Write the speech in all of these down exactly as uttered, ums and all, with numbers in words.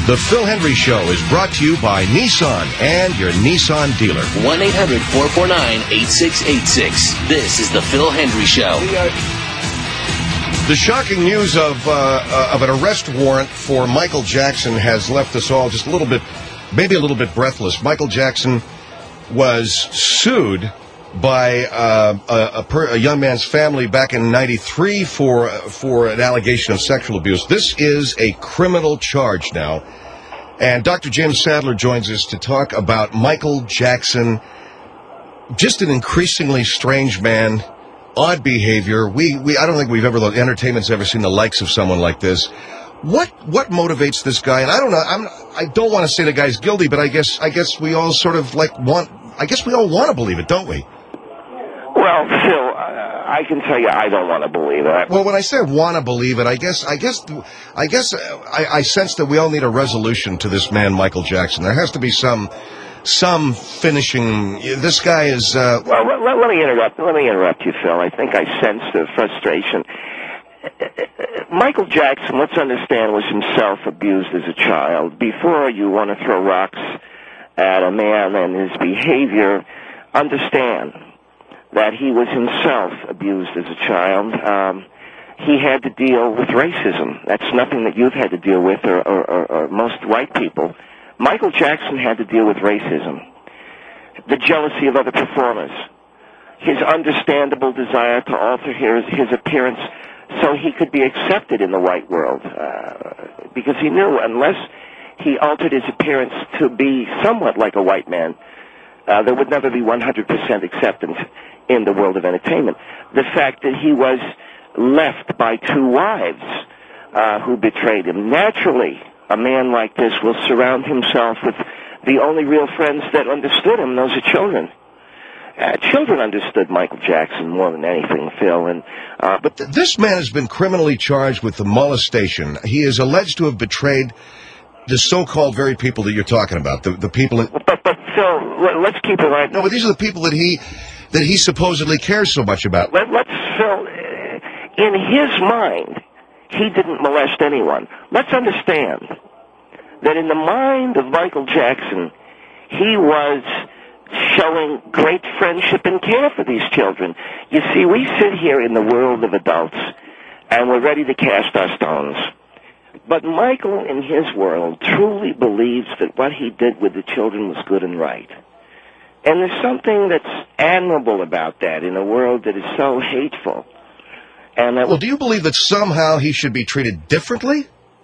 The Phil Hendry Show is brought to you by Nissan and your Nissan dealer. one eight hundred four four nine eight six eight six. This is The Phil Hendry Show. The, uh, the shocking news of, uh, uh, of an arrest warrant for Michael Jackson has left us all just a little bit, maybe a little bit breathless. Michael Jackson was sued by uh, a, a, per, a young man's family back in ninety-three for for an allegation of sexual abuse. This is a criminal charge now. And Doctor Jim Sadler joins us to talk about Michael Jackson, just an increasingly strange man, odd behavior. We, we I don't think we've ever, entertainment's ever seen the likes of someone like this. What what motivates this guy? And I don't know, I'm, I don't want to say the guy's guilty, but I guess I guess we all sort of like want, I guess we all want to believe it, don't we? Well, Phil, uh, I can tell you I don't want to believe it. Well, when I say want to believe it, I guess I guess, I guess uh, I, I sense that we all need a resolution to this man, Michael Jackson. There has to be some some finishing. This guy is... Uh, well, let, let, let me interrupt. Let me interrupt you, Phil. I think I sense the frustration. Michael Jackson, let's understand, was himself abused as a child. Before you want to throw rocks at a man and his behavior, understand that he was himself abused as a child. Um, he had to deal with racism. That's nothing that you've had to deal with, or, or, or, or most white people. Michael Jackson had to deal with racism, the jealousy of other performers, his understandable desire to alter his, his appearance so he could be accepted in the white world, uh, because he knew unless he altered his appearance to be somewhat like a white man, uh, there would never be one hundred percent acceptance in the world of entertainment. The fact that he was left by two wives uh, who betrayed him. Naturally, a man like this will surround himself with the only real friends that understood him. Those are children. Uh, children understood Michael Jackson more than anything, Phil. And uh, but th- this man has been criminally charged with the molestation. He is alleged to have betrayed the so-called very people that you're talking about, the, the people... In- but, but, Phil, let's keep it right... No, but these are the people that he... that he supposedly cares so much about. Let, let's, Phil, in his mind, he didn't molest anyone. Let's understand that in the mind of Michael Jackson, he was showing great friendship and care for these children. You see, we sit here in the world of adults, and we're ready to cast our stones. But Michael, in his world, truly believes that what he did with the children was good and right. And there's something that's admirable about that in a world that is so hateful. And that well, do you believe that somehow he should be treated differently?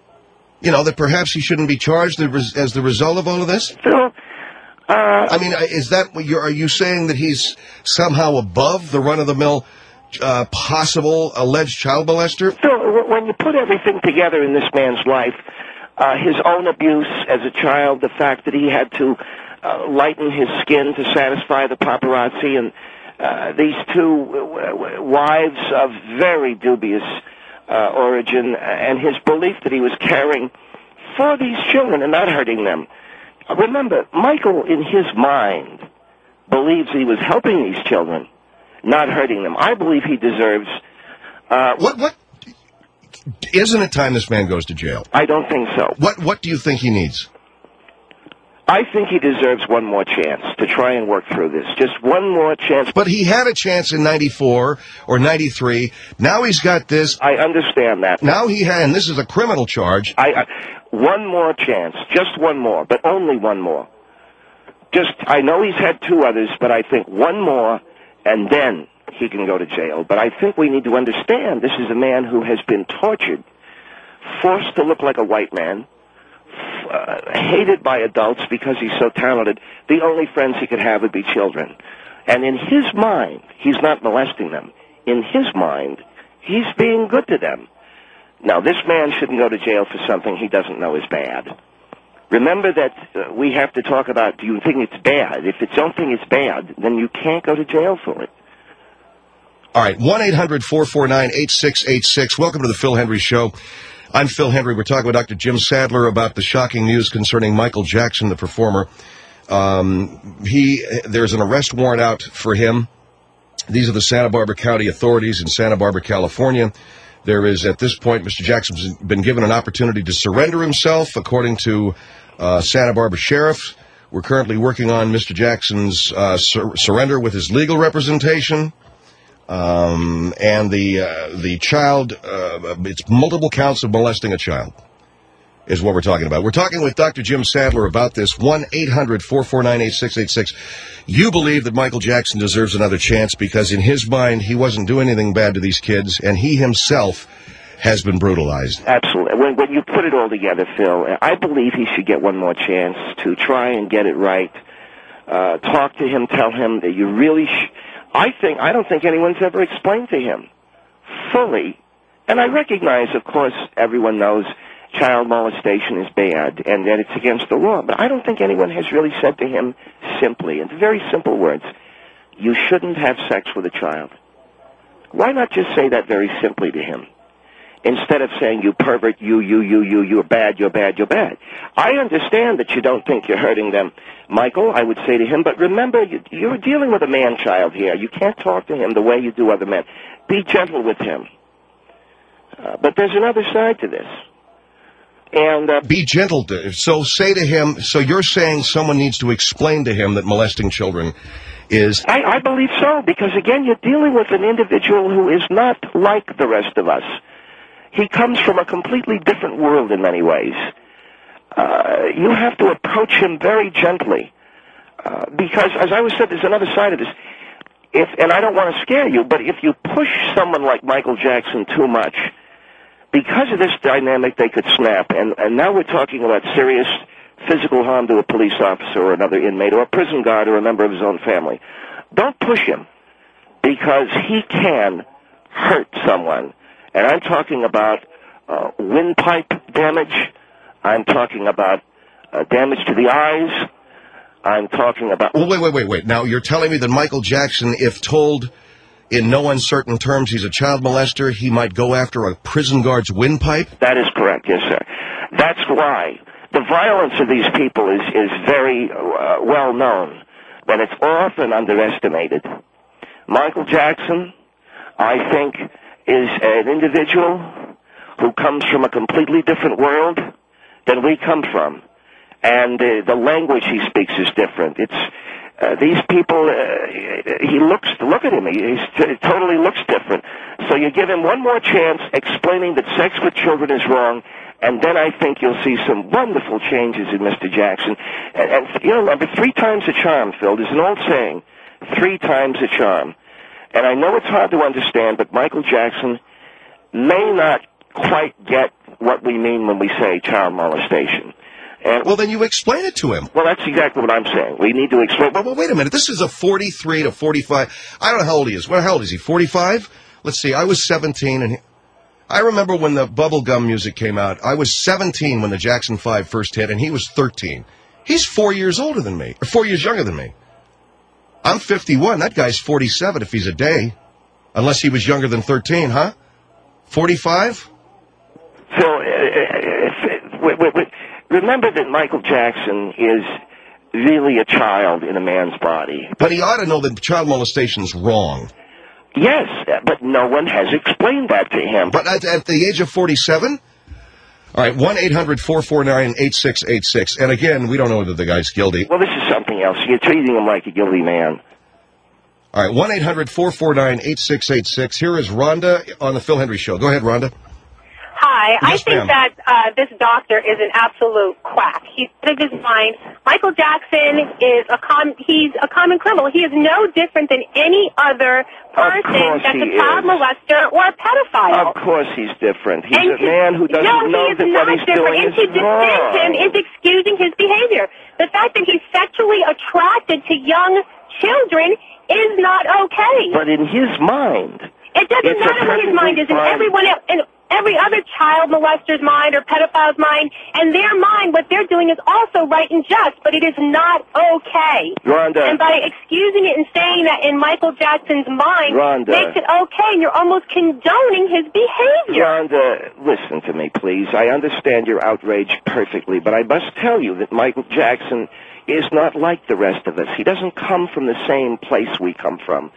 You know, that perhaps he shouldn't be charged as the result of all of this? Phil, uh... I mean, is that what you're... Are you saying that he's somehow above the run-of-the-mill uh, possible alleged child molester? Phil, when you put everything together in this man's life, uh, his own abuse as a child, the fact that he had to... Uh, lighten his skin to satisfy the paparazzi, and uh, these two w- wives of very dubious uh, origin, and his belief that he was caring for these children and not hurting them. Uh, remember, Michael, in his mind, believes he was helping these children, not hurting them. I believe he deserves... Uh, what, what? Isn't it time this man goes to jail? I don't think so. What, what do you think he needs? I think he deserves one more chance to try and work through this. Just one more chance. But he had a chance in ninety-four or ninety-three. Now he's got this. I understand that. Now he had, and this is a criminal charge. I, I one more chance. Just one more, but only one more. Just, I know he's had two others, but I think one more, and then he can go to jail. But I think we need to understand this is a man who has been tortured, forced to look like a white man, Uh, hated by adults because he's so talented. The only friends he could have would be children. And in his mind, he's not molesting them. In his mind, he's being good to them. Now, this man shouldn't go to jail for something he doesn't know is bad. Remember that uh, we have to talk about, do you think it's bad? If you don't think it's bad, then you can't go to jail for it. All right, one eight hundred four four nine eight six eight six. Welcome to the Phil Hendry Show. I'm Phil Hendry. We're talking with Doctor Jim Sadler about the shocking news concerning Michael Jackson, the performer. Um, he, there's an arrest warrant out for him. These are the Santa Barbara County authorities in Santa Barbara, California. There is, at this point, Mister Jackson's been given an opportunity to surrender himself, according to uh, Santa Barbara Sheriff. We're currently working on Mister Jackson's uh, sur- surrender with his legal representation. Um, and the uh, the child, uh, it's multiple counts of molesting a child is what we're talking about. We're talking with Doctor Jim Sadler about this. one eight hundred four four nine eight six eight six. You believe that Michael Jackson deserves another chance because in his mind he wasn't doing anything bad to these kids, and he himself has been brutalized. Absolutely. When, when you put it all together, Phil, I believe he should get one more chance to try and get it right. Uh, talk to him, tell him that you really... Sh- I think I don't think anyone's ever explained to him fully, and I recognize, of course, everyone knows child molestation is bad and that it's against the law, but I don't think anyone has really said to him simply, in very simple words, you shouldn't have sex with a child. Why not just say that very simply to him? Instead of saying, you pervert, you, you, you, you, you're bad, you're bad, you're bad. I understand that you don't think you're hurting them, Michael, I would say to him, but remember, you, you're dealing with a man-child here. You can't talk to him the way you do other men. Be gentle with him. Uh, but there's another side to this. And uh, Be gentle to So say to him, so you're saying someone needs to explain to him that molesting children is... I, I believe so, because, again, you're dealing with an individual who is not like the rest of us. He comes from a completely different world in many ways. Uh, you have to approach him very gently. Uh, because, as I was said, there's another side of this. If, and I don't want to scare you, but if you push someone like Michael Jackson too much, because of this dynamic, they could snap. And, and now we're talking about serious physical harm to a police officer or another inmate or a prison guard or a member of his own family. Don't push him, because he can hurt someone. And I'm talking about uh, windpipe damage. I'm talking about uh, damage to the eyes. I'm talking about... Well, wait, wait, wait, wait. Now, you're telling me that Michael Jackson, if told in no uncertain terms he's a child molester, he might go after a prison guard's windpipe? That is correct, yes, sir. That's why the violence of these people is, is very uh, well known, but it's often underestimated. Michael Jackson, I think, is an individual who comes from a completely different world than we come from. And uh, the language he speaks is different. It's uh, these people, uh, he looks, look at him, he he's t- totally looks different. So you give him one more chance explaining that sex with children is wrong, and then I think you'll see some wonderful changes in Mister Jackson. And, and you know, remember, three times a charm, Phil. There's an old saying, three times a charm. And I know it's hard to understand, but Michael Jackson may not quite get what we mean when we say child molestation. And, well, then you explain it to him. Well, that's exactly what I'm saying. We need to explain. Well, well, wait a minute. This is a forty-three to forty-five. I don't know how old he is. Well, how old is he? forty-five? Let's see. I was seventeen, and he, I remember when the bubblegum music came out. I was seventeen when the Jackson five first hit, and he was thirteen. He's four years older than me, or four years younger than me. I'm fifty-one. That guy's forty-seven if he's a day. Unless he was younger than thirteen, huh? forty-five? So, uh, uh, wait, wait, wait. Remember that Michael Jackson is really a child in a man's body. But he ought to know that child molestation is wrong. Yes, but no one has explained that to him. But at, at the age of forty-seven? All right, one eight hundred four four nine eight six eight six. And again, we don't know whether the guy's guilty. Well, this is something else. You're treating him like a guilty man. All right, one eight hundred four four nine eight six eight six. Here is Rhonda on the Phil Hendry Show. Go ahead, Rhonda. Hi. Yes, I think ma'am. that uh, this doctor is an absolute quack. He's out of his mind. Michael Jackson is a com- he's a common criminal. He is no different than any other person that's a child molester or a pedophile. Of course he's different. He's and a man who doesn't no, know he that is what not he's different. doing and is to dismiss him wrong. is excusing his behavior. The fact that he's sexually attracted to young children is not okay. But in his mind, it doesn't it's matter what his mind is in fine. everyone else. In every other child molester's mind or pedophile's mind, and their mind, what they're doing is also right and just, but it is not okay. Rhonda. And by excusing it and saying that in Michael Jackson's mind Rhonda. makes it okay, and you're almost condoning his behavior. Rhonda, listen to me, please. I understand your outrage perfectly, but I must tell you that Michael Jackson is not like the rest of us. He doesn't come from the same place we come from.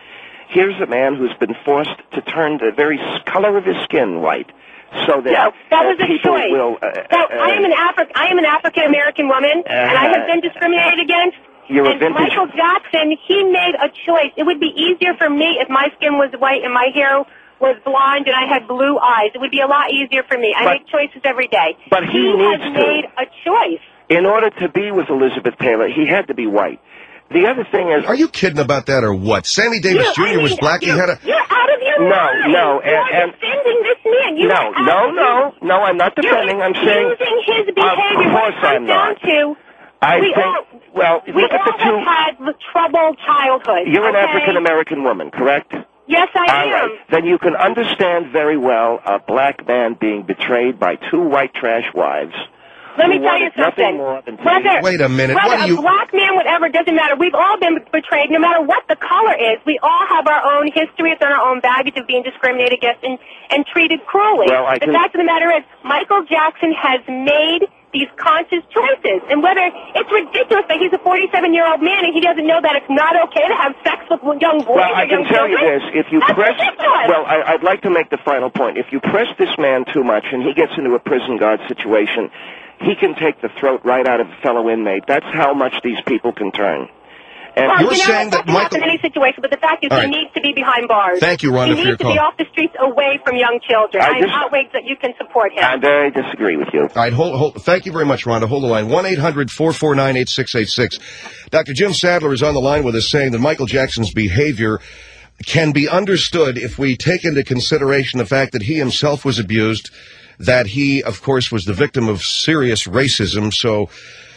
Here's a man who's been forced to turn the very color of his skin white, so that, no, that was uh, a people choice. will. Uh, so uh, I am an Afri- I am an African American woman, uh, and I have been discriminated against. You're and a vintage. Michael Jackson, he made a choice. It would be easier for me if my skin was white and my hair was blonde and I had blue eyes. It would be a lot easier for me. I but, make choices every day. But he, he needs has to. made a choice. In order to be with Elizabeth Taylor, he had to be white. The other thing is... Are you kidding about that or what? Sammy Davis you, Junior I mean, was black. You, he had a... You're out of your no, mind. No, You're and, and defending this man. You no, no, no, no, I'm not defending. I'm saying... using his behavior. Of course I'm not. Down to, I we think... all, well, we look at the two... all have had troubled childhood. You're an okay? African-American woman, correct? Yes, I All am. right. Then you can understand very well a black man being betrayed by two white trash wives. Let me tell you something. Whether, Wait a minute. Whether What are you... a black man, whatever, doesn't matter. We've all been betrayed, no matter what the color is. We all have our own histories and our own baggage of being discriminated against and, and treated cruelly. Well, I the can... fact of the matter is, Michael Jackson has made these conscious choices. And whether it's ridiculous that he's a forty-seven-year-old man and he doesn't know that it's not okay to have sex with young boys well, or I can young tell children. you this. If you That's press... ridiculous. Well, I, I'd like to make the final point. If you press this man too much and he gets into a prison guard situation, he can take the throat right out of a fellow inmate. That's how much these people can turn. And well, you're you know, saying that that can Michael... happen in any situation, but the fact is All he right. needs to be behind bars. Thank you, Rhonda, he for your needs to call. be off the streets away from young children. I I am dis- outraged that you can support him. I very disagree with you. All right, hold, hold, thank you very much, Rhonda. Hold the line. one eight hundred four four nine eight six eight six. Doctor Jim Sadler is on the line with us saying that Michael Jackson's behavior can be understood if we take into consideration the fact that he himself was abused, that he, of course, was the victim of serious racism, so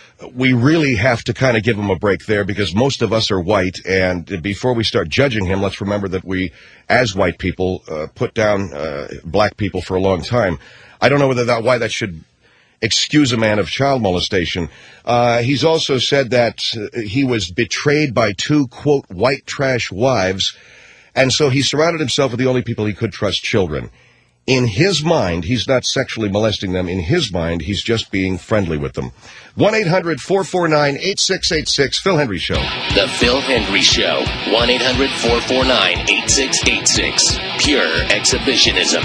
we really have to kind of give him a break there because most of us are white, and before we start judging him, let's remember that we, as white people, uh, put down uh, black people for a long time. I don't know whether that why that should excuse a man of child molestation. Uh, he's also said that uh, he was betrayed by two, quote, white trash wives, and so he surrounded himself with the only people he could trust, children. In his mind, he's not sexually molesting them. In his mind, he's just being friendly with them. one eight hundred four four nine eight six eight six, Phil Hendry Show. The Phil Hendry Show. one eight hundred four four nine eight six eight six. Pure exhibitionism.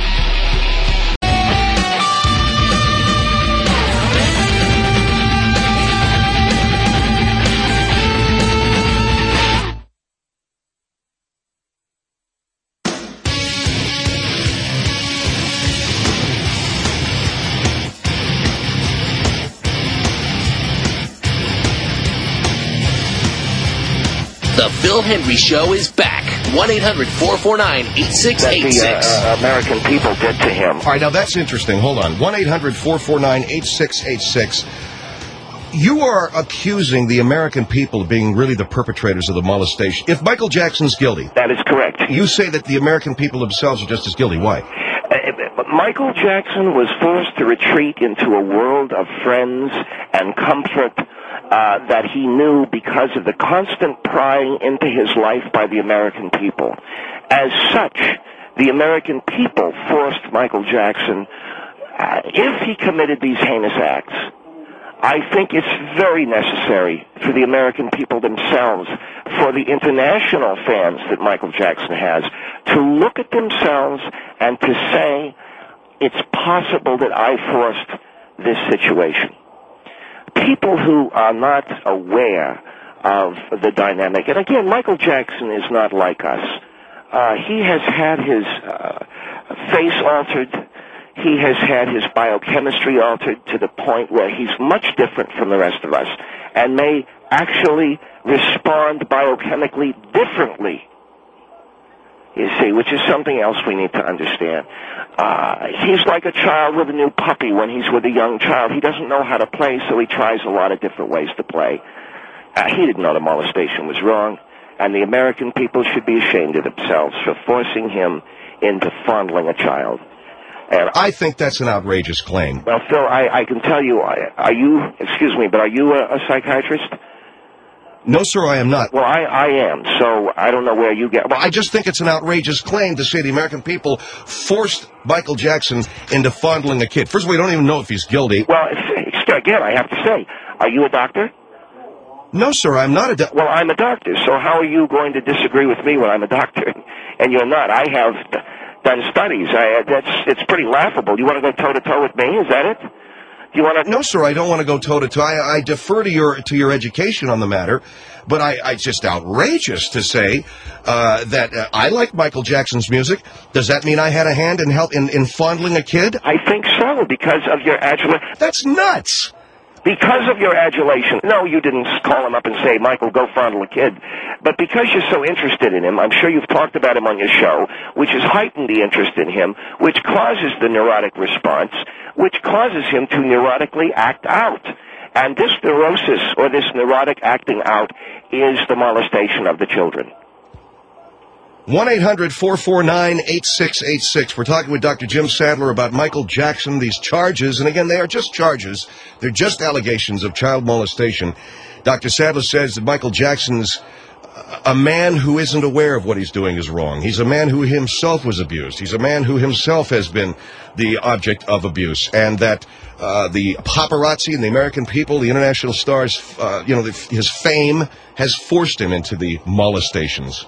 The Phil Hendry Show is back. one eight hundred four four nine eight six eight six. That the uh, uh, American people did to him. All right, now that's interesting. Hold on. one eight hundred four four nine eight six eight six. You are accusing the American people of being really the perpetrators of the molestation. If Michael Jackson's guilty... That is correct. You say that the American people themselves are just as guilty. Why? Uh, Michael Jackson was forced to retreat into a world of friends and comfort uh, that he knew because of the constant prying into his life by the American people. As such, the American people forced Michael Jackson, uh, if he committed these heinous acts, I think it's very necessary for the American people themselves, for the international fans that Michael Jackson has, to look at themselves and to say, it's possible that I forced this situation. People who are not aware of the dynamic, and again, Michael Jackson is not like us. Uh, he has had his uh, face altered. He has had his biochemistry altered to the point where he's much different from the rest of us and may actually respond biochemically differently, you see, which is something else we need to understand. Uh, he's like a child with a new puppy when he's with a young child. He doesn't know how to play, so he tries a lot of different ways to play. Uh, he didn't know the molestation was wrong, and the American people should be ashamed of themselves for forcing him into fondling a child. And I think that's an outrageous claim. Well, Phil, I, I can tell you, are you, excuse me, but are you a, a psychiatrist? No, sir, I am not. Well, I, I am, so I don't know where you get... Well, I just think it's an outrageous claim to say the American people forced Michael Jackson into fondling a kid. First of all, we don't even know if he's guilty. Well, it's, again, I have to say, are you a doctor? No, sir, I'm not a doctor. Well, I'm a doctor, so how are you going to disagree with me when I'm a doctor and you're not? I have d- done studies. I, that's it's pretty laughable. You want to go toe-to-toe with me? Is that it? Do you want to? No, sir, I don't want to go toe-to-toe. I, I defer to your to your education on the matter, but I, I it's just outrageous to say uh, that uh, I like Michael Jackson's music. Does that mean I had a hand in help in, in fondling a kid? I think so, because of your adulation. That's nuts. Because of your adulation. No, you didn't call him up and say, Michael, go fondle a kid. But because you're so interested in him, I'm sure you've talked about him on your show, which has heightened the interest in him, which causes the neurotic response, which causes him to neurotically act out. And this neurosis, or this neurotic acting out, is the molestation of the children. one eight hundred four four nine eight six eight six. We're talking with Doctor Jim Sadler about Michael Jackson, these charges. And again, they are just charges. They're just allegations of child molestation. Doctor Sadler says that Michael Jackson's a man who isn't aware of what he's doing is wrong. He's a man who himself was abused. He's a man who himself has been the object of abuse. And that uh, the paparazzi and the American people, the international stars, uh, you know, the, his fame has forced him into the molestations.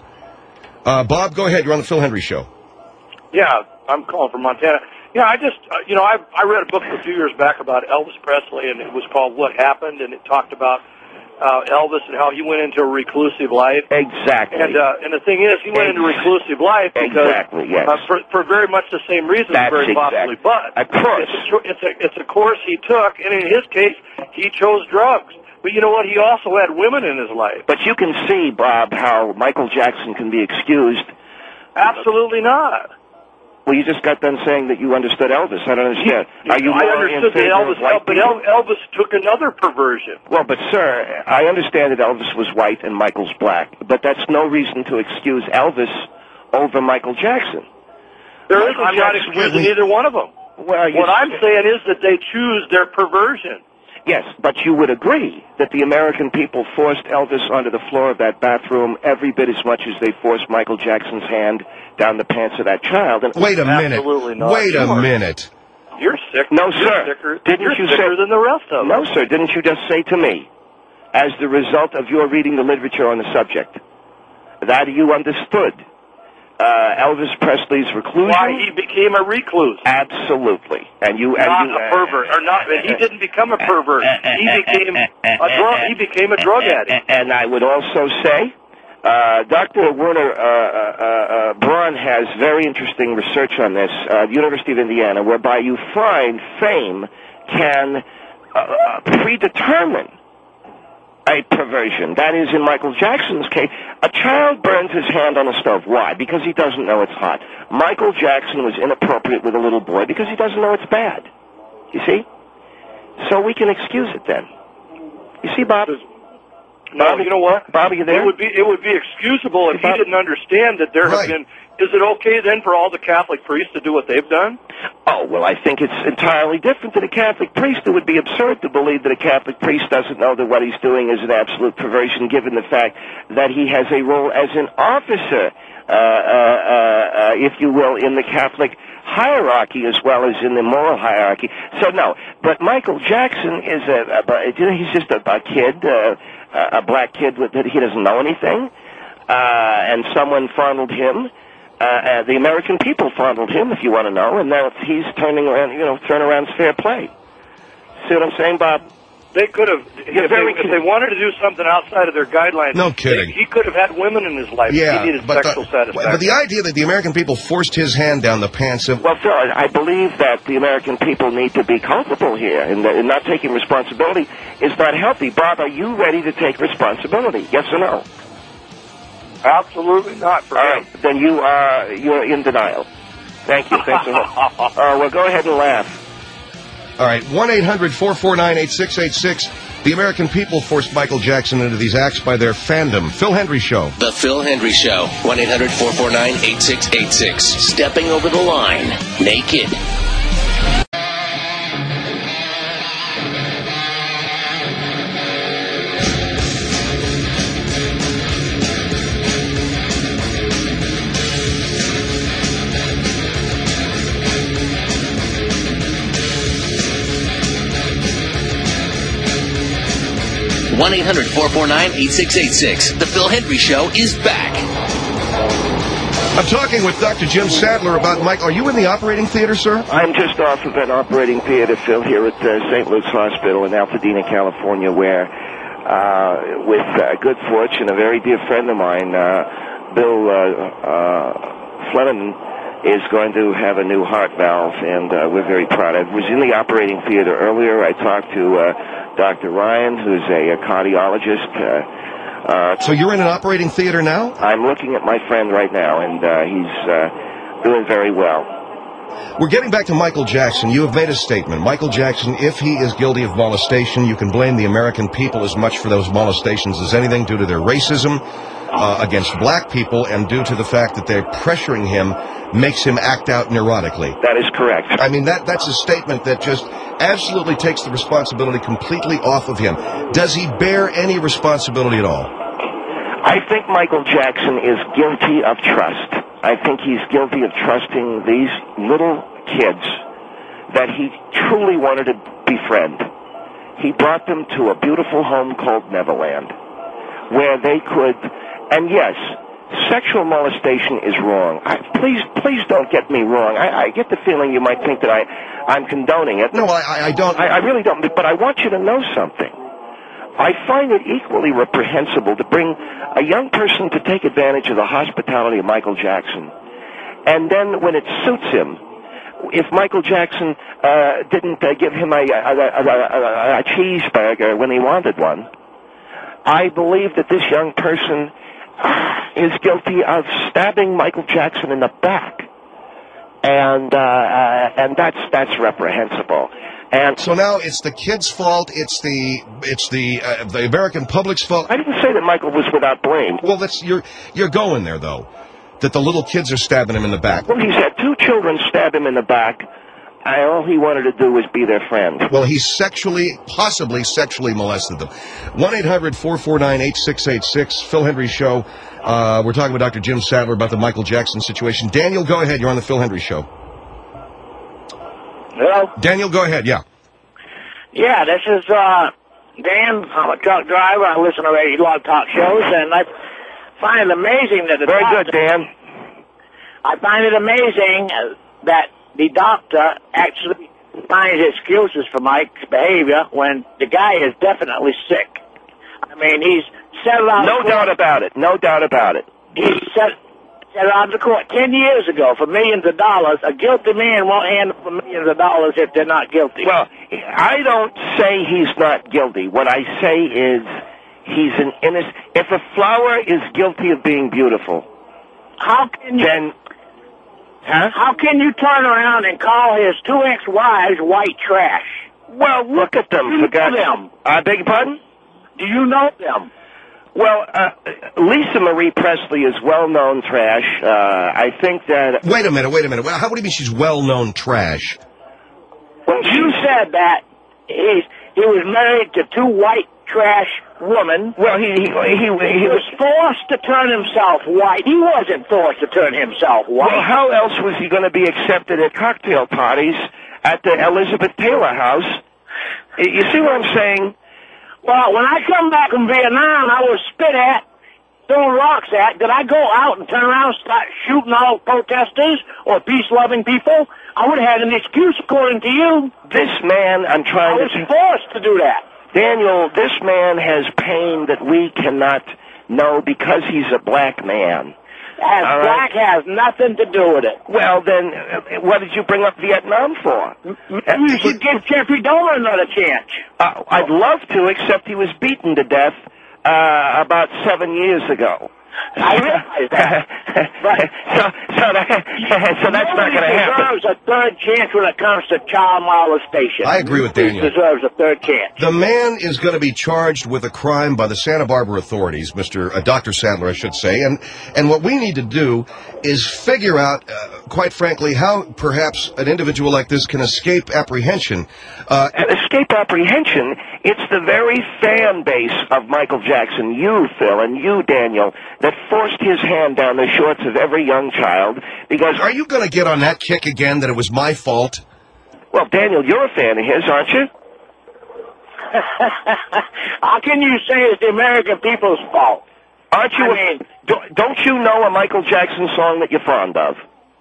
Uh, Bob, go ahead. You're on the Phil Hendry Show. Yeah, I'm calling from Montana. Yeah, I just, uh, you know, I I read a book a few years back about Elvis Presley, and it was called What Happened, and it talked about uh, Elvis and how he went into a reclusive life. Exactly. And uh, and the thing is, he went into reclusive life because exactly, yes. uh, for for very much the same reasons, That's very possibly. exactly. But of course, it's a, cho- it's a it's a course he took, and in his case, he chose drugs. But you know what? He also had women in his life. But you can see, Bob, how Michael Jackson can be excused. Absolutely not. Well, you just got done saying that you understood Elvis. I don't understand. You, Are you I more understood in favor that Elvis, of white but people? El- Elvis took another perversion. Well, but sir, I understand that Elvis was white and Michael's black, but that's no reason to excuse Elvis over Michael Jackson. There is, Michael I'm not Jackson- excusing either one of them. Well, you What I'm saying is that they choose their perversion. Yes, but you would agree that the American people forced Elvis onto the floor of that bathroom every bit as much as they forced Michael Jackson's hand down the pants of that child. And Wait a minute. Absolutely not. Wait a Sure. minute. You're sick. No, You're sir. Sicker, Didn't you're you sicker say- than the rest of them. No, sir, didn't you just say to me, as the result of your reading the literature on the subject, that you understood uh, Elvis Presley's reclusion? Why he became a recluse. Absolutely. And you... Not and you, a pervert. Or not, he didn't become a pervert. He became a drug, he became a drug addict. And I would also say, uh, Doctor Werner uh, uh, uh, Braun has very interesting research on this at the University of Indiana, whereby you find fame can uh, uh, predetermine a perversion. That is, in Michael Jackson's case, a child burns his hand on a stove. Why? Because he doesn't know it's hot. Michael Jackson was inappropriate with a little boy because he doesn't know it's bad. You see? So we can excuse it then. You see, Bob? No, Bob, you know what? Bob, are you there? It would be it would be excusable if he Bob? didn't understand that there Right. have been. Is it okay then for all the Catholic priests to do what they've done? Oh, well, I think it's entirely different than a Catholic priest. It would be absurd to believe that a Catholic priest doesn't know that what he's doing is an absolute perversion, given the fact that he has a role as an officer, uh, uh, uh, if you will, in the Catholic hierarchy as well as in the moral hierarchy. So, no. But Michael Jackson is a, a you know, he's just a, a kid, uh, a black kid with, that he doesn't know anything, uh, and someone fondled him. Uh, uh, the American people fondled him, if you want to know, and now he's turning around, you know, turnaround's fair play. See what I'm saying, Bob? They could have, if they, very if they wanted to do something outside of their guidelines. No kidding. They, he could have had women in his life. Yeah, He needed but sexual the, satisfaction. but the idea that the American people forced his hand down the pants of... Well, Phil, I believe that the American people need to be culpable here, and, and not taking responsibility is not healthy. Bob, are you ready to take responsibility? Yes or no? Absolutely not for All him. right, then you are you're in denial. Thank you. Thanks a lot. Uh, well, go ahead and laugh. All right, one eight hundred four four nine eight six eight six. The American people forced Michael Jackson into these acts by their fandom. Phil Hendry Show. The Phil Hendry Show. one eight hundred four four nine eight six eight six. Stepping over the line. Naked. one eight hundred four four nine eight six eight six. The Phil Hendry Show is back. I'm talking with Doctor Jim Sadler about Mike. Are you in the operating theater, sir? I'm just off of an operating theater, Phil, here at uh, Saint Luke's Hospital in Altadena, California, where, uh, with uh, good fortune, a very dear friend of mine, uh, Bill uh, uh, Fleming, is going to have a new heart valve, and uh, we're very proud. I was in the operating theater earlier. I talked to uh, Doctor Ryan, who's a, a cardiologist. Uh, Uh, so you're in an operating theater now? I'm looking at my friend right now, and uh, he's uh, doing very well. We're getting back to Michael Jackson. You have made a statement. Michael Jackson, if he is guilty of molestation, you can blame the American people as much for those molestations as anything due to their racism uh, against black people and due to the fact that they're pressuring him makes him act out neurotically. That is correct. I mean, that that's a statement that just absolutely takes the responsibility completely off of him. Does he bear any responsibility at all? I think Michael Jackson is guilty of trust. I think he's guilty of trusting these little kids that he truly wanted to befriend. He brought them to a beautiful home called Neverland, where they could, and yes, sexual molestation is wrong. I, please, please don't get me wrong. I, I get the feeling you might think that I, I'm condoning it. No, I, I don't. I, I really don't. But I want you to know something. I find it equally reprehensible to bring a young person to take advantage of the hospitality of Michael Jackson, and then when it suits him, if Michael Jackson uh, didn't uh, give him a, a, a, a, a cheeseburger when he wanted one, I believe that this young person is guilty of stabbing Michael Jackson in the back, and uh, uh, and that's that's reprehensible. And so now it's the kid's fault. It's the it's the uh, the American public's fault. I didn't say that Michael was without blame. Well, that's you're you're going there though, that the little kids are stabbing him in the back. Well, he's had two children stab him in the back. I, all he wanted to do was be their friend. Well, he sexually, possibly sexually molested them. one eight hundred four four nine eight six eight six, Phil Hendry Show. Uh, we're talking with Doctor Jim Sadler about the Michael Jackson situation. Daniel, go ahead. You're on the Phil Hendry Show. Hello? Daniel, go ahead. Yeah. Yeah, this is uh, Dan. I'm a truck driver. I listen to a lot of talk shows, and I find it amazing that the Very doctor, good, Dan. I find it amazing that the doctor actually finds excuses for Mike's behavior when the guy is definitely sick. I mean, he's settled out. No doubt about it. No doubt about it. He set, set out of the court ten years ago for millions of dollars. A guilty man won't hand over millions of dollars if they're not guilty. Well, I don't say he's not guilty. What I say is he's an innocent. If a flower is guilty of being beautiful, how can you? Then, huh? How can you turn around and call his two ex-wives white trash? Well, look at them. Do you For God, know them? I beg your pardon? Do you know them? Well, uh, Lisa Marie Presley is well-known trash. Uh, I think that... Wait a minute, wait a minute. Well, how would you mean she's well-known trash? Well, you said that he's, he was married to two white trash women. Well, he he he, he, He was forced to turn himself white. He wasn't forced to turn himself white. Well, how else was he going to be accepted at cocktail parties at the Elizabeth Taylor house? You see what I'm saying? Well, when I come back from Vietnam, I was spit at, throwing rocks at. Did I go out and turn around and start shooting all protesters or peace-loving people? I would have had an excuse, according to you. This man, I'm trying I was to... forced to do that. Daniel, this man has pain that we cannot know because he's a black man. As All black right. has nothing to do with it. Well, then, uh, what did you bring up Vietnam for? You should give Jeffrey Dahmer another chance. Uh, I'd love to, except he was beaten to death uh, about seven years ago. I realize that. But so, so, that, so that's not going to happen. Deserves a third chance when it comes to child molestation. I agree with Daniel. He deserves a third chance. The man is going to be charged with a crime by the Santa Barbara authorities, Mister Uh, Doctor Sadler, I should say. And and what we need to do is figure out, uh, quite frankly, how perhaps an individual like this can escape apprehension. Uh, Escape apprehension, it's the very fan base of Michael Jackson, you, Phil, and you, Daniel, that forced his hand down the shorts of every young child because... Are you going to get on that kick again that it was my fault? Well, Daniel, you're a fan of his, aren't you? How can you say it's the American people's fault? Aren't you? I mean, do, don't you know a Michael Jackson song that you're fond of?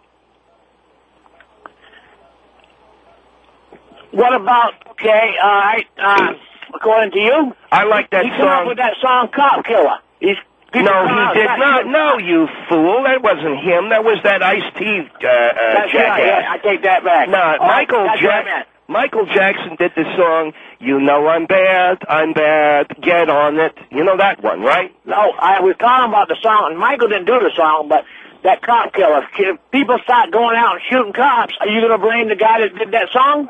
What about, okay, all right, uh, according to you? I like that he song. He came up with that song, Cop Killer. He's No, he did not. No, you fool. That wasn't him. That was that Ice-T uh, uh, That's jackass. right, yeah, I take that back. No, All Michael right, Jackson. Michael Jackson did the song, You Know I'm Bad, I'm Bad, Get On It. You know that one, right? No, I was talking about the song, and Michael didn't do the song, but that Cop Killer. If people start going out and shooting cops, are you going to blame the guy that did that song?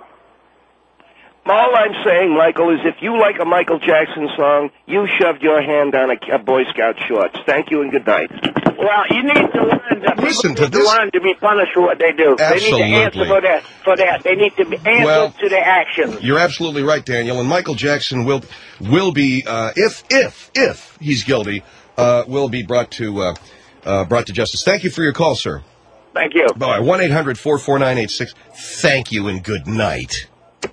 All I'm saying, Michael, is if you like a Michael Jackson song, you shoved your hand down a, a Boy Scout shorts. Thank you and good night. Well, you need to learn to, Listen to need to this. learn to be punished for what they do. Absolutely. They need to answer for that. For that, they need to be answer Well, to their actions. You're absolutely right, Daniel. And Michael Jackson will will be, uh, if if if he's guilty, uh, will be brought to uh, uh, brought to justice. Thank you for your call, sir. Thank you. Bye. One eight hundred four four nine eight six. Thank you and good night.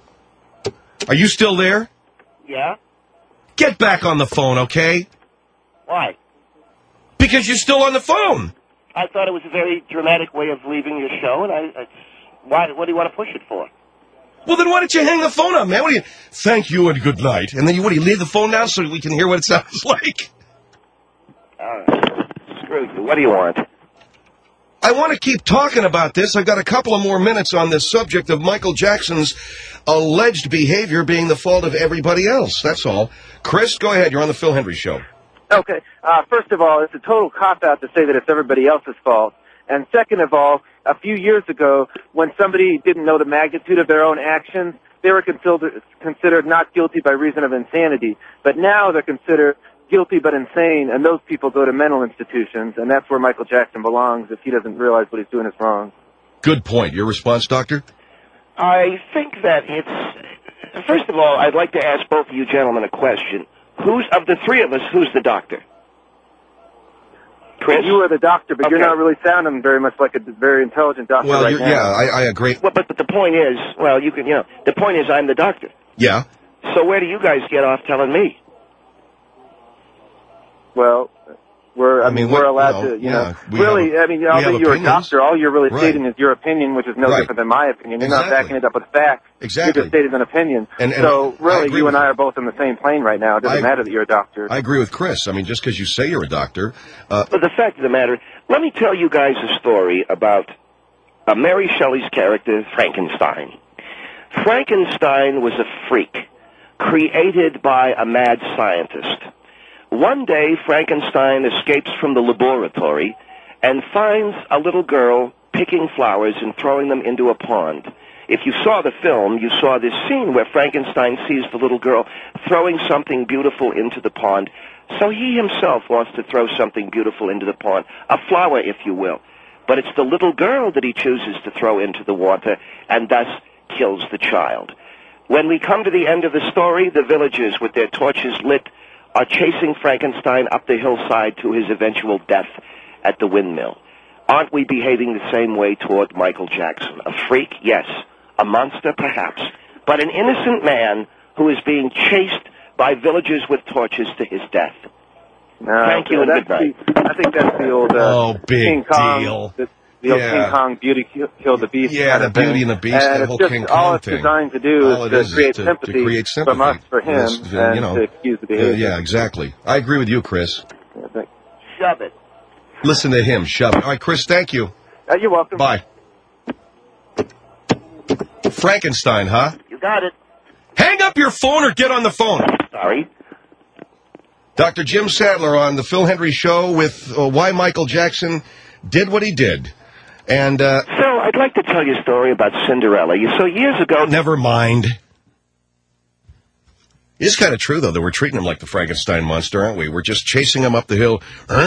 Are you still there? Yeah. Get back on the phone, okay? Why? Because you're still on the phone. I thought it was a very dramatic way of leaving your show, and I, I why? What do you want to push it for? Well, then why don't you hang the phone up, man? What do you? Thank you and good night. And then you, what do you leave the phone down so we can hear what it sounds like? All right. Screw you. What do you want? I want to keep talking about this. I've got a couple of more minutes on this subject of Michael Jackson's alleged behavior being the fault of everybody else. That's all. Chris, go ahead. You're on the Phil Hendry Show. Okay. Uh, first of all, it's a total cop-out to say that it's everybody else's fault. And second of all, a few years ago, when somebody didn't know the magnitude of their own actions, they were considered, considered not guilty by reason of insanity. But now they're considered guilty but insane, and those people go to mental institutions, and that's where Michael Jackson belongs if he doesn't realize what he's doing is wrong. Good point. Your response, Doctor? I think that it's... First of all, I'd like to ask both of you gentlemen a question. Who's, of the three of us, who's the doctor? Chris? You are the doctor, but Okay. you're not really sounding very much like a very intelligent doctor Well, right you're, now. yeah, I, I agree. Well, but, but the point is, well, you can, you know, the point is I'm the doctor. Yeah. So where do you guys get off telling me? Well, we're, I, I mean, mean, we're what- allowed no, to, you yeah, know, we really, have a- I mean, we although have you're opinions. a doctor, all you're really Right. stating is your opinion, which is no Right. different than my opinion. You're Exactly. not backing it up with facts. Exactly. You're just stating an opinion. And- and so, I really, agree you with and I you. are both on the same plane right now. It doesn't I- matter that you're a doctor. I agree with Chris. I mean, just because you say you're a doctor, uh, But the fact of the matter, let me tell you guys a story about uh, Mary Shelley's character, Frankenstein. Frankenstein was a freak created by a mad scientist. One day, Frankenstein escapes from the laboratory and finds a little girl picking flowers and throwing them into a pond. If you saw the film, you saw this scene where Frankenstein sees the little girl throwing something beautiful into the pond. So he himself wants to throw something beautiful into the pond, a flower, if you will. But it's the little girl that he chooses to throw into the water and thus kills the child. When we come to the end of the story, the villagers with their torches lit are chasing Frankenstein up the hillside to his eventual death at the windmill. Aren't we behaving the same way toward Michael Jackson? A freak? Yes. A monster? Perhaps. But an innocent man who is being chased by villagers with torches to his death. No, Thank you and that's good night. the- I think that's the old uh, Oh, big King Kong, deal. The, the old Yeah. King Kong Beauty Kill, kill the Beast. Yeah, kind the of thing. Beauty and the Beast, and that it's whole just, King all Kong it's thing. designed to do All is it to is is create to- to sympathy create sympathy. from us for him Yes, you and know. to excuse the yeah, behavior. yeah, exactly. I agree with you, Chris. Yeah, thank- Shove it. Listen to him. Shove it. All right, Chris, thank you. Uh, you're welcome. Bye. Frankenstein, huh? You got it. Hang up your phone or get on the phone. Sorry. Doctor Jim Sadler on the Phil Hendry Show with uh, why Michael Jackson did what he did. And, uh... So, I'd like to tell you a story about Cinderella. You So, years ago... Never mind. It's kind of true, though, that we're treating him like the Frankenstein monster, aren't we? We're just chasing him up the hill.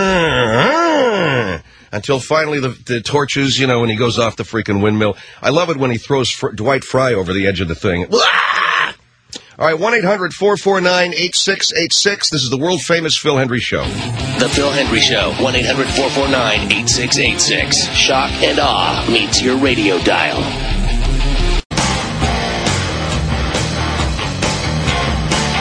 Until finally the, the torches, you know, when he goes off the freaking windmill. I love it when he throws Fr- Dwight Fry over the edge of the thing. All right, one eight hundred four four nine eight six eight six. This is the world-famous Phil Hendry Show. The Phil Hendry Show, one eight hundred four four nine eight six eight six. Shock and awe meets your radio dial.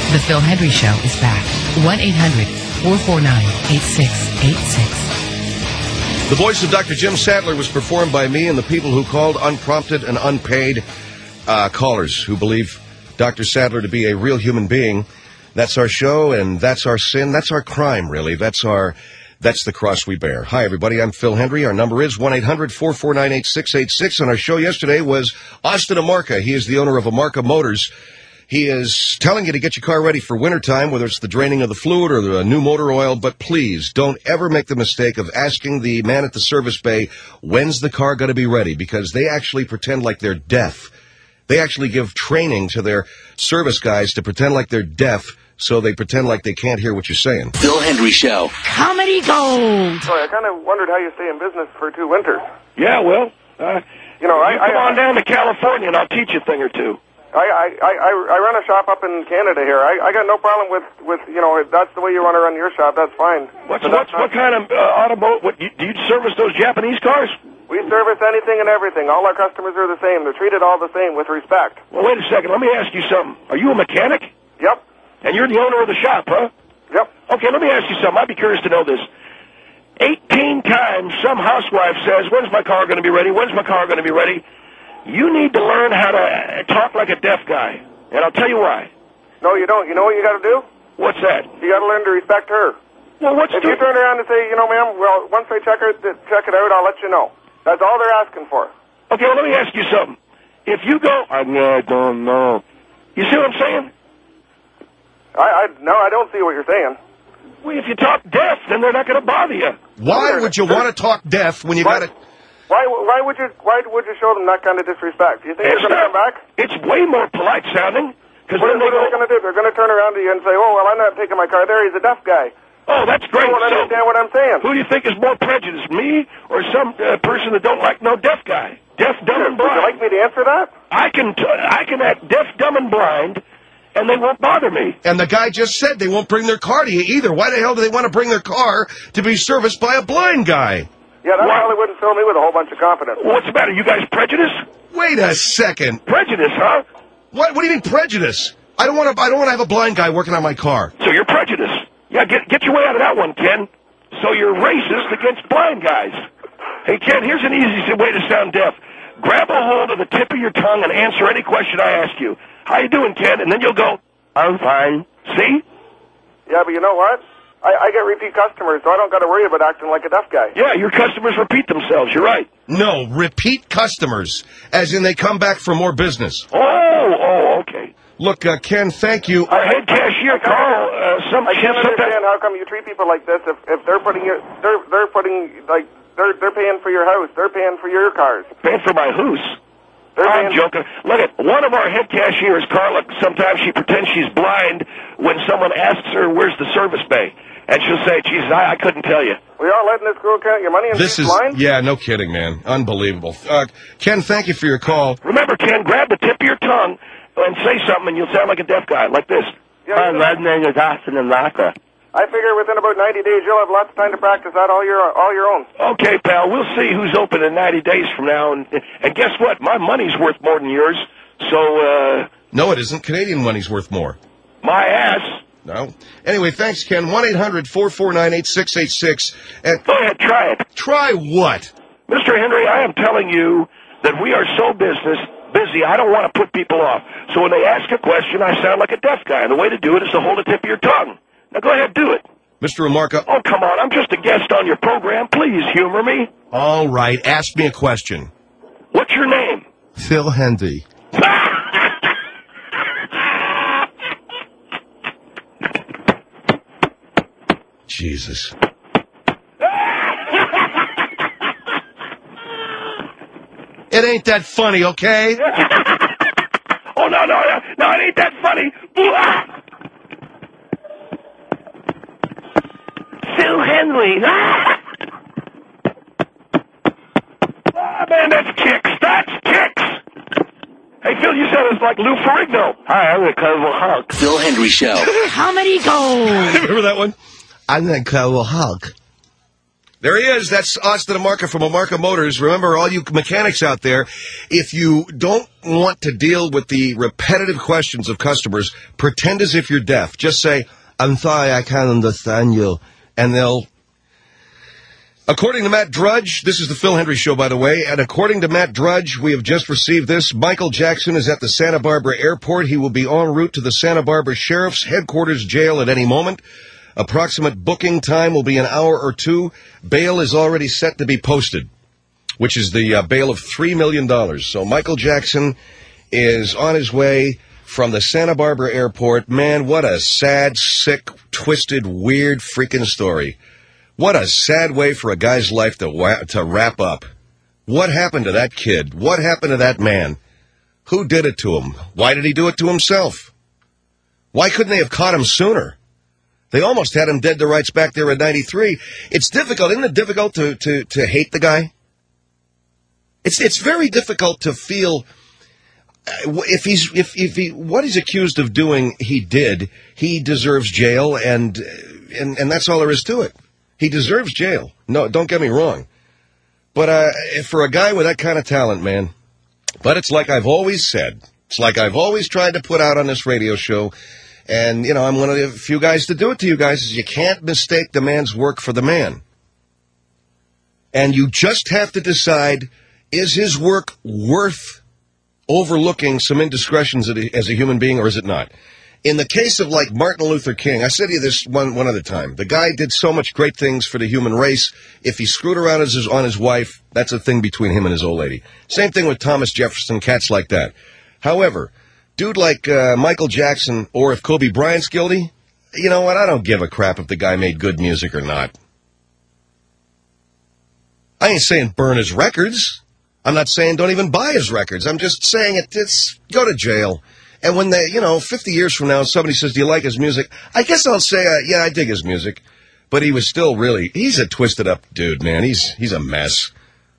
The Phil Hendry Show is back. one eight hundred four four nine eight six eight six. The voice of Doctor Jim Sadler was performed by me and the people who called unprompted and unpaid uh, callers who believe Doctor Sadler to be a real human being. That's our show, and that's our sin. That's our crime, really. That's our... That's the cross we bear. Hi, everybody. I'm Phil Hendry. Our number is one eight hundred four four nine eight six eight six. And our show yesterday was Austin Amarca. He is the owner of Amarca Motors. He is telling you to get your car ready for wintertime, whether it's the draining of the fluid or the new motor oil. But please, don't ever make the mistake of asking the man at the service bay, when's the car going to be ready? Because they actually pretend like they're deaf. They actually give training to their service guys to pretend like they're deaf, so they pretend like they can't hear what you're saying. Phil Hendry Show. Comedy Gold. Sorry, I kind of wondered how you stay in business for two winters. Yeah, well, uh, you know, I, you come I, on down to California and I'll teach you a thing or two. I, I, I, I run a shop up in Canada here. I, I got no problem with, with, you know, if that's the way you want to run your shop, that's fine. What's, But what's that's what kind of uh, automotive? What, you, do you service those Japanese cars? We service anything and everything. All our customers are the same. They're treated all the same with respect. Well, wait a second. Let me ask you something. Are you a mechanic? Yep. And you're the owner of the shop, huh? Yep. Okay, let me ask you something. I'd be curious to know this. Eighteen times some housewife says, when's my car going to be ready? When's my car going to be ready? You need to learn how to talk like a deaf guy. And I'll tell you why. No, you don't. You know what you got to do? What's that? You got to learn to respect her. Well, what's If the... you turn around and say, you know, ma'am, well, once they check her, check it out, I'll let you know. That's all they're asking for. Okay, well, let me ask you something. If you go, I don't know. You see what I'm saying? I, I no, I don't see what you're saying. Well, if you talk deaf, then they're not going to bother you. Why would you want to talk deaf when you got to... Why, why would you, why would you show them that kind of disrespect? Do you think It's they're going to not- come back? It's way more polite sounding. Because What, then they what are they go, going to do? They're going to turn around to you and say, oh, well, I'm not taking my car there. He's a deaf guy. oh, that's great. You don't So, understand what I'm saying. who do you think is more prejudiced, me or some uh, person that don't like no deaf guy? Deaf, dumb, and Would you blind. like me to answer that? I can, t- I can act deaf, dumb, and blind, and they won't bother me. And the guy just said they won't bring their car to you either. Why the hell do they want to bring their car to be serviced by a blind guy? Yeah, that Why- probably wouldn't fill me with a whole bunch of confidence. What's the matter? You guys prejudiced? Wait a second. Prejudice, huh? What? What do you mean prejudice? I don't want to. I don't want to have a blind guy working on my car. So you're prejudiced. Yeah, get get your way out of that one, Ken. So you're racist against blind guys. Hey, Ken, here's an easy way to sound deaf. Grab a hold of the tip of your tongue and answer any question I ask you. How you doing, Ken? And then you'll go, I'm fine. See? Yeah, but you know what? I, I get repeat customers, so I don't got to worry about acting like a deaf guy. Yeah, your customers repeat themselves. You're right. No, repeat customers, as in they come back for more business. Oh, oh, okay. Look, uh, Ken, thank you. Our head cashier, Carl, uh, some I can't sometimes- understand how come you treat people like this if, if they're putting your, they're, they're putting, like, they're, they're paying for your house, they're paying for your cars. paying for my hoose. They're I'm paying- joking. Look at one of our head cashiers, Carla. Sometimes she pretends she's blind when someone asks her, "Where's the service bay?" And she'll say, "Jesus, I, I couldn't tell you." We all letting this girl count your money and This she's is, blind? yeah, no kidding, man. Unbelievable. Uh, Ken, thank you for your call. Remember, Ken, grab the tip of your tongue and say something, and you'll sound like a deaf guy, like this. Yeah, you know, name is Austin Amarca. I figure within about ninety days you'll have lots of time to practice that all your all your own. Okay, pal, we'll see who's open in ninety days from now. And, and guess what? My money's worth more than yours. So, uh, No, it isn't. Canadian money's worth more. my ass. No. Anyway, thanks, Ken. one eight hundred four four nine eight six eight six. And Go ahead, try it. try what? Mister Henry, I am telling you that we are so business busy, I don't want to put people off. So when they ask a question, I sound like a deaf guy. And the way to do it is to hold the tip of your tongue. Now go ahead, do it. Mister Amarca. Oh, come on. I'm just a guest on your program. Please humor me. All right, ask me a question. What's your name? Phil Hendy. Jesus. It ain't that funny, okay? Oh, no, no, no. No, it ain't that funny. Phil Henry. Oh, man, that's kicks. That's kicks. Hey, Phil, you said it's like Lou Ferrigno. Hi, I'm the Incredible Hulk. Phil Hendry Show. Comedy Gold. Remember that one? I'm the Incredible Hulk. There he is. That's Austin Amarca from Amarca Motors. Remember, all you mechanics out there, if you don't want to deal with the repetitive questions of customers, pretend as if you're deaf. Just say, I'm sorry, I can't understand you. And they'll... According to Matt Drudge, this is the Phil Hendry Show, by the way, and according to Matt Drudge, we have just received this. Michael Jackson is at the Santa Barbara airport. He will be en route to the Santa Barbara Sheriff's Headquarters Jail at any moment. Approximate booking time will be an hour or two. Bail is already set to be posted, which is the uh, bail of three million dollars. So Michael Jackson is on his way from the Santa Barbara airport. Man, what a sad, sick, twisted, weird freaking story. What a sad way for a guy's life to wa- to wrap up. What happened to that kid? What happened to that man? Who did it to him? Why did he do it to himself? Why couldn't they have caught him sooner? They almost had him dead to rights back there in ninety-three. It's difficult. Isn't it difficult to, to, to hate the guy? It's it's very difficult to feel uh, if he's if if he what he's accused of doing he did. He deserves jail, and and and that's all there is to it. He deserves jail. No, don't get me wrong. But uh, for a guy with that kind of talent, man. But it's like I've always said. It's like I've always tried to put out on this radio show. And, you know, I'm one of the few guys to do it to you guys, is you can't mistake the man's work for the man. And you just have to decide, is his work worth overlooking some indiscretions as a human being, or is it not? In the case of, like, Martin Luther King, I said to you this one, one other time. The guy did so much great things for the human race. If he screwed around as his, on his wife, that's a thing between him and his old lady. Same thing with Thomas Jefferson, cats like that. However, dude like uh, Michael Jackson, or if Kobe Bryant's guilty, you know what? I don't give a crap if the guy made good music or not. I ain't saying burn his records. I'm not saying don't even buy his records. I'm just saying it, it's go to jail. And when they, you know, fifty years from now, somebody says, do you like his music? I guess I'll say, uh, yeah, I dig his music. But he was still really, he's a twisted up dude, man. He's he's a mess.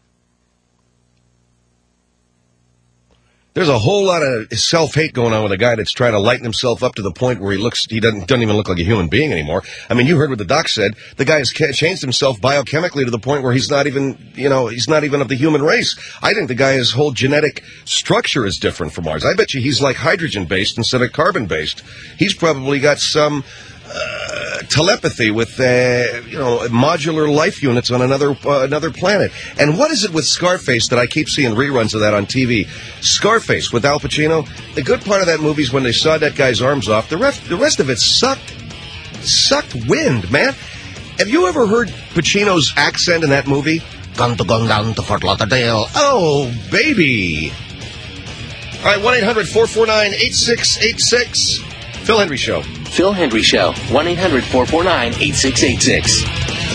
There's a whole lot of self-hate going on with a guy that's trying to lighten himself up to the point where he looks, he doesn't, doesn't even look like a human being anymore. I mean, you heard what the doc said. The guy has changed himself biochemically to the point where he's not even, you know, he's not even of the human race. I think the guy's whole genetic structure is different from ours. I bet you he's like hydrogen-based instead of carbon-based. He's probably got some uh, telepathy with, uh, you know, modular life units on another uh, another planet. And what is it with Scarface that I keep seeing reruns of that on T V? Scarface with Al Pacino. The good part of that movie is when they sawed that guy's arms off. The rest, the rest of it sucked, sucked wind, man. Have you ever heard Pacino's accent in that movie? Gun to gun down to Fort Lauderdale. Oh, baby. All right, one eight hundred four four nine eight six eight six. Phil Hendry Show. Phil Hendry Show. one eight hundred four four nine eight six eight six.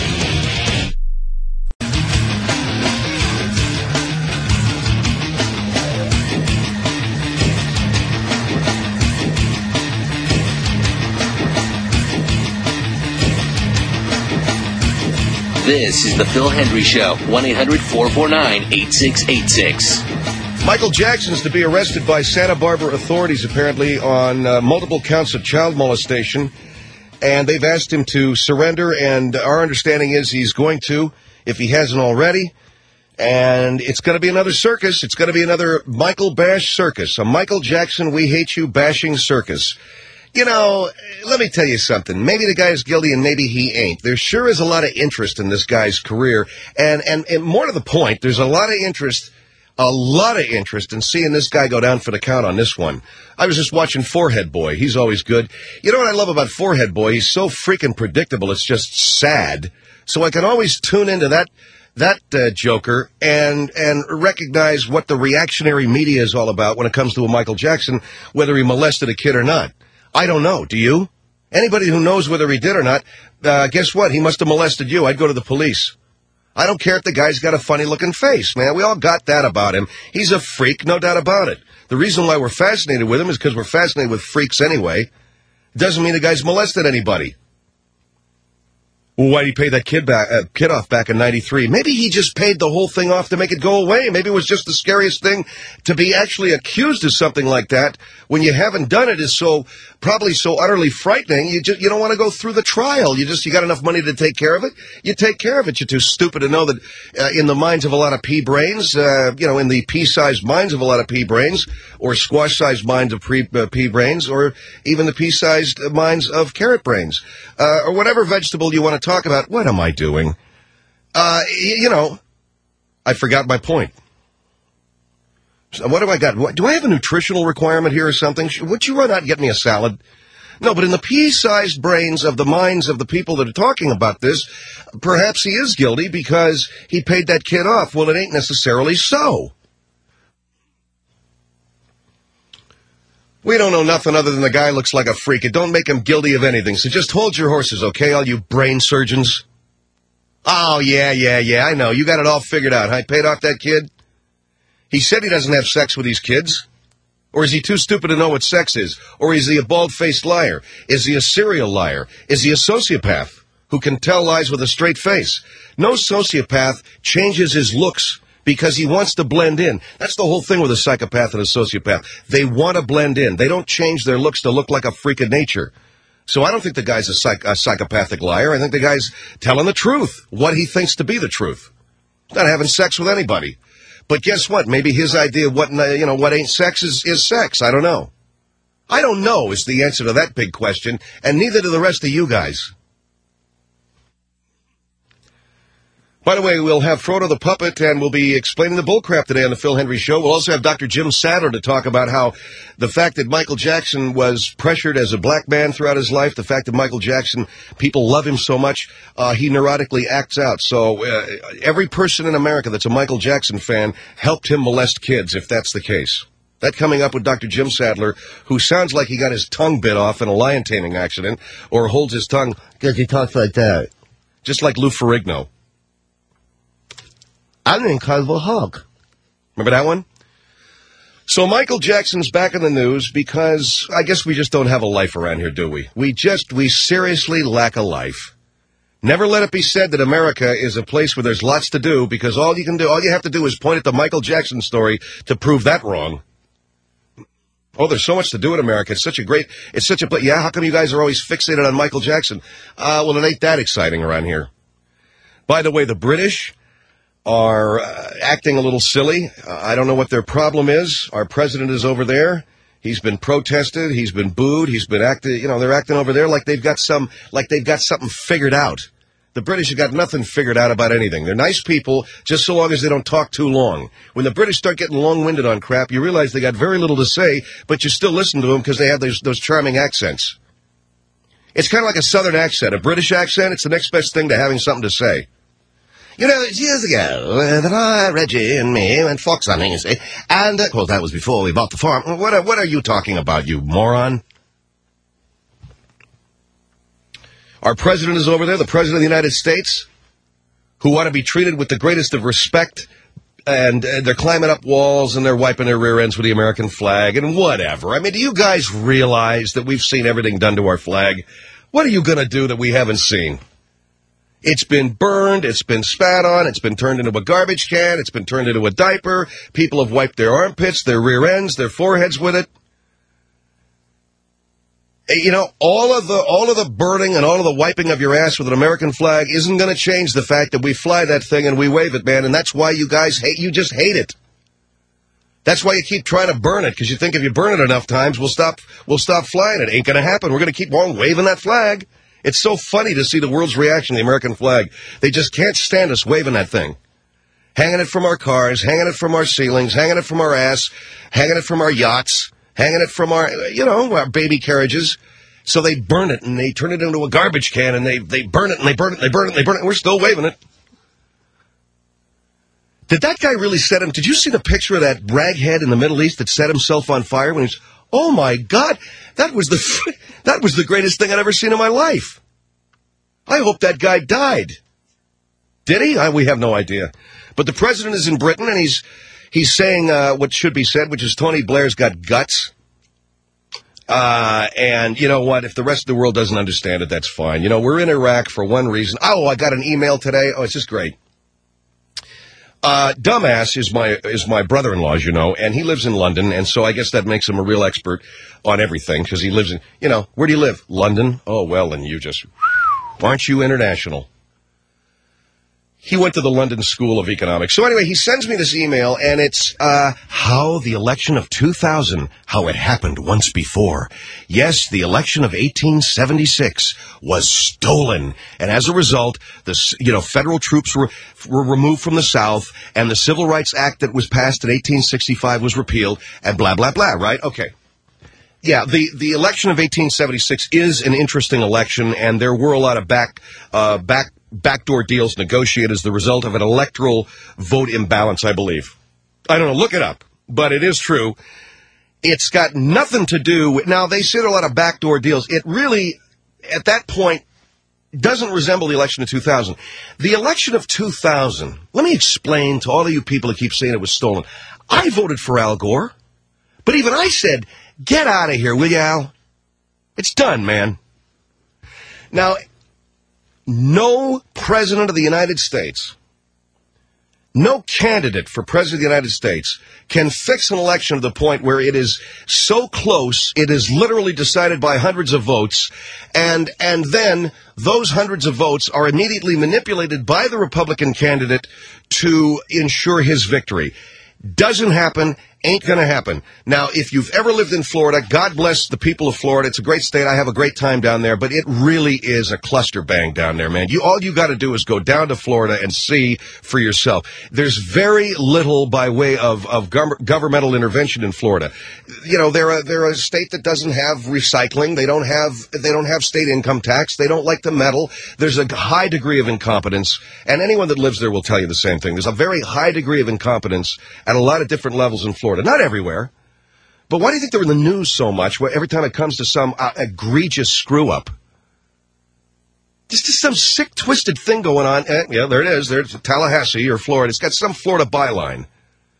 This is the Phil Hendry Show. one eight hundred four four nine eight six eight six. Michael Jackson's to be arrested by Santa Barbara authorities, apparently, on uh, multiple counts of child molestation. And they've asked him to surrender, and our understanding is he's going to, if he hasn't already. And it's going to be another circus. It's going to be another Michael Bash circus, a Michael Jackson we hate you bashing circus. You know, let me tell you something. Maybe the guy's guilty and maybe he ain't. There sure is a lot of interest in this guy's career. And, and, and more to the point, there's a lot of interest, a lot of interest in seeing this guy go down for the count on this one. I was just watching Forehead Boy. He's always good. You know what I love about Forehead Boy? He's so freaking predictable. It's just sad. So I can always tune into that that uh, joker and and recognize what the reactionary media is all about when it comes to a Michael Jackson, whether he molested a kid or not. I don't know. Do you? Anybody who knows whether he did or not, uh, guess what? He must have molested you. I'd go to the police. I don't care if the guy's got a funny-looking face, man. We all got that about him. He's a freak, no doubt about it. The reason why we're fascinated with him is because we're fascinated with freaks anyway. It doesn't mean the guy's molested anybody. Well, why did he pay that kid back, uh, kid off back in ninety-three? Maybe he just paid the whole thing off to make it go away. Maybe it was just the scariest thing to be actually accused of something like that when you haven't done it is so, probably so utterly frightening. You just, you don't want to go through the trial. You just, you got enough money to take care of it. You take care of it. You're too stupid to know that uh, in the minds of a lot of pea brains, uh, you know, in the pea-sized minds of a lot of pea brains, or squash-sized minds of pre, uh, pea brains, or even the pea-sized minds of carrot brains, uh, or whatever vegetable you want to talk about. What am I doing? Uh, you know, I forgot my point. So what do I got? What, do I have a nutritional requirement here or something? Would you run out and get me a salad? No, but in the pea-sized brains of the minds of the people that are talking about this, perhaps he is guilty because he paid that kid off. Well, it ain't necessarily so. We don't know nothing other than the guy looks like a freak. It don't make him guilty of anything. So just hold your horses, okay, all you brain surgeons? Oh, yeah, yeah, yeah, I know. You got it all figured out. I paid off that kid. He said he doesn't have sex with these kids. Or is he too stupid to know what sex is? Or is he a bald-faced liar? Is he a serial liar? Is he a sociopath who can tell lies with a straight face? No sociopath changes his looks because he wants to blend in. That's the whole thing with a psychopath and a sociopath. They want to blend in. They don't change their looks to look like a freak of nature. So I don't think the guy's a, psych- a psychopathic liar. I think the guy's telling the truth, what he thinks to be the truth. He's not having sex with anybody. But guess what? Maybe his idea of what, you know, what ain't sex is, is sex. I don't know. I don't know is the answer to that big question, and neither do the rest of you guys. By the way, we'll have Frodo the Puppet, and we'll be explaining the bullcrap today on the Phil Hendry Show. We'll also have Doctor Jim Sadler to talk about how the fact that Michael Jackson was pressured as a black man throughout his life, the fact that Michael Jackson, people love him so much, uh, he neurotically acts out. So uh, every person in America that's a Michael Jackson fan helped him molest kids, if that's the case. That coming up with Doctor Jim Sadler, who sounds like he got his tongue bit off in a lion taming accident, or holds his tongue because he talks like that, just like Lou Ferrigno. I'm an Incredible Hulk. Remember that one? So Michael Jackson's back in the news because I guess we just don't have a life around here, do we? We just, we seriously lack a life. Never let it be said that America is a place where there's lots to do, because all you can do, all you have to do is point at the Michael Jackson story to prove that wrong. Oh, there's so much to do in America. It's such a great, it's such a, yeah, how come you guys are always fixated on Michael Jackson? Uh, well, it ain't that exciting around here. By the way, the British are uh, acting a little silly. Uh, I don't know what their problem is. Our president is over there. He's been protested. He's been booed. He's been acting, you know, they're acting over there like they've got some, like they've got something figured out. The British have got nothing figured out about anything. They're nice people, just so long as they don't talk too long. When the British start getting long-winded on crap, you realize they got very little to say, but you still listen to them because they have those, those charming accents. It's kind of like a southern accent. A British accent, it's the next best thing to having something to say. You know, it's years ago uh, that I, Reggie, and me went fox hunting, you see, and, uh, of course, that was before we bought the farm. What are, what are you talking about, you moron? Our president is over there, the president of the United States, who want to be treated with the greatest of respect, and uh, they're climbing up walls and they're wiping their rear ends with the American flag and whatever. I mean, do you guys realize that we've seen everything done to our flag? What are you going to do that we haven't seen? It's been burned, it's been spat on, it's been turned into a garbage can, it's been turned into a diaper. People have wiped their armpits, their rear ends, their foreheads with it. You know, all of the all of the burning and all of the wiping of your ass with an American flag isn't going to change the fact that we fly that thing and we wave it, man, and that's why you guys hate, you just hate it. That's why you keep trying to burn it, because you think if you burn it enough times, we'll stop we'll stop flying it. Ain't going to happen. We're going to keep on waving that flag. It's so funny to see the world's reaction to the American flag. They just can't stand us waving that thing. Hanging it from our cars, hanging it from our ceilings, hanging it from our ass, hanging it from our yachts, hanging it from our, you know, our baby carriages. So they burn it, and they turn it into a garbage can, and they, they burn it, and they burn it, and they burn it, and they burn it, and we're still waving it. Did that guy really set him? Did you see the picture of that raghead in the Middle East that set himself on fire when he was... Oh, my God, that was the that was the greatest thing I'd ever seen in my life. I hope that guy died. Did he? I, we have no idea. But the president is in Britain, and he's he's saying uh, what should be said, which is Tony Blair's got guts. Uh, and you know what? If the rest of the world doesn't understand it, that's fine. You know, we're in Iraq for one reason. Oh, I got an email today. Oh, it's just great. Uh, Dumbass is my is my brother-in-law, as you know, and he lives in London, and so I guess that makes him a real expert on everything, because he lives in, you know, where do you live? London? Oh, well, and you just, aren't you international? He went to the London School of Economics. So anyway, he sends me this email, and it's uh, how the election of two thousand, how it happened once before. Yes, the election of eighteen seventy-six was stolen, and as a result, the you know federal troops were were removed from the South, and the Civil Rights Act that was passed in eighteen sixty-five was repealed, and blah blah blah. Right? Okay. Yeah, the, the election of eighteen seventy-six is an interesting election, and there were a lot of back uh, back. backdoor deals negotiated as the result of an electoral vote imbalance, I believe. I don't know, look it up, but it is true. It's got nothing to do with, now they say there are a lot of backdoor deals. It really, at that point, doesn't resemble the election of two thousand. The election of two thousand, let me explain to all of you people that keep saying it was stolen. I voted for Al Gore, but even I said, get out of here, will you, Al? It's done, man. Now, no president of the United States, no candidate for president of the United States can fix an election to the point where it is so close, it is literally decided by hundreds of votes, and and then those hundreds of votes are immediately manipulated by the Republican candidate to ensure his victory. Doesn't happen. Ain't going to happen. Now, if you've ever lived in Florida, God bless the people of Florida. It's a great state. I have a great time down there, but it really is a cluster bang down there, man. You all you got to do is go down to Florida and see for yourself. There's very little by way of of gov- governmental intervention in Florida. You know, they're a, they're a state that doesn't have recycling. They don't have they don't have state income tax. They don't like to meddle. There's a high degree of incompetence, and anyone that lives there will tell you the same thing. There's a very high degree of incompetence at a lot of different levels in Florida. Not everywhere. But why do you think they're in the news so much where every time it comes to some uh, egregious screw-up? Just, just some sick, twisted thing going on. Eh, yeah, there it is. There's Tallahassee or Florida. It's got some Florida byline.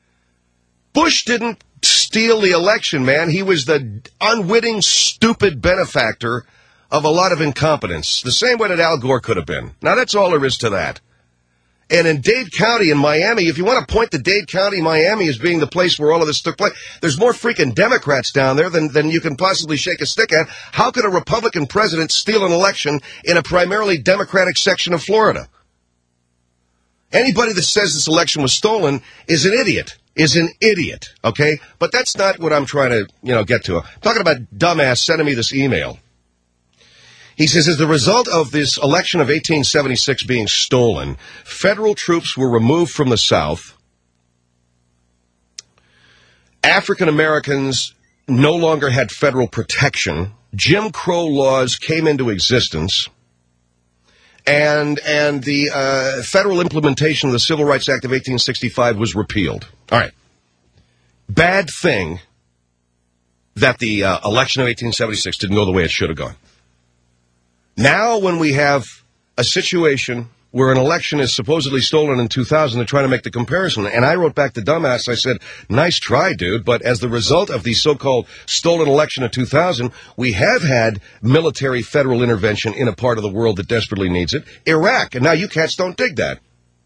Bush didn't steal the election, man. He was the unwitting, stupid benefactor of a lot of incompetence. The same way that Al Gore could have been. Now, that's all there is to that. And in Dade County in Miami, if you want to point to Dade County, Miami as being the place where all of this took place, there's more freaking Democrats down there than, than you can possibly shake a stick at. How could a Republican president steal an election in a primarily Democratic section of Florida? Anybody that says this election was stolen is an idiot, is an idiot, okay? But that's not what I'm trying to, you know, get to. I'm talking about Dumbass sending me this email. He says, as the result of this election of eighteen seventy-six being stolen, federal troops were removed from the South. African Americans no longer had federal protection. Jim Crow laws came into existence. And and the uh, federal implementation of the Civil Rights Act of eighteen sixty-five was repealed. All right. Bad thing that the uh, election of eighteen seventy-six didn't go the way it should have gone. Now, when we have a situation where an election is supposedly stolen in two thousand, they're trying to make the comparison. And I wrote back to Dumbass, I said, nice try, dude, but as the result of the so-called stolen election of two thousand, we have had military federal intervention in a part of the world that desperately needs it, Iraq. And now you cats don't dig that.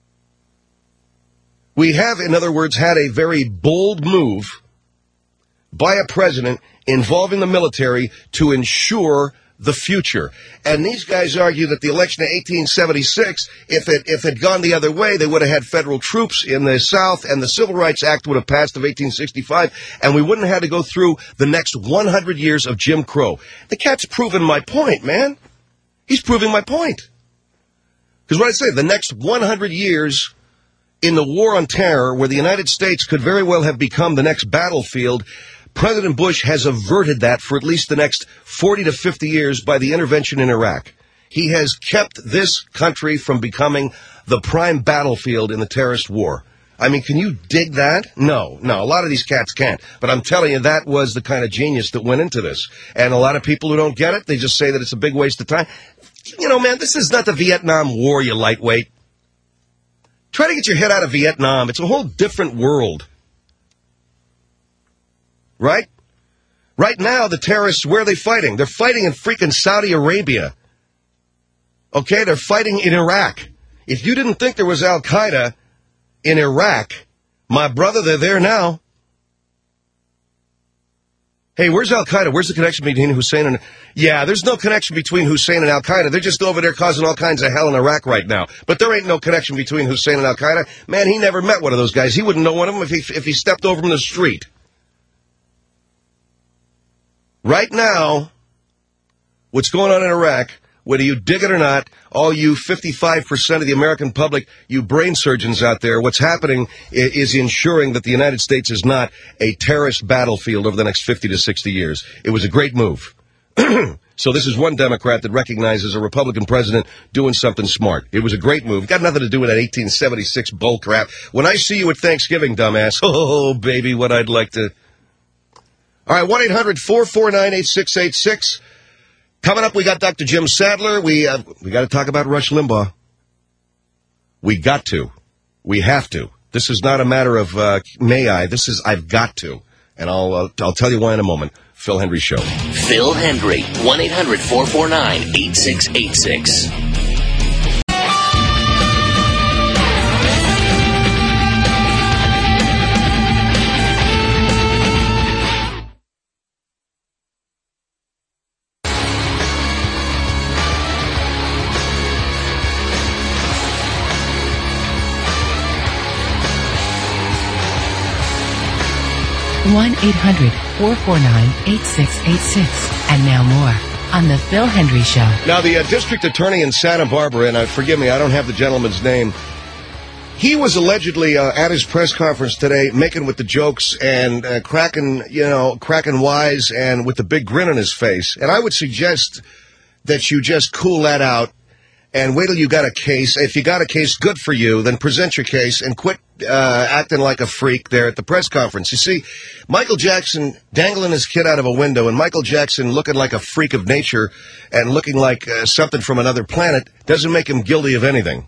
We have, in other words, had a very bold move by a president involving the military to ensure the future. And these guys argue that the election of eighteen seventy-six, if it if it had gone the other way, they would have had federal troops in the South, and the Civil Rights Act would have passed of eighteen sixty-five, and we wouldn't have had to go through the next one hundred years of Jim Crow. The cat's proving my point, man. He's proving my point. Because what I say, the next one hundred years in the war on terror, where the United States could very well have become the next battlefield, President Bush has averted that for at least the next forty to fifty years by the intervention in Iraq. He has kept this country from becoming the prime battlefield in the terrorist war. I mean, can you dig that? No, no, a lot of these cats can't. But I'm telling you, that was the kind of genius that went into this. And a lot of people who don't get it, they just say that it's a big waste of time. You know, man, this is not the Vietnam War, you lightweight. Try to get your head out of Vietnam. It's a whole different world. Right? Right now, the terrorists, where are they fighting? They're fighting in freaking Saudi Arabia. Okay, they're fighting in Iraq. If you didn't think there was Al-Qaeda in Iraq, my brother, they're there now. Hey, where's Al-Qaeda? Where's the connection between Hussein and... Yeah, there's no connection between Hussein and Al-Qaeda. They're just over there causing all kinds of hell in Iraq right now. But there ain't no connection between Hussein and Al-Qaeda. Man, he never met one of those guys. He wouldn't know one of them if he, if he stepped over them in the street. Right now, what's going on in Iraq, whether you dig it or not, all you fifty-five percent of the American public, you brain surgeons out there, what's happening is ensuring that the United States is not a terrorist battlefield over the next fifty to sixty years. It was a great move. So this is one Democrat that recognizes a Republican president doing something smart. It was a great move. Got nothing to do with that eighteen seventy-six bull crap. When I see you at Thanksgiving, dumbass, oh, baby, what I'd like to... All right, one eight hundred four four nine eight six eight six. Coming up, we got Doctor Jim Sadler. We uh, we got to talk about Rush Limbaugh. We got to. We have to. This is not a matter of uh, may I. This is I've got to. And I'll uh, I'll tell you why in a moment. Phil Hendry Show. Phil Hendry, one eight hundred four four nine eight six eight six. one eight hundred four four nine eight six eight six. And now more on The Phil Hendry Show. Now, the uh, district attorney in Santa Barbara, and uh, forgive me, I don't have the gentleman's name, he was allegedly uh, at his press conference today making with the jokes and uh, cracking, you know, cracking wise and with the big grin on his face. And I would suggest that you just cool that out and wait till you got a case. If you got a case, good for you. Then present your case and quit uh, acting like a freak there at the press conference. You see, Michael Jackson dangling his kid out of a window and Michael Jackson looking like a freak of nature and looking like uh, something from another planet doesn't make him guilty of anything.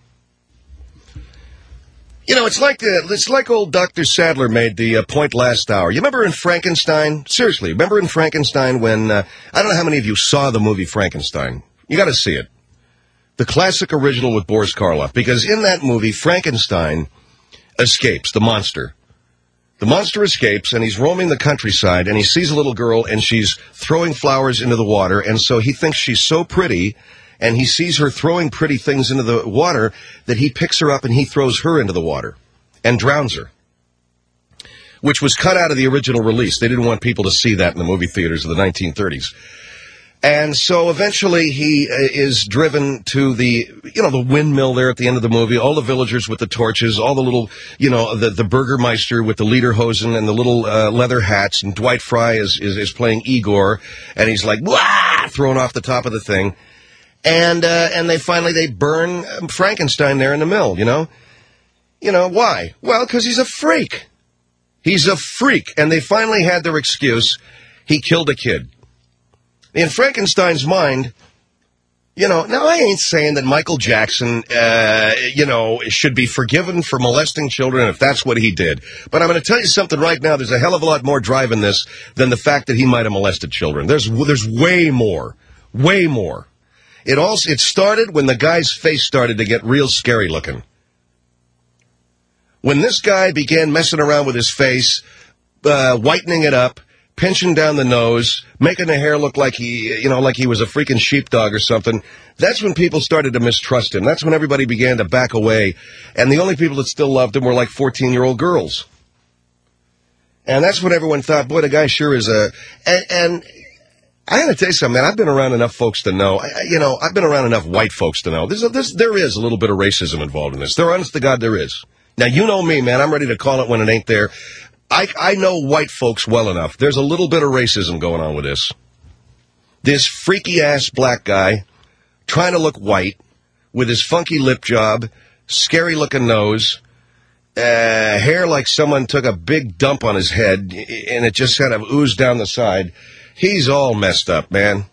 You know, it's like uh, it's like old Doctor Sadler made the uh, point last hour. You remember in Frankenstein? Seriously, remember in Frankenstein when, uh, I don't know how many of you saw the movie Frankenstein. You got to see it. The classic original with Boris Karloff. Because in that movie, Frankenstein escapes, the monster. The monster escapes, and he's roaming the countryside, and he sees a little girl, and she's throwing flowers into the water, and so he thinks she's so pretty, and he sees her throwing pretty things into the water, that he picks her up and he throws her into the water and drowns her. Which was cut out of the original release. They didn't want people to see that in the movie theaters of the nineteen thirties. And so eventually he uh, is driven to the, you know, the windmill there at the end of the movie, all the villagers with the torches, all the little, you know, the, the Burgermeister with the lederhosen and the little uh, leather hats, and Dwight Fry is, is, is playing Igor, and he's like, wah, thrown off the top of the thing. And, uh, and they finally, they burn Frankenstein there in the mill, you know? You know, why? Well, because he's a freak. He's a freak. And they finally had their excuse. He killed a kid. In Frankenstein's mind, you know, now I ain't saying that Michael Jackson, uh, you know, should be forgiven for molesting children if that's what he did. But I'm going to tell you something right now. There's a hell of a lot more drive in this than the fact that he might have molested children. There's there's way more, way more. It also it started when the guy's face started to get real scary looking. When this guy began messing around with his face, uh, whitening it up, pinching down the nose, making the hair look like he, you know, like he was a freaking sheepdog or something. That's when people started to mistrust him. That's when everybody began to back away. And the only people that still loved him were like fourteen-year-old girls. And that's when everyone thought, boy, the guy sure is a... And, and I got to tell you something, man. I've been around enough folks to know, I, you know, I've been around enough white folks to know. There's a, this, there is a little bit of racism involved in this. There, honest to God, there is. Now, you know me, man. I'm ready to call it when it ain't there. I, I know white folks well enough. There's a little bit of racism going on with this. This freaky-ass black guy trying to look white with his funky lip job, scary-looking nose, uh, hair like someone took a big dump on his head, and it just kind of oozed down the side. He's all messed up, man.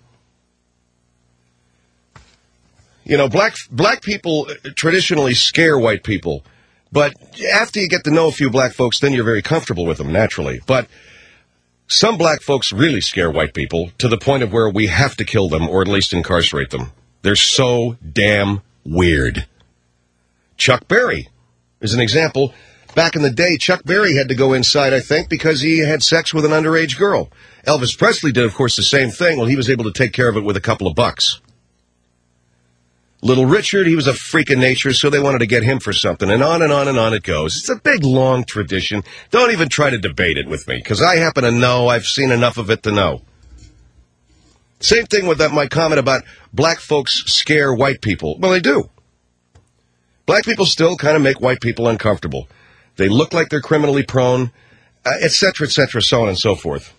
You know, black black people traditionally scare white people. But after you get to know a few black folks, then you're very comfortable with them, naturally. But Some black folks really scare white people to the point of where we have to kill them or at least incarcerate them. They're so damn weird. Chuck Berry is an example. Back in the day, Chuck Berry had to go inside, I think, because he had sex with an underage girl. Elvis Presley did, of course, the same thing. Well, he was able to take care of it with a couple of bucks. Little Richard, he was a freak of nature, so they wanted to get him for something. And on and on and on it goes. It's a big, long tradition. Don't even try to debate it with me, because I happen to know. I've seen enough of it to know. Same thing with that, my comment about black folks scare white people. Well, they do. Black people still kind of make white people uncomfortable. They look like they're criminally prone, uh, et cetera, et cetera, so on and so forth.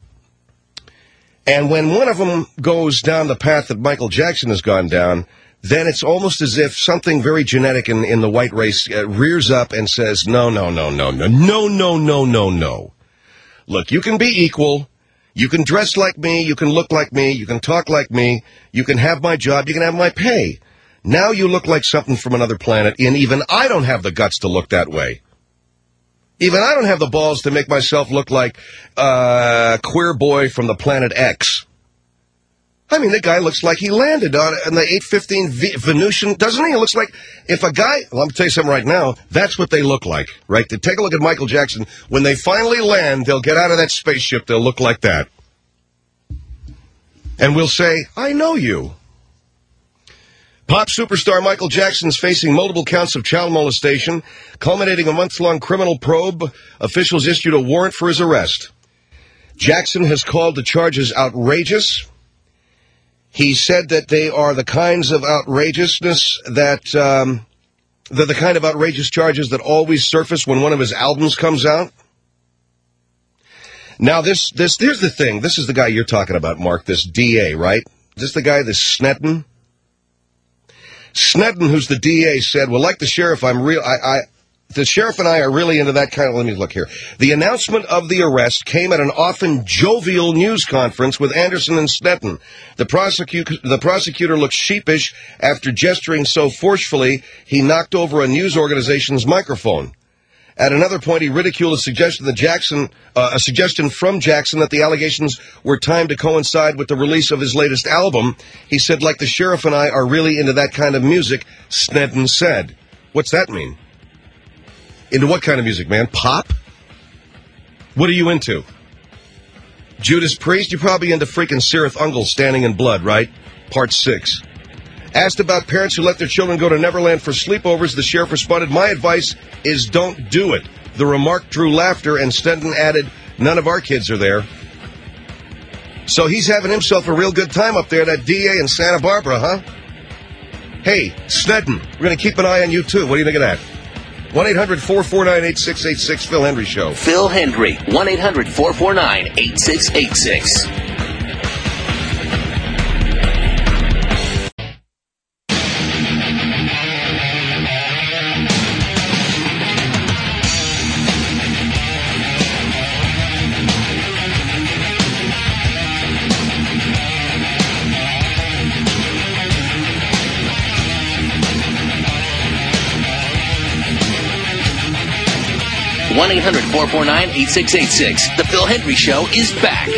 And when one of them goes down the path that Michael Jackson has gone down, then it's almost as if something very genetic in, in the white race uh, rears up and says, no, no, no, no, no, no, no, no, no, no. Look, you can be equal. You can dress like me. You can look like me. You can talk like me. You can have my job. You can have my pay. Now you look like something from another planet, and even I don't have the guts to look that way. Even I don't have the balls to make myself look like a uh, queer boy from the planet X. I mean, the guy looks like he landed on, on the eight fifteen v- Venusian, doesn't he? It looks like if a guy, well, I'm going to tell you something right now, that's what they look like, right? To take a look at Michael Jackson. When they finally land, they'll get out of that spaceship, they'll look like that. And we'll say, I know you. Pop superstar Michael Jackson's facing multiple counts of child molestation, culminating a month-long criminal probe. Officials issued a warrant for his arrest. Jackson has called the charges outrageous. He said that they are the kinds of outrageousness that, um, they're the kind of outrageous charges that always surface when one of his albums comes out. Now, this, this, here's the thing. This is the guy you're talking about, Mark, this D A, right? Is this the guy, this Sneddon? Sneddon, who's the D A, said, well, like the sheriff, I'm real, I, I, the sheriff and I are really into that kind of, let me look here. The announcement of the arrest came at an often jovial news conference with Anderson and Sneddon. The prosecutor, the prosecutor looked sheepish after gesturing so forcefully he knocked over a news organization's microphone. At another point, he ridiculed a suggestion that Jackson, uh, a suggestion from Jackson that the allegations were timed to coincide with the release of his latest album. He said, like the sheriff and I are really into that kind of music, Sneddon said. What's that mean? Into what kind of music, man? Pop? What are you into? Judas Priest? You're probably into freaking Sirith Ungol, Standing in Blood, right? Part six. Asked about parents who let their children go to Neverland for sleepovers, the sheriff responded, my advice is don't do it. The remark drew laughter, and Sneddon added, none of our kids are there. So he's having himself a real good time up there, that D A in Santa Barbara, huh? Hey, Sneddon, we're going to keep an eye on you, too. What do you think of that? one eight hundred four four nine eight six eight six, Phil Hendry Show. Phil Hendry, one eight hundred four four nine eight six eight six. one eight hundred four four nine eight six eight six. The Phil Hendry Show is back.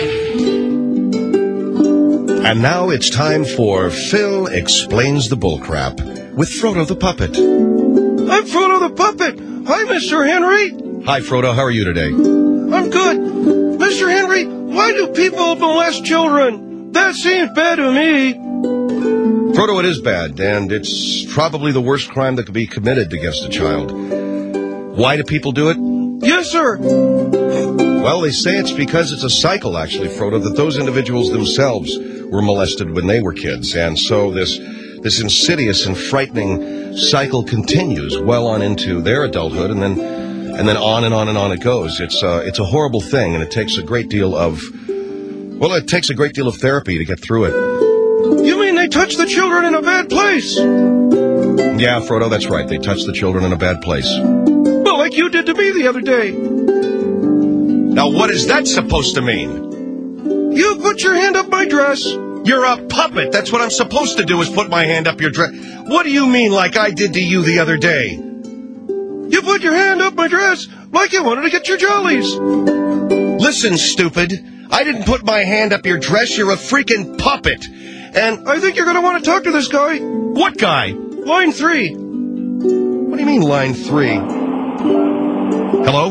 And now it's time for Phil Explains the Bullcrap with Frodo the Puppet. I'm Frodo the Puppet. Hi, Mister Henry. Hi, Frodo. How are you today? I'm good. Mister Henry, why do people molest children? That seems bad to me. Frodo, it is bad, and it's probably the worst crime that could be committed against a child. Why do people do it? Yes, sir. Well, they say it's because it's a cycle, actually, Frodo, that those individuals themselves were molested when they were kids. And so this this insidious and frightening cycle continues well on into their adulthood, and then and then on and on and on it goes. It's uh, it's a horrible thing, and it takes a great deal of, well, it takes a great deal of therapy to get through it. You mean they touch the children in a bad place? Yeah, Frodo, that's right. They touch the children in a bad place. Well, like you did to me the other day. Now, what is that supposed to mean? You put your hand up my dress. You're a puppet. That's what I'm supposed to do, is put my hand up your dress. What do you mean, like I did to you the other day? You put your hand up my dress like you wanted to get your jollies. Listen, stupid. I didn't put my hand up your dress. You're a freaking puppet. And I think you're going to want to talk to this guy. What guy? Line three. What do you mean, line three? Hello?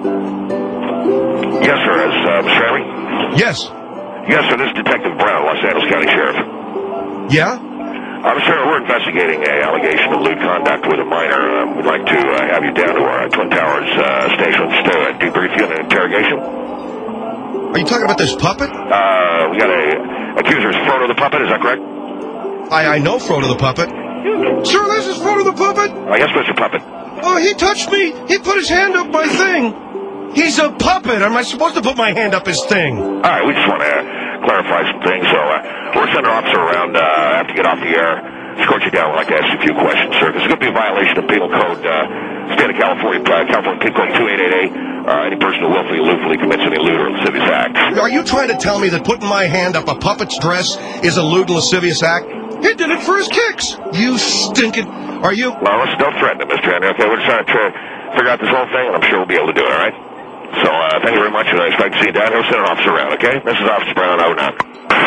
Yes, sir. Is uh, Mister Henry? Yes. Yes, sir. This is Detective Brown, Los Angeles County Sheriff. Yeah? Uh, Mister Henry, we're investigating an allegation of lewd conduct with a minor. Um, we'd like to uh, have you down to our Twin Towers uh, station to uh, debrief you in an interrogation. Are you talking about this puppet? Uh, we got a accuser, Frodo the puppet. Is that correct? I, I know Frodo the puppet. Sir, this is Frodo the puppet. Uh, yes, Mister Puppet. Oh, he touched me. He put his hand up my thing. He's a puppet. Am I supposed to put my hand up his thing? All right, we just want to clarify some things. So uh, we're sending our officer around uh, after you get off the air. Escort you down. We'd like to ask you a few questions, sir. This is going to be a violation of Penal Code, uh, State of California, uh, California Penal Code two eight eight eight. Uh, any person who willfully, lewdly commits any lewd or lascivious act. Are you trying to tell me that putting my hand up a puppet's dress is a lewd and lascivious act? He did it for his kicks. You stinking... Are you... Well, listen, don't threaten him, Mister Henry, okay? We're just trying to try, figure out this whole thing, and I'm sure we'll be able to do it, all right? So, uh, thank you very much, and I expect to see you down here. We'll send an officer around, okay? This is Officer Brown, over now.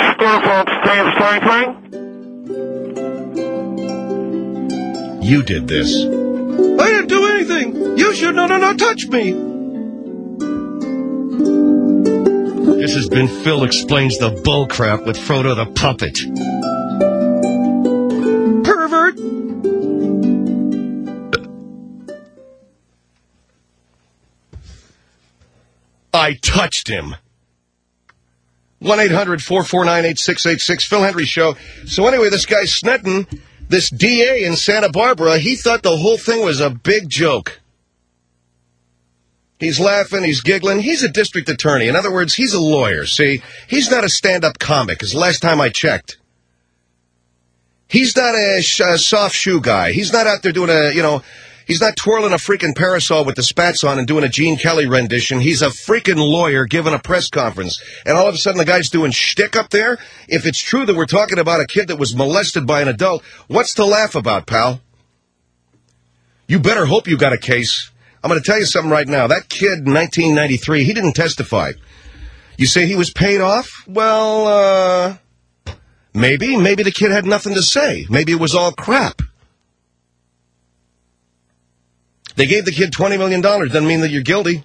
You did this. I didn't do anything. You should not have not touched me. This has been Phil Explains the Bullcrap with Frodo the Puppet. Pervert. I touched him. one eight hundred four four nine eight six eight six, Phil Henry Show. So anyway, this guy Snetton, this D A in Santa Barbara, he thought the whole thing was a big joke. He's laughing, he's giggling. He's a district attorney. In other words, he's a lawyer, see? He's not a stand-up comic, because last time I checked. He's not a, sh- a soft shoe guy. He's not out there doing a, you know, he's not twirling a freaking parasol with the spats on and doing a Gene Kelly rendition. He's a freaking lawyer giving a press conference. And all of a sudden the guy's doing shtick up there? If it's true that we're talking about a kid that was molested by an adult, what's to laugh about, pal? You better hope you got a case. I'm going to tell you something right now. That kid in nineteen ninety-three, he didn't testify. You say he was paid off? Well, uh, maybe. Maybe the kid had nothing to say. Maybe it was all crap. They gave the kid twenty million dollars. Doesn't mean that you're guilty.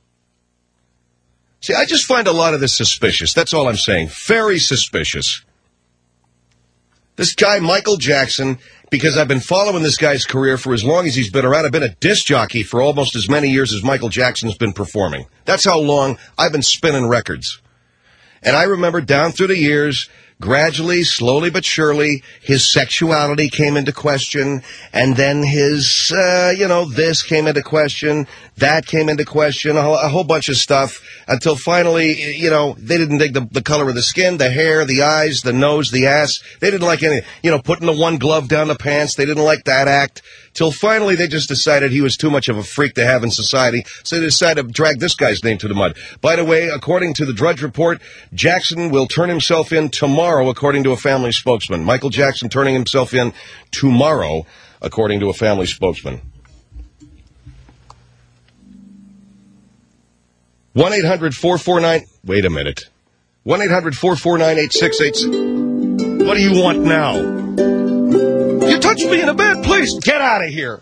See, I just find a lot of this suspicious. That's all I'm saying. Very suspicious. This guy, Michael Jackson, because I've been following this guy's career for as long as he's been around. I've been a disc jockey for almost as many years as Michael Jackson's been performing. That's how long I've been spinning records. And I remember down through the years, gradually, slowly but surely, his sexuality came into question, and then his, uh, you know, this came into question, that came into question, a whole, a whole bunch of stuff, until finally, you know, they didn't dig the, the color of the skin, the hair, the eyes, the nose, the ass. They didn't like any, you know, putting the one glove down the pants. They didn't like that act. Till finally they just decided he was too much of a freak to have in society, so they decided to drag this guy's name to the mud. By the way, according to the Drudge Report, Jackson will turn himself in tomorrow, according to a family spokesman. Michael Jackson turning himself in tomorrow, according to a family spokesman. one eight hundred four four nine... Wait a minute. one eight hundred four four nine eight six eight six. What do you want now? You touched me in a bad place. Get out of here.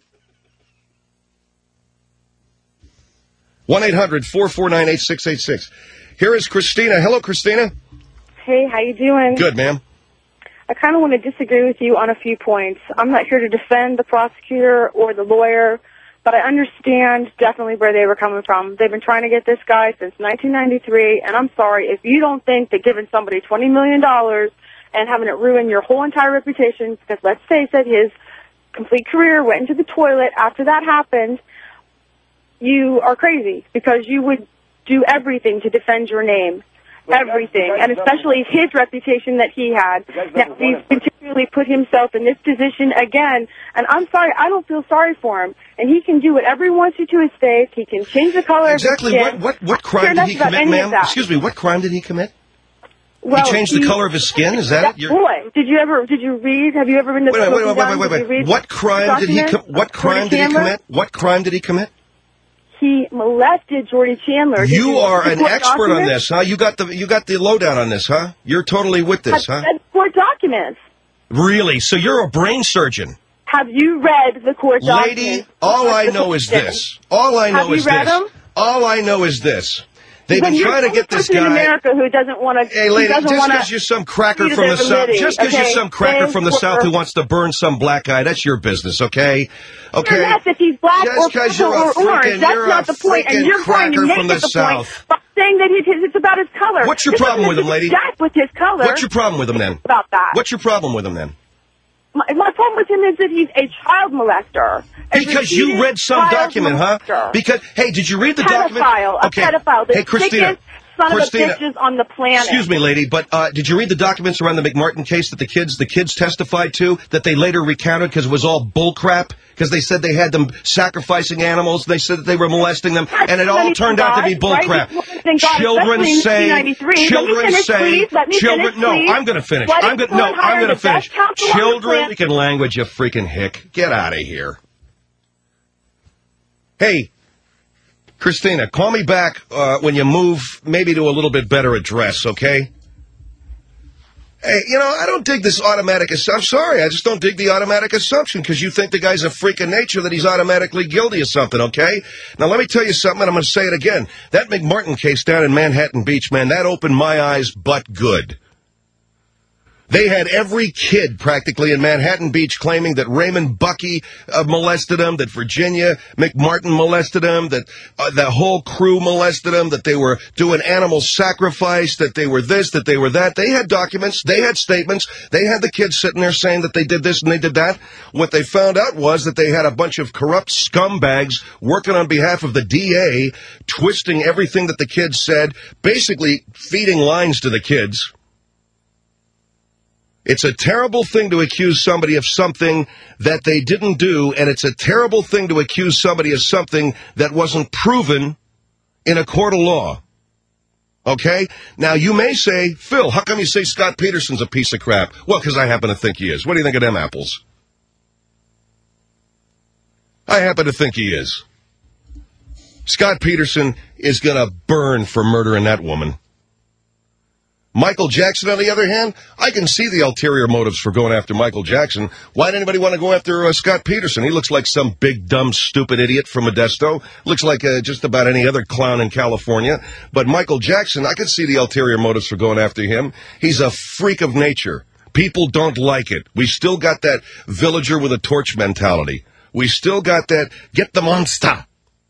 one eight hundred four four nine eight six eight six. Here is Christina. Hello, Christina. Hey, how you doing? Good, ma'am. I kind of want to disagree with you on a few points. I'm not here to defend the prosecutor or the lawyer, but I understand definitely where they were coming from. They've been trying to get this guy since nineteen ninety-three, and I'm sorry, if you don't think that giving somebody twenty million dollars and having it ruin your whole entire reputation, because let's face it, his complete career went into the toilet after that happened, you are crazy, because you would do everything to defend your name. Everything, and especially his reputation that he had. Now, he's continually put himself in this position again, and I'm sorry, I don't feel sorry for him. And he can do whatever he wants to to his face. He can change the color exactly. of his skin. What, what, what crime did he commit, ma'am? Excuse me, what crime did he commit? Well, he changed he, the color of his skin? Is that, that it? Boy, did you ever, did you read, have you ever been to wait, wait, wait, wait, wait, wait, wait. What crime did he, com- what crime did he commit? What crime did he commit? he molested Jordy Chandler. Did You are read an the court expert on documents? this, huh? You got the you got the lowdown on this, huh? You're totally with this, huh? I've read the court documents. Really? So you're a brain surgeon. Have you read the court documents? Lady, all I know is this. All I know Have you is read this. them? All I know is this. They've Then been you're trying to the get this person in guy. America who doesn't want to. Hey, lady, just wanna because you're some cracker see from the their South, validity, just because okay? you're some cracker Thanks from the for- South who wants to burn some black guy, that's your business, okay? Okay. You're not if he's black Just or 'cause purple you're a or orange. freaking- That's you're not a the point, and freaking you're trying to cracker make from it the the point South. by saying that it's, it's about his color. What's your This problem has with him, nothing lady? to do with his color. What's your problem with him then? About that. What's your problem with him then? My, my problem with him is that he's a child molester. A Because you repeated read some child document, huh? molester. Because, hey, did you read the pedophile, document? A Okay. pedophile. The Hey, Christina. sickest son Christina. of a bitches on the planet. Excuse me, lady, but uh, did you read the documents around the McMartin case that the kids the kids testified to that they later recounted because it was all bullcrap? Because they said they had them sacrificing animals. They said that they were molesting them, and it all turned out to be bullcrap. Children say, children say, children. No, I'm going to finish. I'm going. No, I'm going to finish. Children, speaking language, you freaking hick. Get out of here. Hey. Christina, call me back uh, when you move, maybe to a little bit better address, okay? Hey, you know, I don't dig this automatic assumption. I'm sorry, I just don't dig the automatic assumption because you think the guy's a freak of nature that he's automatically guilty of something, okay? Now, let me tell you something, and I'm going to say it again. That McMartin case down in Manhattan Beach, man, that opened my eyes but good. They had every kid practically in Manhattan Beach claiming that Raymond Bucky uh, molested them, that Virginia McMartin molested them, that uh, the whole crew molested them, that they were doing animal sacrifice, that they were this, that they were that. They had documents. They had statements. They had the kids sitting there saying that they did this and they did that. What they found out was that they had a bunch of corrupt scumbags working on behalf of the D A, twisting everything that the kids said, basically feeding lines to the kids. It's a terrible thing to accuse somebody of something that they didn't do, and it's a terrible thing to accuse somebody of something that wasn't proven in a court of law. Okay? Now, you may say, Phil, how come you say Scott Peterson's a piece of crap? Well, because I happen to think he is. What do you think of them apples? I happen to think he is. Scott Peterson is going to burn for murdering that woman. Michael Jackson, on the other hand, I can see the ulterior motives for going after Michael Jackson. Why'd anybody want to go after uh, Scott Peterson? He looks like some big, dumb, stupid idiot from Modesto. Looks like uh, just about any other clown in California. But Michael Jackson, I can see the ulterior motives for going after him. He's a freak of nature. People don't like it. We still got that villager with a torch mentality. We still got that, get the monster.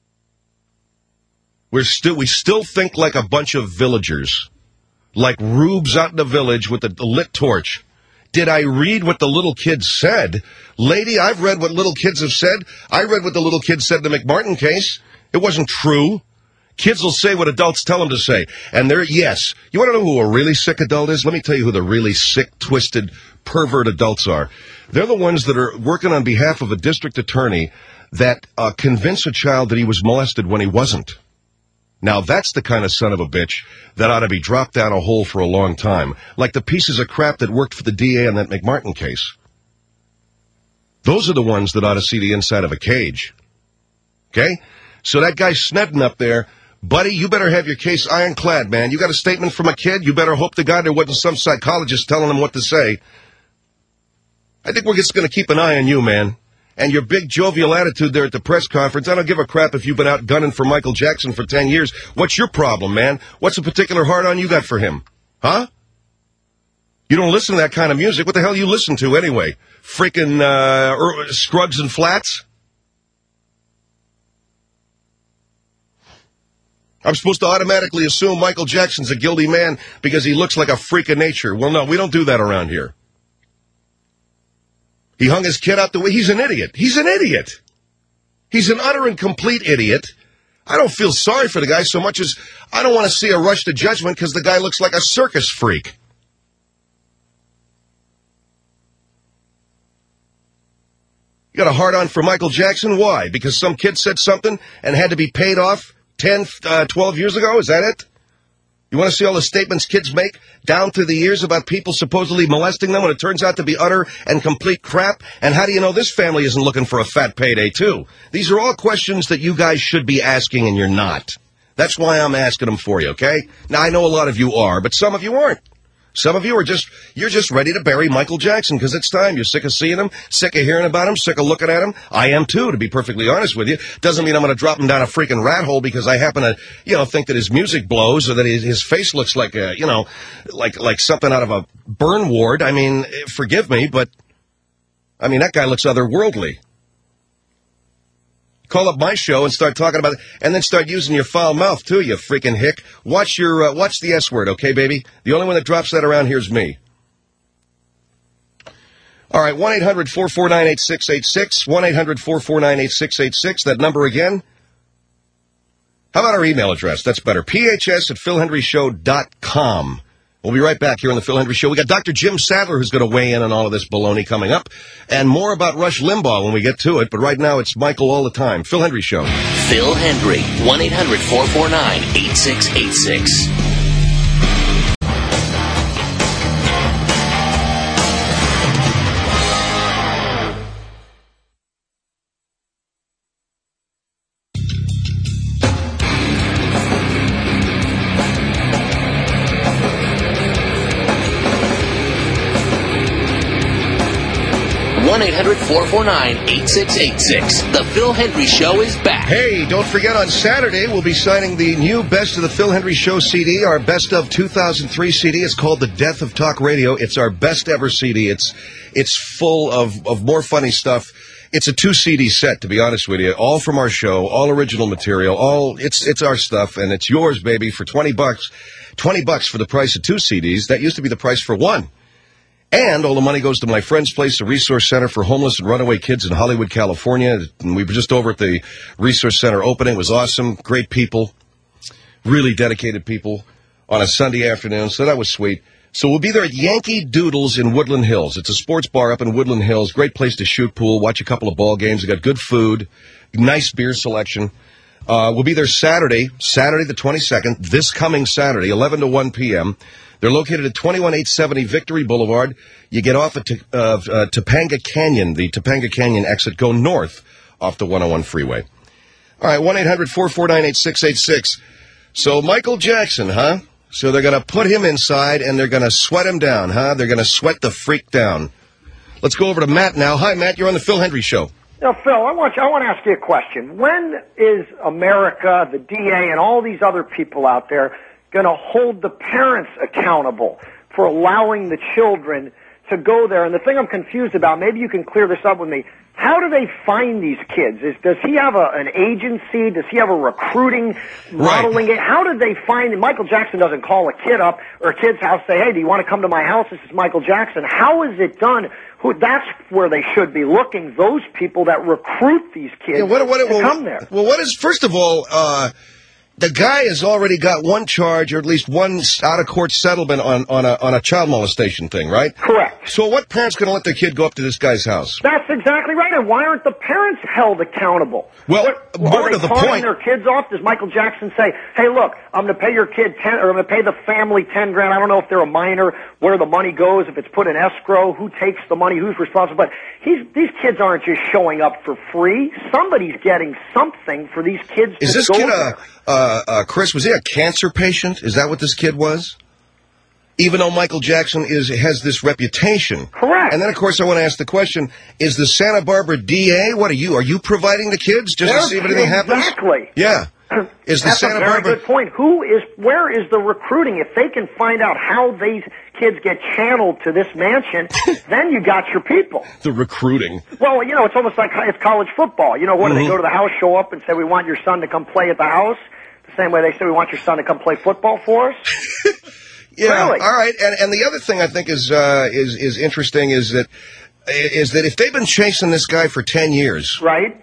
We're still, we still think like a bunch of villagers. Like rubes out in the village with a lit torch. Did I read what the little kids said? Lady, I've read what little kids have said. I read what the little kids said in the McMartin case. It wasn't true. Kids will say what adults tell them to say. And they're, yes. You want to know who a really sick adult is? Let me tell you who the really sick, twisted, pervert adults are. They're the ones that are working on behalf of a district attorney that uh, convince a child that he was molested when he wasn't. Now, that's the kind of son of a bitch that ought to be dropped down a hole for a long time, like the pieces of crap that worked for the D A on that McMartin case. Those are the ones that ought to see the inside of a cage. Okay? So that guy Snedden up there, buddy, you better have your case ironclad, man. You got a statement from a kid? You better hope to God there wasn't some psychologist telling him what to say. I think we're just going to keep an eye on you, man. And your big jovial attitude there at the press conference, I don't give a crap if you've been out gunning for Michael Jackson for ten years. What's your problem, man? What's the particular hard-on you got for him? Huh? You don't listen to that kind of music. What the hell you listen to anyway? Freaking uh, Scruggs and Flats? I'm supposed to automatically assume Michael Jackson's a guilty man because he looks like a freak of nature. Well, no, we don't do that around here. He hung his kid out the way. He's an idiot. He's an idiot. He's an utter and complete idiot. I don't feel sorry for the guy so much as I don't want to see a rush to judgment because the guy looks like a circus freak. You got a hard-on for Michael Jackson? Why? Because some kid said something and had to be paid off ten, uh, twelve years ago? Is that it? You want to see all the statements kids make down through the years about people supposedly molesting them when it turns out to be utter and complete crap? And how do you know this family isn't looking for a fat payday, too? These are all questions that you guys should be asking, and you're not. That's why I'm asking them for you, okay? Now, I know a lot of you are, but some of you aren't. Some of you are just, you're just ready to bury Michael Jackson because it's time. You're sick of seeing him, sick of hearing about him, sick of looking at him. I am too, to be perfectly honest with you. Doesn't mean I'm going to drop him down a freaking rat hole because I happen to, you know, think that his music blows or that his, his face looks like a, you know, like, like something out of a burn ward. I mean, forgive me, but, I mean, that guy looks otherworldly. Call up my show and start talking about it, and then start using your foul mouth, too, you freaking hick. Watch your, uh, watch the S word, okay, baby? The only one that drops that around here is me. All right, one eight hundred four four nine eight six eight six, one eight hundred four four nine eight six eight six, that number again. How about our email address? That's better. P H S at phil henry show dot com. We'll be right back here on the Phil Hendry Show. We got Doctor Jim Sadler, who's going to weigh in on all of this baloney coming up, and more about Rush Limbaugh when we get to it. But right now, it's Michael all the time. Phil Hendry Show. Phil Hendry, one eight hundred four four nine eight six eight six. one eight hundred four four nine eight six eight six. The Phil Hendry Show is back. Hey, don't forget on Saturday we'll be signing the new Best of the Phil Hendry Show C D, our Best of two thousand three C D. It's called The Death of Talk Radio. It's our best ever C D. It's it's full of, of more funny stuff. It's a two C D set, to be honest with you, all from our show, all original material, all it's it's our stuff, and it's yours, baby, for twenty bucks. twenty bucks for the price of two C Ds. That used to be the price for one. And all the money goes to my friend's place, the Resource Center for Homeless and Runaway Kids in Hollywood, California. And we were just over at the Resource Center opening. It was awesome. Great people. Really dedicated people on a Sunday afternoon. So that was sweet. So we'll be there at Yankee Doodles in Woodland Hills. It's a sports bar up in Woodland Hills. Great place to shoot pool, watch a couple of ball games. They got good food, nice beer selection. Uh, we'll be there Saturday, Saturday the twenty-second, this coming Saturday, eleven to one p.m., They're located at twenty-one eight seventy Victory Boulevard. You get off at T- uh, uh, Topanga Canyon, the Topanga Canyon exit. Go north off the one oh one freeway. All right, one eight hundred four four nine eight six eight six. So Michael Jackson, huh? So they're going to put him inside, and they're going to sweat him down, huh? They're going to sweat the freak down. Let's go over to Matt now. Hi, Matt. You're on the Phil Hendry Show. Now, Phil, I want you, I want to ask you a question. When is America, the D A, and all these other people out there going to hold the parents accountable for allowing the children to go there? And the thing I'm confused about, maybe you can clear this up with me, how do they find these kids? Is, does he have a, an agency? Does he have a recruiting, modeling? Right. How did they find him? Michael Jackson doesn't call a kid up or a kid's house, say, hey, do you want to come to my house? This is Michael Jackson. How is it done? Who, that's where they should be looking, those people that recruit these kids yeah, what, what, to well, come there. Well, what is, first of all, uh, the guy has already got one charge, or at least one out-of-court settlement on, on, a, on a child molestation thing, right? Correct. So what parent's going to let their kid go up to this guy's house? That's exactly right. And why aren't the parents held accountable? Well, what, more are to they the calling point. their kids off? Does Michael Jackson say, hey, look, I'm going to pay your kid ten, or I'm going to pay the family ten grand. I don't know if they're a minor, where the money goes, if it's put in escrow, who takes the money, who's responsible. But he's, these kids aren't just showing up for free. Somebody's getting something for these kids Is to this go kid there. a, uh, uh, Chris, was he a cancer patient? Is that what this kid was? Even though Michael Jackson is has this reputation. Correct. And then, of course, I want to ask the question, is the Santa Barbara D A, what are you? Are you providing the kids just They're, to see if anything happens? Exactly. Yeah. Is the That's Santa a very Barbara... good point. Who is, where is the recruiting? If they can find out how these kids get channeled to this mansion, then you got your people. The recruiting. Well, you know, it's almost like it's college football. You know, what, Mm-hmm. do they go to the house, show up, and say, we want your son to come play at the house? The same way they say, we want your son to come play football for us? Yeah, really? All right. And and the other thing I think is uh, is is interesting is that is that if they've been chasing this guy for ten years, right?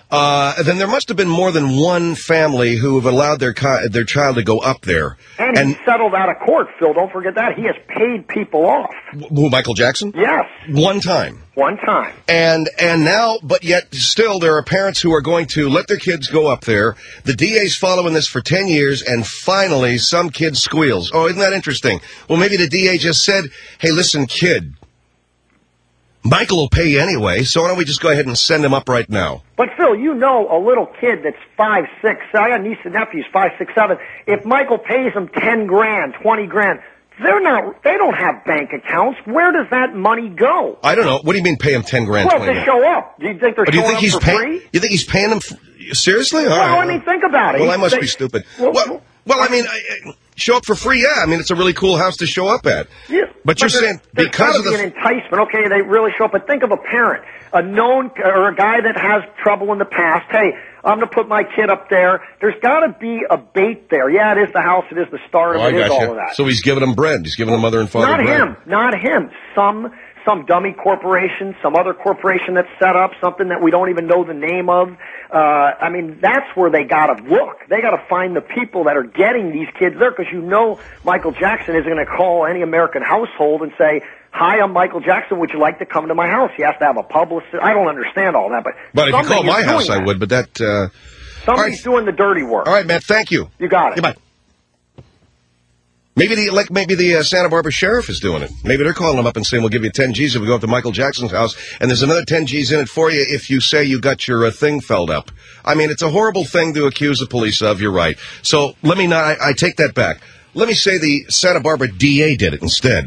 uh, then there must have been more than one family who have allowed their co- their child to go up there. And, and he settled out of court, Phil. Don't forget that. He has paid people off. Who, Michael Jackson? Yes. One time. One time. And and now, but yet still there are parents who are going to let their kids go up there. The D A's following this for ten years, and finally some kid squeals. Oh, isn't that interesting? Well, maybe the D A just said, hey, listen, kid, Michael will pay you anyway, so why don't we just go ahead and send him up right now? But, Phil, you know a little kid that's five, six, I got niece and nephews, five, six, seven. If Michael pays them ten grand, twenty grand, they're not, they don't have bank accounts. Where does that money go? I don't know. What do you mean pay him ten grand, well, twenty they grand? show up. Do you think they're Oh, do you showing think he's up for pay- free? You think he's paying them? For, seriously? All well, right. I mean, think about it. Well, He- I must they- be stupid. Well, Well, well, I mean, I, I- show up for free, yeah. I mean, it's a really cool house to show up at. Yeah, but you're there- saying there's because gotta of the... be an enticement. Okay, they really show up. But think of a parent, a known or a guy that has trouble in the past. Hey, I'm going to put my kid up there. There's got to be a bait there. Yeah, it is the house. It is the stardom. Oh, I it is got all you. of that. So he's giving them bread. He's giving the mother and father Not bread. him. Not him. Some some dummy corporation, some other corporation that's set up, something that we don't even know the name of. Uh, I mean, that's where they got to look. They got to find the people that are getting these kids there, because you know Michael Jackson isn't going to call any American household and say, hi, I'm Michael Jackson. Would you like to come to my house? He has to have a publicist. I don't understand all that, but But if you somebody call my is house, doing I that. would. But that... Uh... Somebody's All right. doing the dirty work. All right, Matt, thank you. You got it. Goodbye. Maybe the like maybe the uh, Santa Barbara sheriff is doing it. Maybe they're calling him up and saying, we'll give you ten G's if we go up to Michael Jackson's house, and there's another ten G's in it for you if you say you got your uh, thing felled up. I mean, it's a horrible thing to accuse the police of. You're right. So let me not, I, I take that back. Let me say the Santa Barbara D A did it instead.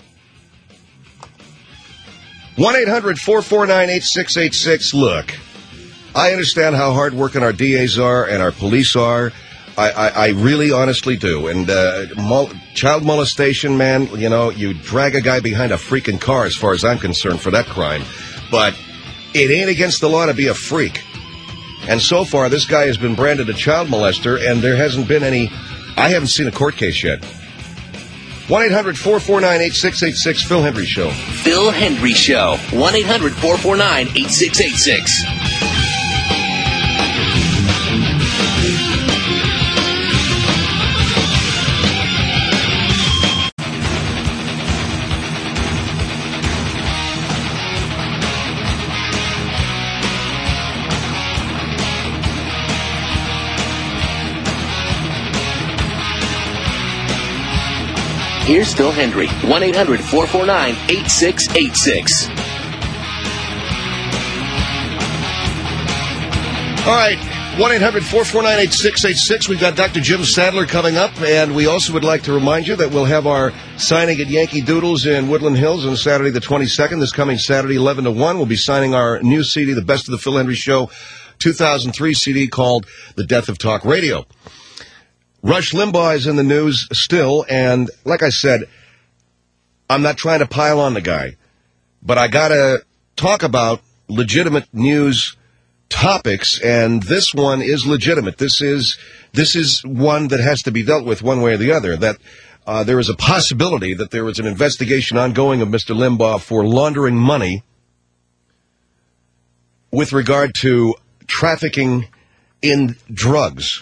one eight hundred four four nine eight six eight six. Look, I understand how hard-working our D As are and our police are. I, I, I really honestly do. And uh, mol- child molestation, man, you know, you drag a guy behind a freaking car as far as I'm concerned for that crime. But it ain't against the law to be a freak. And so far, this guy has been branded a child molester, and there hasn't been any... I haven't seen a court case yet. one eight hundred four four nine eight six eight six, Phil Hendry Show. Phil Hendry Show. one eight hundred four four nine eight six eight six. Here's Phil Hendry. one eight hundred four four nine eight six eight six. All right, one eight hundred four four nine eight six eight six. We've got Doctor Jim Sadler coming up, and we also would like to remind you that we'll have our signing at Yankee Doodles in Woodland Hills on Saturday the twenty-second. This coming Saturday, eleven to one. We'll be signing our new C D, The Best of the Phil Hendry Show, two thousand three C D called The Death of Talk Radio. Rush Limbaugh is in the news still, and like I said, I'm not trying to pile on the guy, but I got to talk about legitimate news topics, and this one is legitimate. This is this is one that has to be dealt with one way or the other, that uh, there is a possibility that there is an investigation ongoing of Mister Limbaugh for laundering money with regard to trafficking in drugs.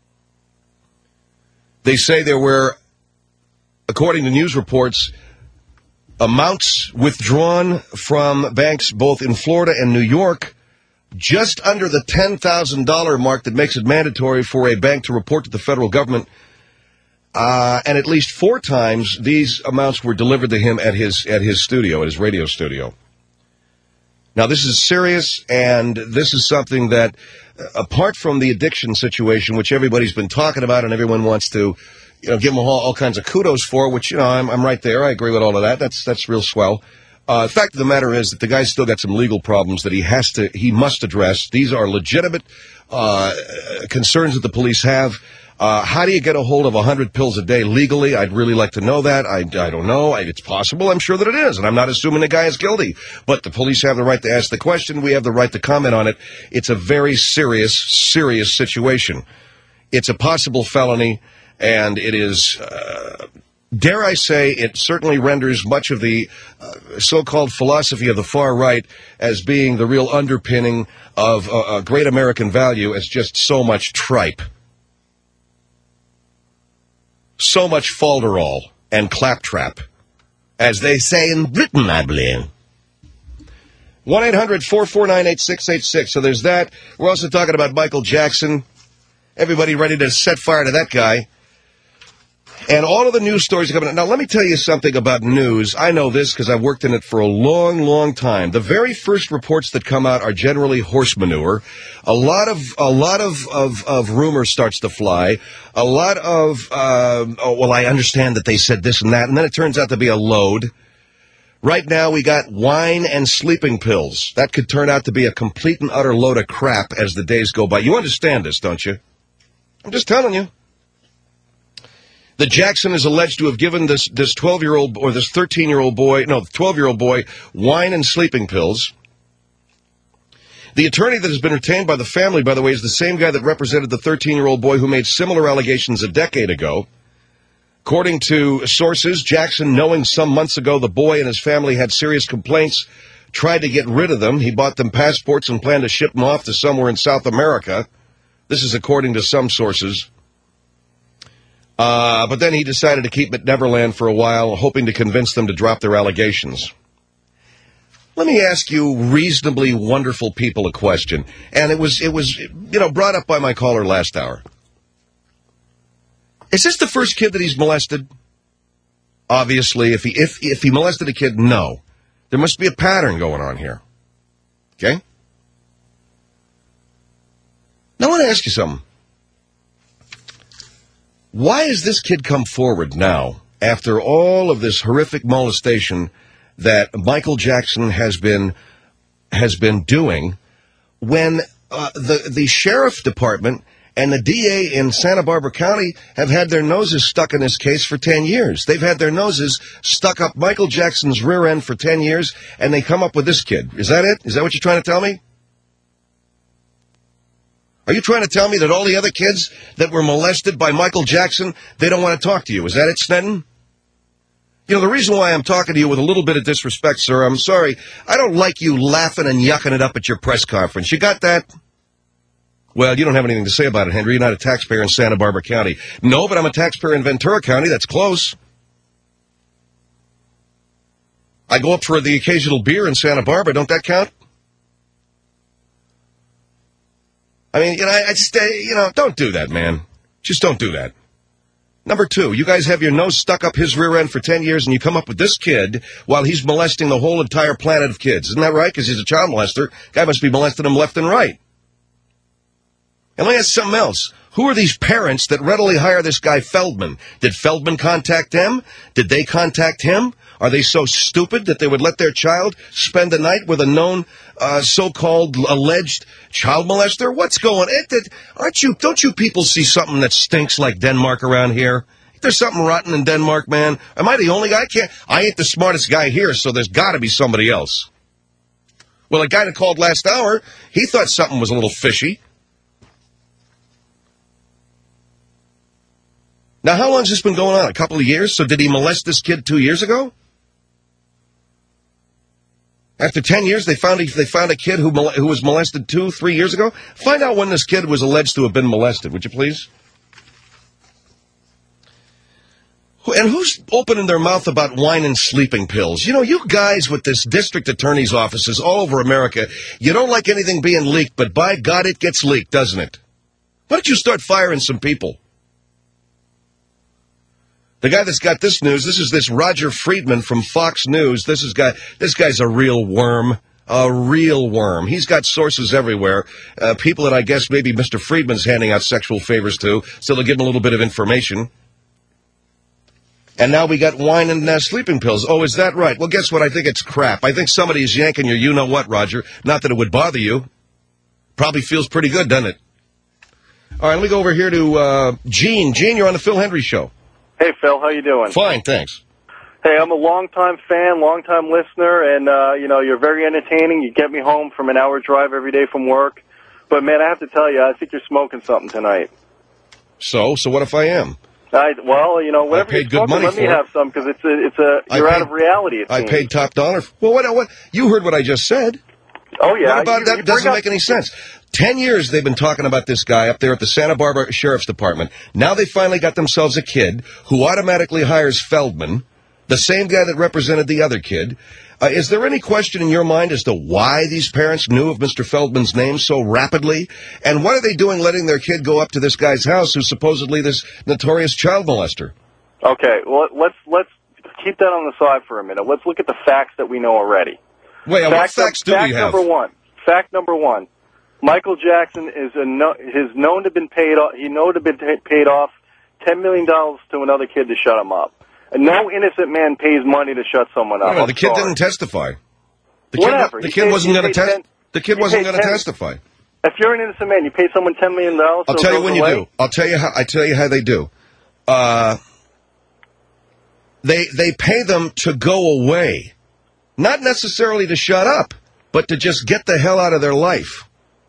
They say there were, according to news reports, amounts withdrawn from banks both in Florida and New York, just under the ten thousand dollars mark that makes it mandatory for a bank to report to the federal government. Uh, and at least four times these amounts were delivered to him at his at his studio, at his radio studio. Now, this is serious, and this is something that, uh, apart from the addiction situation, which everybody's been talking about and everyone wants to, you know, give him all, all kinds of kudos for, which, you know, I'm, I'm right there. I agree with all of that. That's that's real swell. Uh, the fact of the matter is that the guy's still got some legal problems that he has to, he must address. These are legitimate uh, concerns that the police have. Uh, how do you get a hold of one hundred pills a day legally? I'd really like to know that. I, I don't know. I, it's possible. I'm sure that it is. And I'm not assuming the guy is guilty. But the police have the right to ask the question. We have the right to comment on it. It's a very serious, serious situation. It's a possible felony, and it is uh, dare I say, it certainly renders much of the uh, so-called philosophy of the far right as being the real underpinning of uh, a great American value as just so much tripe. So much falderall and claptrap, as they say in Britain, I believe. one eight hundred four four nine eight six eight six. So there's that. We're also talking about Michael Jackson. Everybody ready to set fire to that guy. And all of the news stories are coming out. Now, let me tell you something about news. I know this because I've worked in it for a long, long time. The very first reports that come out are generally horse manure. A lot of a lot of, of, of rumor starts to fly. A lot of, uh, oh, well, I understand that they said this and that, and then it turns out to be a load. Right now, we got wine and sleeping pills. That could turn out to be a complete and utter load of crap as the days go by. You understand this, don't you? I'm just telling you. The Jackson is alleged to have given this this twelve-year-old or this thirteen-year-old boy, no, twelve-year-old boy, wine and sleeping pills. The attorney that has been retained by the family, by the way, is the same guy that represented the thirteen-year-old boy who made similar allegations a decade ago. According to sources, Jackson, knowing some months ago the boy and his family had serious complaints, tried to get rid of them. He bought them passports and planned to ship them off to somewhere in South America. This is according to some sources. Uh, but then he decided to keep at Neverland for a while, hoping to convince them to drop their allegations. Let me ask you reasonably wonderful people a question. And it was, it was, you know, brought up by my caller last hour. Is this the first kid that he's molested? Obviously, if he, if, if he molested a kid, no. There must be a pattern going on here. Okay? Now I want to ask you something. Why has this kid come forward now, after all of this horrific molestation that Michael Jackson has been has been doing, when uh, the the sheriff department and the D A in Santa Barbara County have had their noses stuck in this case for ten years? They've had their noses stuck up Michael Jackson's rear end for ten years, and they come up with this kid. Is that it? Is that what you're trying to tell me? Are you trying to tell me that all the other kids that were molested by Michael Jackson, they don't want to talk to you? Is that it, Snedden? You know, the reason why I'm talking to you with a little bit of disrespect, sir, I'm sorry, I don't like you laughing and yucking it up at your press conference. You got that? Well, you don't have anything to say about it, Henry. You're not a taxpayer in Santa Barbara County. No, but I'm a taxpayer in Ventura County. That's close. I go up for the occasional beer in Santa Barbara. Don't that count? I mean, you know, I, I just, uh, you know, don't do that, man. Just don't do that. Number two, you guys have your nose stuck up his rear end for ten years, and you come up with this kid while he's molesting the whole entire planet of kids. Isn't that right? Because he's a child molester. Guy must be molesting them left and right. And let me ask something else. Who are these parents that readily hire this guy Feldman? Did Feldman contact them? Did they contact him? Are they so stupid that they would let their child spend the night with a known uh, so-called alleged child molester? What's going on? Aren't you? Don't you people see something that stinks like Denmark around here? There's something rotten in Denmark, man. Am I the only guy? I can't. I ain't the smartest guy here, so there's got to be somebody else. Well, a guy that called last hour, he thought something was a little fishy. Now, how long has this been going on? A couple of years? So did he molest this kid two years ago? After ten years, they found a, they found a kid who mole, who was molested two, three years ago? Find out when this kid was alleged to have been molested, would you please? And who's opening their mouth about wine and sleeping pills? You know, you guys with this district attorney's offices all over America, you don't like anything being leaked, but by God, it gets leaked, doesn't it? Why don't you start firing some people? The guy that's got this news, this is this Roger Friedman from Fox News. This is guy. This guy's a real worm, a real worm. He's got sources everywhere, uh, people that I guess maybe Mister Friedman's handing out sexual favors to, so they'll give him a little bit of information. And now we got wine and uh, sleeping pills. Oh, is that right? Well, guess what? I think it's crap. I think somebody's yanking your you-know-what, Roger. Not that it would bother you. Probably feels pretty good, doesn't it? All right, let me go over here to uh, Gene. Gene, you're on the Phil Hendry Show. Hey, Phil, how you doing? Fine, thanks. Hey, I'm a longtime fan, longtime listener, and, uh, you know, you're very entertaining. You get me home from an hour drive every day from work. But, man, I have to tell you, I think you're smoking something tonight. So? So what if I am? I, well, you know, whatever I paid you're good smoking, money let for me it. have some because it's a, it's a, I you're paid- out of reality. It I seems. paid top dollar. Well, what, what? You heard what I just said. Oh, yeah. What about You- that? you Doesn't bring make up- any sense. Ten years they've been talking about this guy up there at the Santa Barbara Sheriff's Department. Now they finally got themselves a kid who automatically hires Feldman, the same guy that represented the other kid. Uh, is there any question in your mind as to why these parents knew of Mister Feldman's name so rapidly? And what are they doing letting their kid go up to this guy's house who's supposedly this notorious child molester? Okay, well, let's let's keep that on the side for a minute. Let's look at the facts that we know already. Wait, what fact facts do fact we have? Number one. Fact number one. Michael Jackson is a no, is known to have been paid off. He known to have been ta- paid off ten million dollars to another kid to shut him up. And no innocent man pays money to shut someone up. No, I'm the kid sorry. didn't testify. The Whatever. kid, the You kid paid- wasn't you going to paid test. ten- The kid you wasn't paid going to ten- testify. If you're an innocent man, you pay someone ten million dollars. I'll so it tell you goes when you away? do. I'll tell you how. I tell you how they do. Uh, they they pay them to go away, not necessarily to shut up, but to just get the hell out of their life.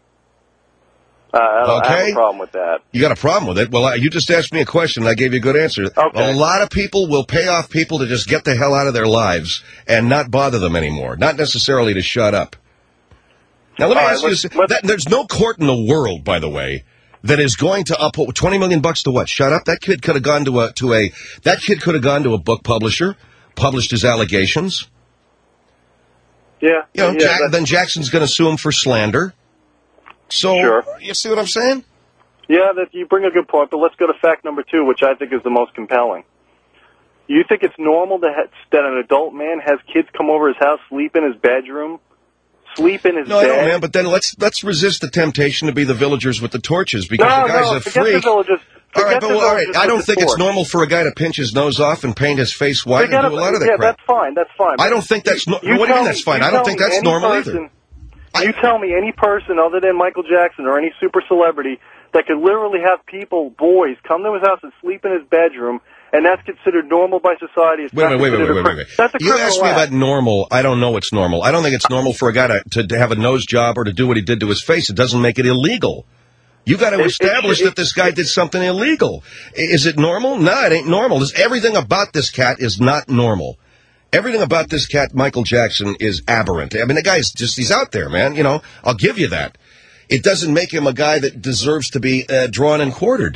Uh, I, don't, I have Okay. a problem with that. You got a problem with it? Well, I- you just asked me a question, and I gave you a good answer. Okay. A lot of people will pay off people to just get the hell out of their lives and not bother them anymore, not necessarily to shut up. Now, let me All right, ask you let's- this. That, there's no court in the world, by the way, that is going to uphold twenty million bucks to what? Shut up? That kid could have gone to a, to a, that kid could have gone to a book publisher, published his allegations. Yeah. You know, yeah, Jack, that's- then Jackson's going to sue him for slander. So, Sure. you see what I'm saying? Yeah, that you bring a good point, but let's go to fact number two, which I think is the most compelling. You think it's normal to ha- that an adult man has kids come over his house, sleep in his bedroom, sleep in his No, I bed? know, man, but then let's let's resist the temptation to be the villagers with the torches because no, the guy's no, a forget freak. the villagers. All right, Forget but the well, all right. villagers I with don't the think it's torch. normal for a guy to pinch his nose off and paint his face white Forget and do a lot of that yeah, crap. that's fine. That's fine. I don't think that's no- You what do you tell mean me- that's fine? you I don't tell think me that's any normal person, either. You tell me any person other than Michael Jackson or any super celebrity that could literally have people, boys, come to his house and sleep in his bedroom, and that's considered normal by society. It's Wait, not wait, wait, wait, considered wait, a wait, cri- wait. That's a You criminal asked me act. about normal. I don't know what's normal. I don't think it's normal for a guy to, to, to have a nose job or to do what he did to his face. It doesn't make it illegal. You got to It- it establish should- that this guy did something illegal. I- Is it normal? No, it ain't normal. This, everything about this cat is not normal. Everything about this cat, Michael Jackson, is aberrant. I mean, the guy's just, he's out there, man. You know, I'll give you that. It doesn't make him a guy that deserves to be uh, drawn and quartered.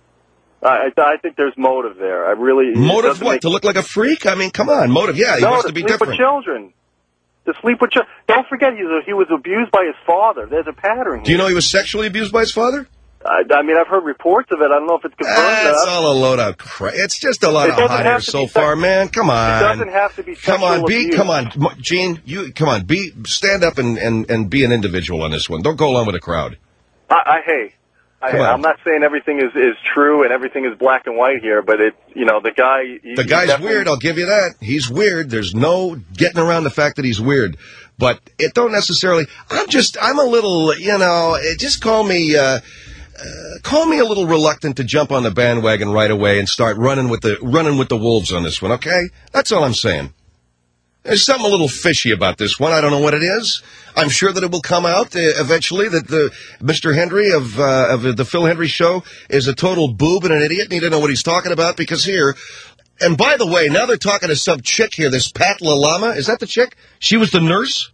I, I think there's motive there. I really it Motive doesn't what? make- To look like a freak? I mean, come on. Motive, yeah, he no, wants to to be sleep different. with children. To sleep with children. Don't forget, he was, he was abused by his father. There's a pattern here. Do you know he was sexually abused by his father? I, I mean, I've heard reports of it. I don't know if it's confirmed. That's enough. all a load of crap. It's just a lot It of doesn't hot have air to so be sex- far, man. Come on. It doesn't have to be Come on, sexual be abuse. come on, M- Gene. You come on, be stand up and, and, and be an individual on this one. Don't go along with the crowd. I, I hey, I, Come on. I'm not saying everything is, is true and everything is black and white here, but it, you know, the guy. He, The he guy's definitely- weird. I'll give you that. He's weird. There's no getting around the fact that he's weird. But it don't necessarily. I'm just. I'm a little. You know. It, just call me. Uh, uh, call me a little reluctant to jump on the bandwagon right away and start running with the running with the wolves on this one. Okay. That's all I'm saying. There's something a little fishy about this one. I don't know what it is. I'm sure that it will come out uh, eventually that the Mister Hendry of uh, of the Phil Hendry Show is a total boob and an idiot, and he doesn't know what he's talking about because here. And by the way, now they're talking to some chick here, this Pat LaLama. Is that the chick? She was the nurse?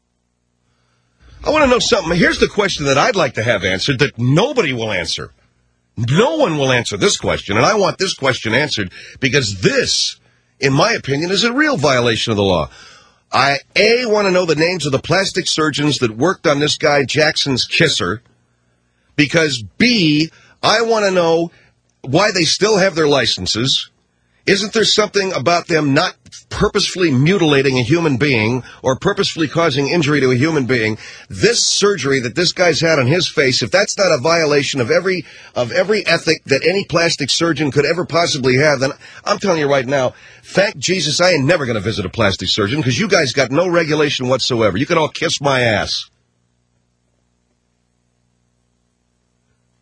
I want to know something. Here's the question that I'd like to have answered that nobody will answer. No one will answer this question, and I want this question answered because this, in my opinion, is a real violation of the law. I, A, want to know the names of the plastic surgeons that worked on this guy Jackson's kisser, because, B, I want to know why they still have their licenses. Isn't there something about them not purposefully mutilating a human being or purposefully causing injury to a human being? This surgery that this guy's had on his face, if that's not a violation of every of every ethic that any plastic surgeon could ever possibly have, then I'm telling you right now, thank Jesus I ain't never going to visit a plastic surgeon because you guys got no regulation whatsoever. You can all kiss my ass.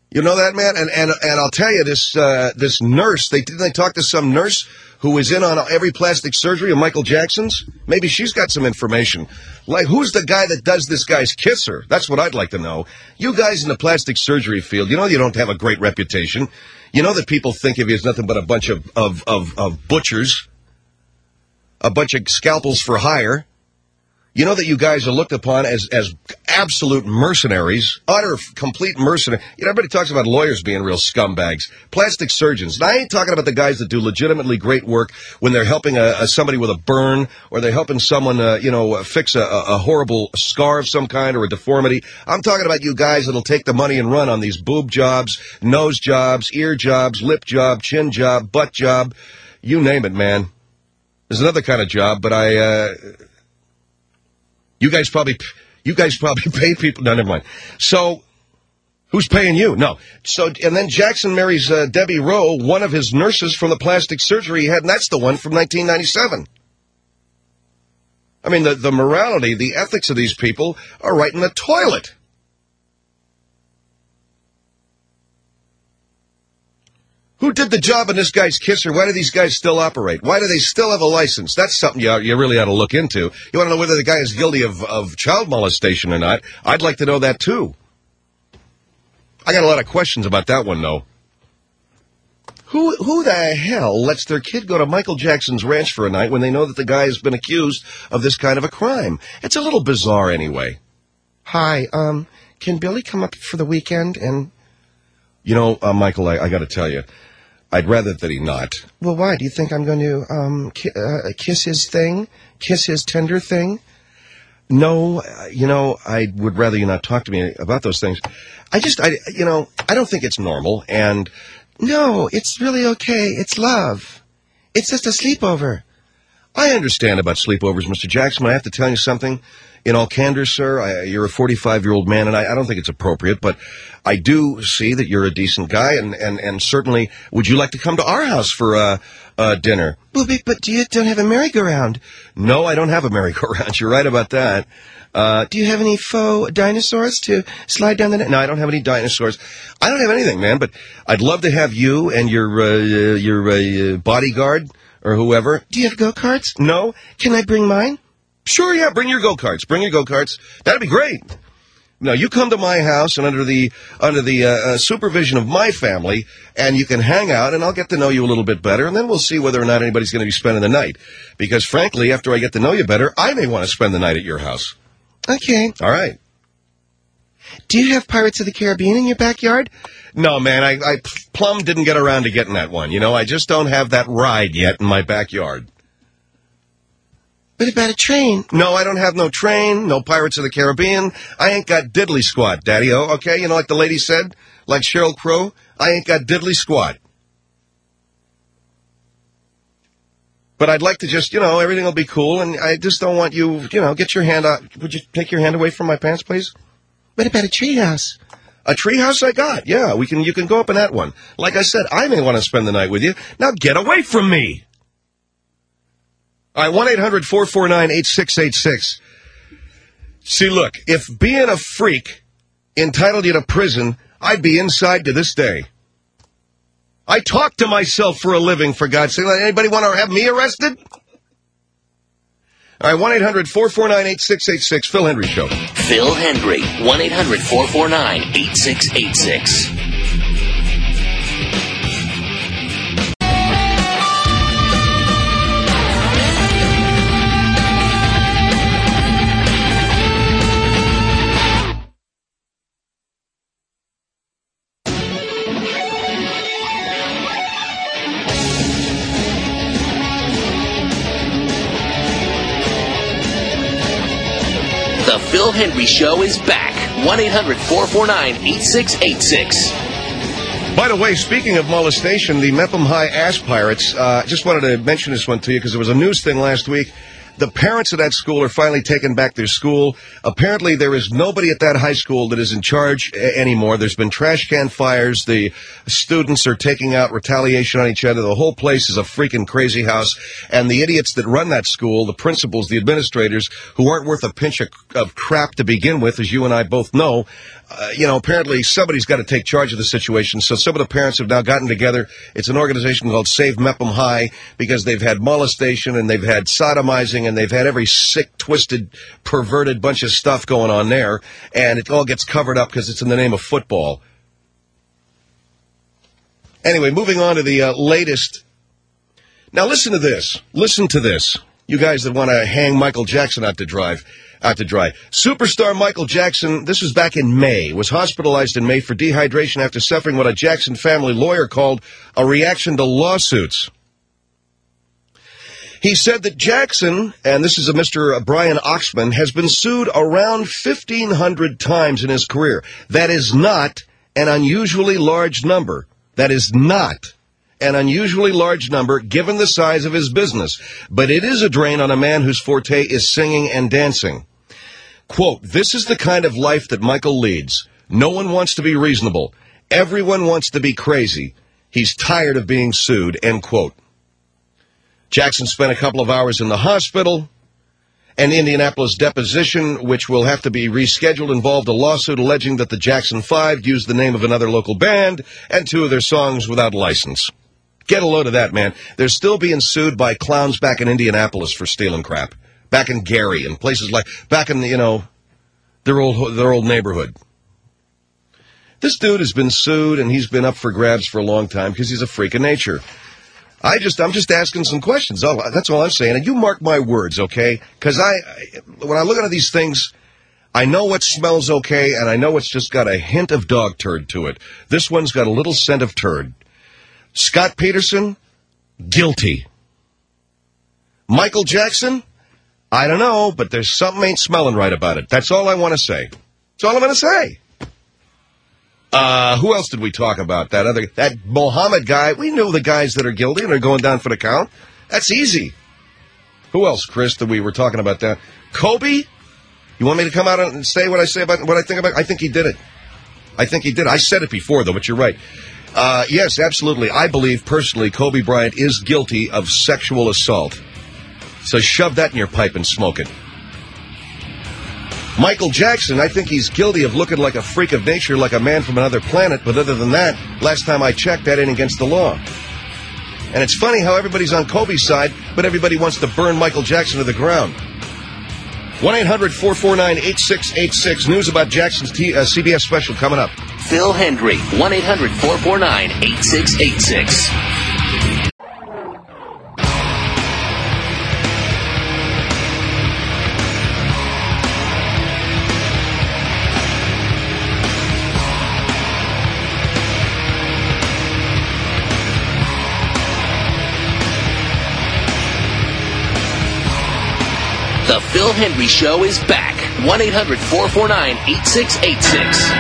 You know that, man? And and and I'll tell you, this uh, this nurse, they didn't they talk to some nurse who was in on every plastic surgery of Michael Jackson's? Maybe she's got some information. Like, who's the guy that does this guy's kisser? That's what I'd like to know. You guys in the plastic surgery field, you know you don't have a great reputation. You know that people think of you as nothing but a bunch of, of, of, of butchers, a bunch of scalpels for hire. You know that you guys are looked upon as, as absolute mercenaries, utter, complete mercenaries. You know, everybody talks about lawyers being real scumbags. Plastic surgeons. Now, I ain't talking about the guys that do legitimately great work when they're helping a, a somebody with a burn or they're helping someone, uh, you know, fix a, a horrible scar of some kind or a deformity. I'm talking about you guys that'll take the money and run on these boob jobs, nose jobs, ear jobs, lip job, chin job, butt job. You name it, man. There's another kind of job, but I... Uh, You guys probably, you guys probably pay people. No, never mind. So, who's paying you? No. So, and then Jackson marries uh, Debbie Rowe, one of his nurses from the plastic surgery he had, and that's the one from nineteen ninety-seven. I mean, the, the morality, the ethics of these people are right in the toilet. Who did the job on this guy's kisser? Why do these guys still operate? Why do they still have a license? That's something you, you really ought to look into. You want to know whether the guy is guilty of, of child molestation or not? I'd like to know that, too. I got a lot of questions about that one, though. Who who the hell lets their kid go to Michael Jackson's ranch for a night when they know that the guy has been accused of this kind of a crime? It's a little bizarre, anyway. Hi, um, can Billy come up for the weekend and... You know, uh, Michael, I, I got to tell you, I'd rather that he not. Well, why? Do you think I'm going to um, ki- uh, kiss his thing? Kiss his tender thing? No, uh, you know, I would rather you not talk to me about those things. I just, I, you know, I don't think it's normal. And, no, it's really okay. It's love. It's just a sleepover. I understand about sleepovers, Mister Jackson, but I have to tell you something. In all candor, sir, I, you're a forty-five-year-old man, and I, I don't think it's appropriate, but I do see that you're a decent guy, and, and, and certainly, would you like to come to our house for uh, uh, dinner? Well, but, but do you don't have a merry-go-round? No, I don't have a merry-go-round. You're right about that. Uh, do you have any faux dinosaurs to slide down the net? No, I don't have any dinosaurs. I don't have anything, man, but I'd love to have you and your, uh, your uh, bodyguard or whoever. Do you have go-karts? No. Can I bring mine? Sure, yeah, bring your go-karts. Bring your go-karts. That'd be great. Now, you come to my house and under the under the uh, uh, supervision of my family, and you can hang out, and I'll get to know you a little bit better, and then we'll see whether or not anybody's going to be spending the night. Because, frankly, after I get to know you better, I may want to spend the night at your house. Okay. All right. Do you have Pirates of the Caribbean in your backyard? No, man, I, I plumb didn't get around to getting that one. You know, I just don't have that ride yet in my backyard. What about a train? No, I don't have no train, no Pirates of the Caribbean. I ain't got diddly squat, Daddy. Oh, okay, you know, like the lady said, like Sheryl Crow, I ain't got diddly squat. But I'd like to just, you know, everything will be cool, and I just don't want you, you know, get your hand out. Would you take your hand away from my pants, please? What about a treehouse? A treehouse I got, yeah, we can. You can go up in that one. Like I said, I may want to spend the night with you. Now get away from me! All right, one eight hundred four four nine eight six eight six. See, look, if being a freak entitled you to prison, I'd be inside to this day. I talk to myself for a living, for God's sake. Anybody want to have me arrested? All right, one eight hundred four four nine eight six eight six, Phil Hendry Show. Phil Hendry, one eight hundred four four nine eight six eight six. The Phil Hendry Show is back. one eight hundred four four nine eight six eight six. By the way, speaking of molestation, the Mepham High Ass Pirates, uh, just wanted to mention this one to you because it was a news thing last week. The parents of that school are finally taking back their school. Apparently, there is nobody at that high school that is in charge a- anymore. There's been trash can fires. The students are taking out retaliation on each other. The whole place is a freaking crazy house. And the idiots that run that school, the principals, the administrators, who aren't worth a pinch of, of crap to begin with, as you and I both know, uh, you know, apparently somebody's got to take charge of the situation. So some of the parents have now gotten together. It's an organization called Save Mepham High, because they've had molestation and they've had sodomizing and they've had every sick, twisted, perverted bunch of stuff going on there. And it all gets covered up because it's in the name of football. Anyway, moving on to the uh, latest. Now listen to this. Listen to this. You guys that want to hang Michael Jackson out to drive. Out to dry. Superstar Michael Jackson, this was back in May, was hospitalized in May for dehydration after suffering what a Jackson family lawyer called a reaction to lawsuits. He said that Jackson, and this is a Mister Brian Oxman, has been sued around fifteen hundred times in his career. That is not an unusually large number. That is not an unusually large number given the size of his business. But it is a drain on a man whose forte is singing and dancing. Quote, "This is the kind of life that Michael leads. No one wants to be reasonable. Everyone wants to be crazy. He's tired of being sued," end quote. Jackson spent a couple of hours in the hospital. An Indianapolis deposition, which will have to be rescheduled, involved a lawsuit alleging that the Jackson Five used the name of another local band and two of their songs without a license. Get a load of that, man. They're still being sued by clowns back in Indianapolis for stealing crap. Back in Gary and places like, back in, the, you know, their old, their old neighborhood. This dude has been sued and he's been up for grabs for a long time because he's a freak of nature. I just, I'm just asking some questions. Oh, that's all I'm saying. And you mark my words, okay? Because I, I, when I look at these things, I know what smells okay, and I know it's just got a hint of dog turd to it. This one's got a little scent of turd. Scott Peterson, guilty. Michael Jackson, I don't know, but there's something ain't smelling right about it. That's all I want to say. That's all I'm going to say. Uh, who else did we talk about? That other, that Mohammed guy. We know the guys that are guilty and are going down for the count. That's easy. Who else, Chris, that we were talking about that? Kobe? You want me to come out and say what I say about what I think about? I think he did it. I think he did. I said it before, though, but you're right. Uh, yes, absolutely. I believe, personally, Kobe Bryant is guilty of sexual assault. So shove that in your pipe and smoke it. Michael Jackson, I think he's guilty of looking like a freak of nature, like a man from another planet, but other than that, last time I checked, that ain't against the law. And it's funny how everybody's on Kobe's side, but everybody wants to burn Michael Jackson to the ground. one eight hundred four four nine eight six eight six. News about Jackson's T- uh, C B S special coming up. Phil Hendry, one eight hundred four four nine eight six eight six. The Phil Hendry Show is back. one eight hundred four four nine eight six eight six.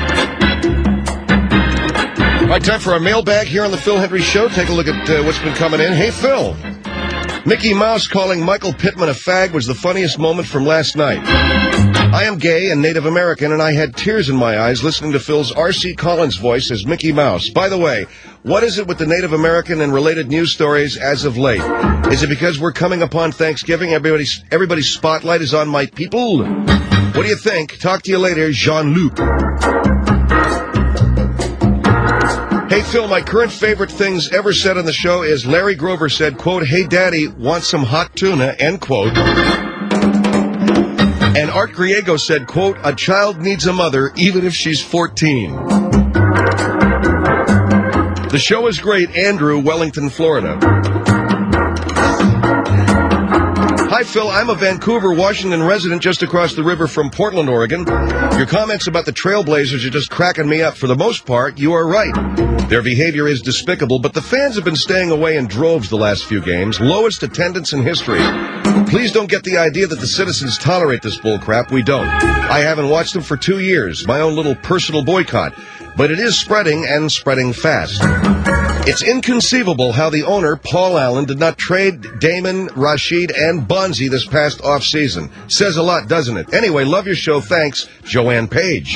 All right, time for our mailbag here on the Phil Hendry Show. Take a look at uh, what's been coming in. Hey, Phil. Mickey Mouse calling Michael Pittman a fag was the funniest moment from last night. I am gay and Native American, and I had tears in my eyes listening to Phil's R C Collins voice as Mickey Mouse. By the way, what is it with the Native American and related news stories as of late? Is it because we're coming upon Thanksgiving? Everybody's, everybody's spotlight is on my people? What do you think? Talk to you later, Jean-Luc. Hey, Phil, my current favorite things ever said on the show is Larry Grover said, quote, "Hey, Daddy, want some hot tuna," end quote. And Art Griego said, quote, "A child needs a mother even if she's fourteen. The show is great. Andrew, Wellington, Florida. Hi, Phil. I'm a Vancouver, Washington resident just across the river from Portland, Oregon. Your comments about the Trailblazers are just cracking me up. For the most part, you are right. Their behavior is despicable, but the fans have been staying away in droves the last few games. Lowest attendance in history. Please don't get the idea that the citizens tolerate this bullcrap. We don't. I haven't watched them for two years. My own little personal boycott. But it is spreading and spreading fast. It's inconceivable how the owner, Paul Allen, did not trade Damon, Rashid, and Bonzi this past offseason. Says a lot, doesn't it? Anyway, love your show. Thanks, Joanne Page.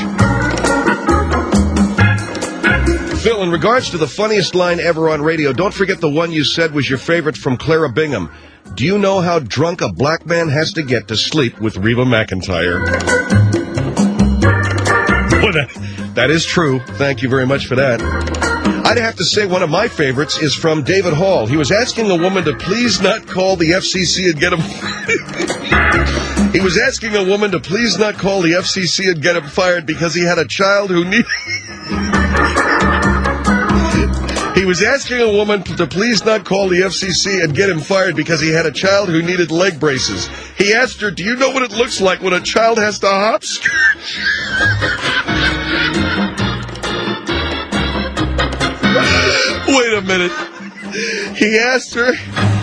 Phil, in regards to the funniest line ever on radio, don't forget the one you said was your favorite from Clara Bingham. Do you know how drunk a black man has to get to sleep with Reba McEntire? Well, that, that is true. Thank you very much for that. I'd have to say one of my favorites is from David Hall. He was asking a woman to please not call the F C C and get him... he was asking a woman to please not call the F C C and get him fired because he had a child who needed... He was asking a woman to please not call the F C C and get him fired because he had a child who needed leg braces. He asked her, do you know what it looks like when a child has to hopscotch? Wait a minute. He asked her...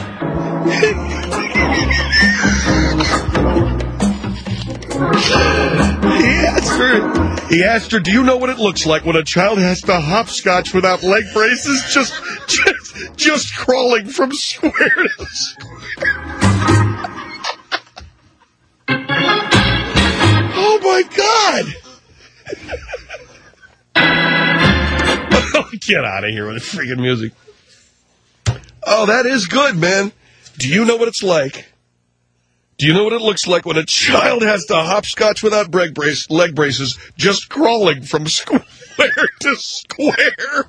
He asked her, he asked her, do you know what it looks like when a child has to hopscotch without leg braces? Just, just, just crawling from square to square. Oh my God! Oh, get out of here with the freaking music. Oh, that is good, man. Do you know what it's like? Do you know what it looks like when a child has to hopscotch without leg, brace, leg braces, just crawling from square to square?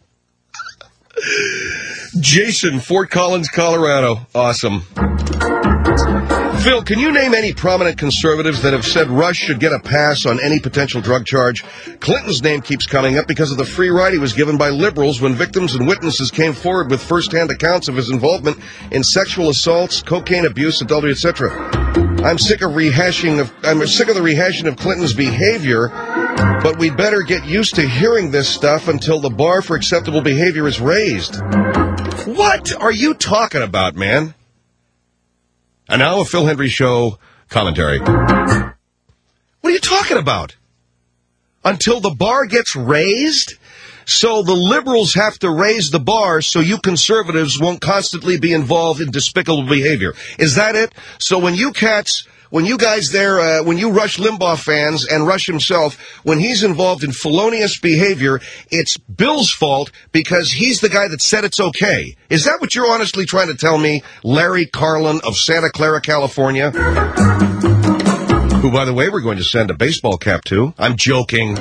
Jason, Fort Collins, Colorado. Awesome. Phil, can you name any prominent conservatives that have said Rush should get a pass on any potential drug charge? Clinton's name keeps coming up because of the free ride he was given by liberals when victims and witnesses came forward with first-hand accounts of his involvement in sexual assaults, cocaine abuse, adultery, et cetera. I'm sick of rehashing of I'm sick of the rehashing of Clinton's behavior, but we'd better get used to hearing this stuff until the bar for acceptable behavior is raised. What are you talking about, man? And now a Phil Hendry Show commentary. What are you talking about? Until the bar gets raised? So the liberals have to raise the bar so you conservatives won't constantly be involved in despicable behavior. Is that it? So when you cats... When you guys there, uh, when you Rush Limbaugh fans and Rush himself, when he's involved in felonious behavior, it's Bill's fault because he's the guy that said it's okay. Is that what you're honestly trying to tell me, Larry Carlin of Santa Clara, California? Who, by the way, we're going to send a baseball cap to. I'm joking.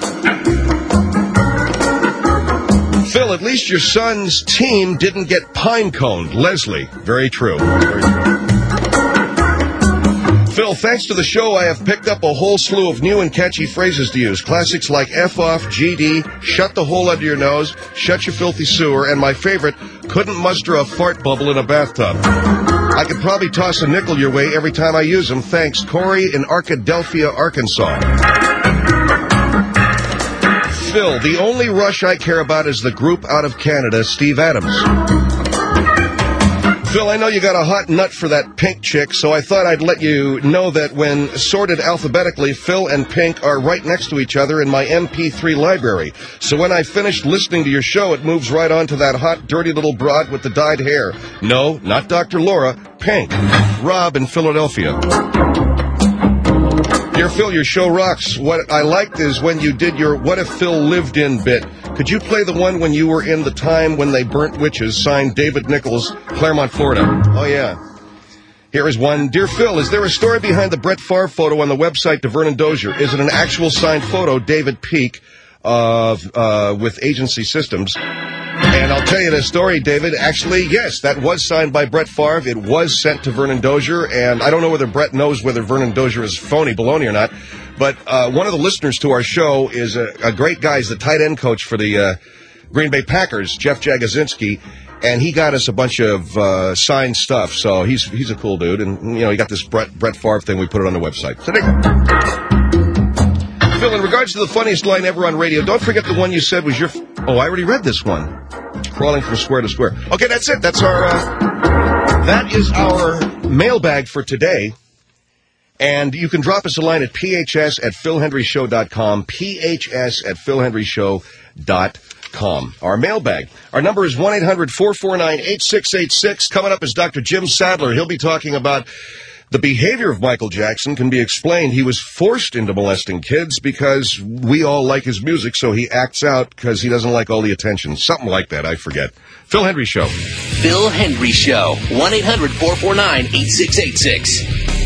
Phil, at least your son's team didn't get pine-coned. Leslie, very true. Very true. Phil, thanks to the show, I have picked up a whole slew of new and catchy phrases to use. Classics like F off, G D, shut the hole under your nose, shut your filthy sewer, and my favorite, couldn't muster a fart bubble in a bathtub. I could probably toss a nickel your way every time I use them. Thanks, Corey in Arkadelphia, Arkansas. Phil, the only Rush I care about is the group out of Canada, Steve Adams. Phil, I know you got a hot nut for that Pink chick, so I thought I'd let you know that when sorted alphabetically, Phil and Pink are right next to each other in my M P three library. So when I finished listening to your show, it moves right on to that hot, dirty little broad with the dyed hair. No, not Doctor Laura, Pink. Rob in Philadelphia. Dear Phil, your show rocks. What I liked is when you did your What If Phil Lived In bit. Could you play the one when you were in the time when they burnt witches, signed David Nichols, Claremont, Florida? Oh, yeah. Here is one. Dear Phil, is there a story behind the Brett Favre photo on the website to Vernon Dozier? Is it an actual signed photo, David Peak, of, uh, with Agency Systems? And I'll tell you the story, David. Actually, yes, that was signed by Brett Favre. It was sent to Vernon Dozier, and I don't know whether Brett knows whether Vernon Dozier is phony baloney or not, but uh, one of the listeners to our show is a, a great guy. He's the tight end coach for the uh, Green Bay Packers, Jeff Jagosinski, and he got us a bunch of uh, signed stuff, so he's he's a cool dude, and, you know, he got this Brett, Brett Favre thing. We put it on the website. So there you go. Phil, in regards to the funniest line ever on radio, don't forget the one you said was your... F- oh, I already read this one. Crawling from square to square. Okay, that's it. That's our... Uh, that is our mailbag for today. And you can drop us a line at P H S at phil hendry show dot com, P H S at phil hendry show dot com. Our mailbag. Our number is one eight hundred four four nine eight six eight six. Coming up is Doctor Jim Sadler. He'll be talking about the behavior of Michael Jackson can be explained. He was forced into molesting kids because we all like his music, so he acts out because he doesn't like all the attention. Something like that, I forget. Phil Hendry Show. Phil Hendry Show. one eight hundred four four nine eight six eight six.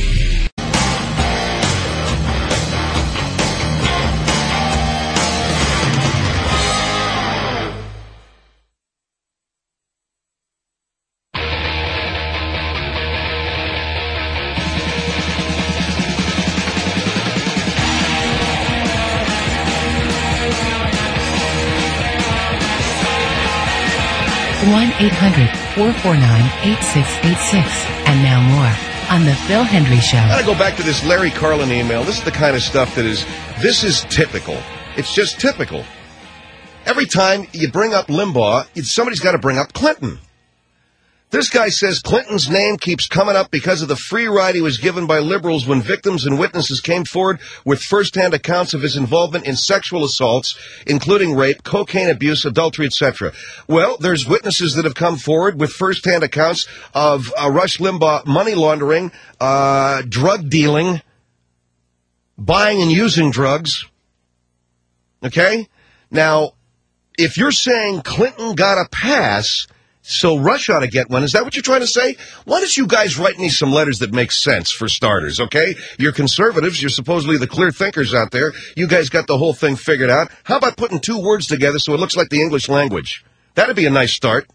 one eight hundred four four nine eight six eight six. And now more on The Phil Hendry Show. I gotta go back to this Larry Carlin email. This is the kind of stuff that is, this is typical. It's just typical. Every time you bring up Limbaugh, somebody's got to bring up Clinton. This guy says Clinton's name keeps coming up because of the free ride he was given by liberals when victims and witnesses came forward with first-hand accounts of his involvement in sexual assaults, including rape, cocaine abuse, adultery, et cetera. Well, there's witnesses that have come forward with first-hand accounts of uh, Rush Limbaugh money laundering, uh, drug dealing, buying and using drugs. Okay? Now, if you're saying Clinton got a pass, so Rush ought to get one. Is that what you're trying to say? Why don't you guys write me some letters that make sense, for starters, okay? You're conservatives. You're supposedly the clear thinkers out there. You guys got the whole thing figured out. How about putting two words together so it looks like the English language? That'd be a nice start.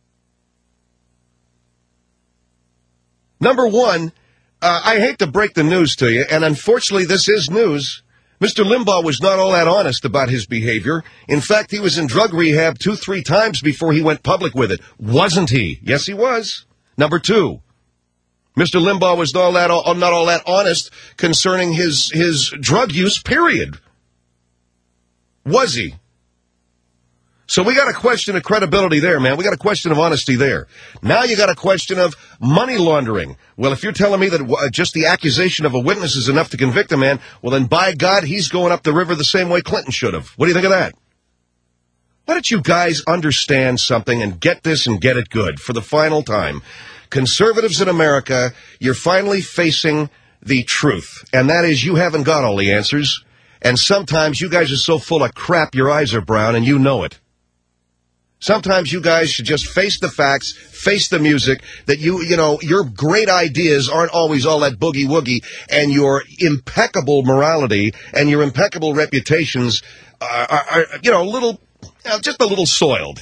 Number one, uh, I hate to break the news to you, and unfortunately this is news. Mister Limbaugh was not all that honest about his behavior. In fact, he was in drug rehab two, three times before he went public with it. Wasn't he? Yes, he was. Number two, Mister Limbaugh was not all that, not all that honest concerning his, his drug use, period. Was he? So we got a question of credibility there, man. We got a question of honesty there. Now you got a question of money laundering. Well, if you're telling me that uh, just the accusation of a witness is enough to convict a man, well, then by God, he's going up the river the same way Clinton should have. What do you think of that? Why don't you guys understand something and get this and get it good for the final time? Conservatives in America, you're finally facing the truth, and that is you haven't got all the answers, and sometimes you guys are so full of crap your eyes are brown, and you know it. Sometimes you guys should just face the facts, face the music, that you, you know, your great ideas aren't always all that boogie-woogie, and your impeccable morality and your impeccable reputations are, are, are you know, a little, uh, just a little soiled.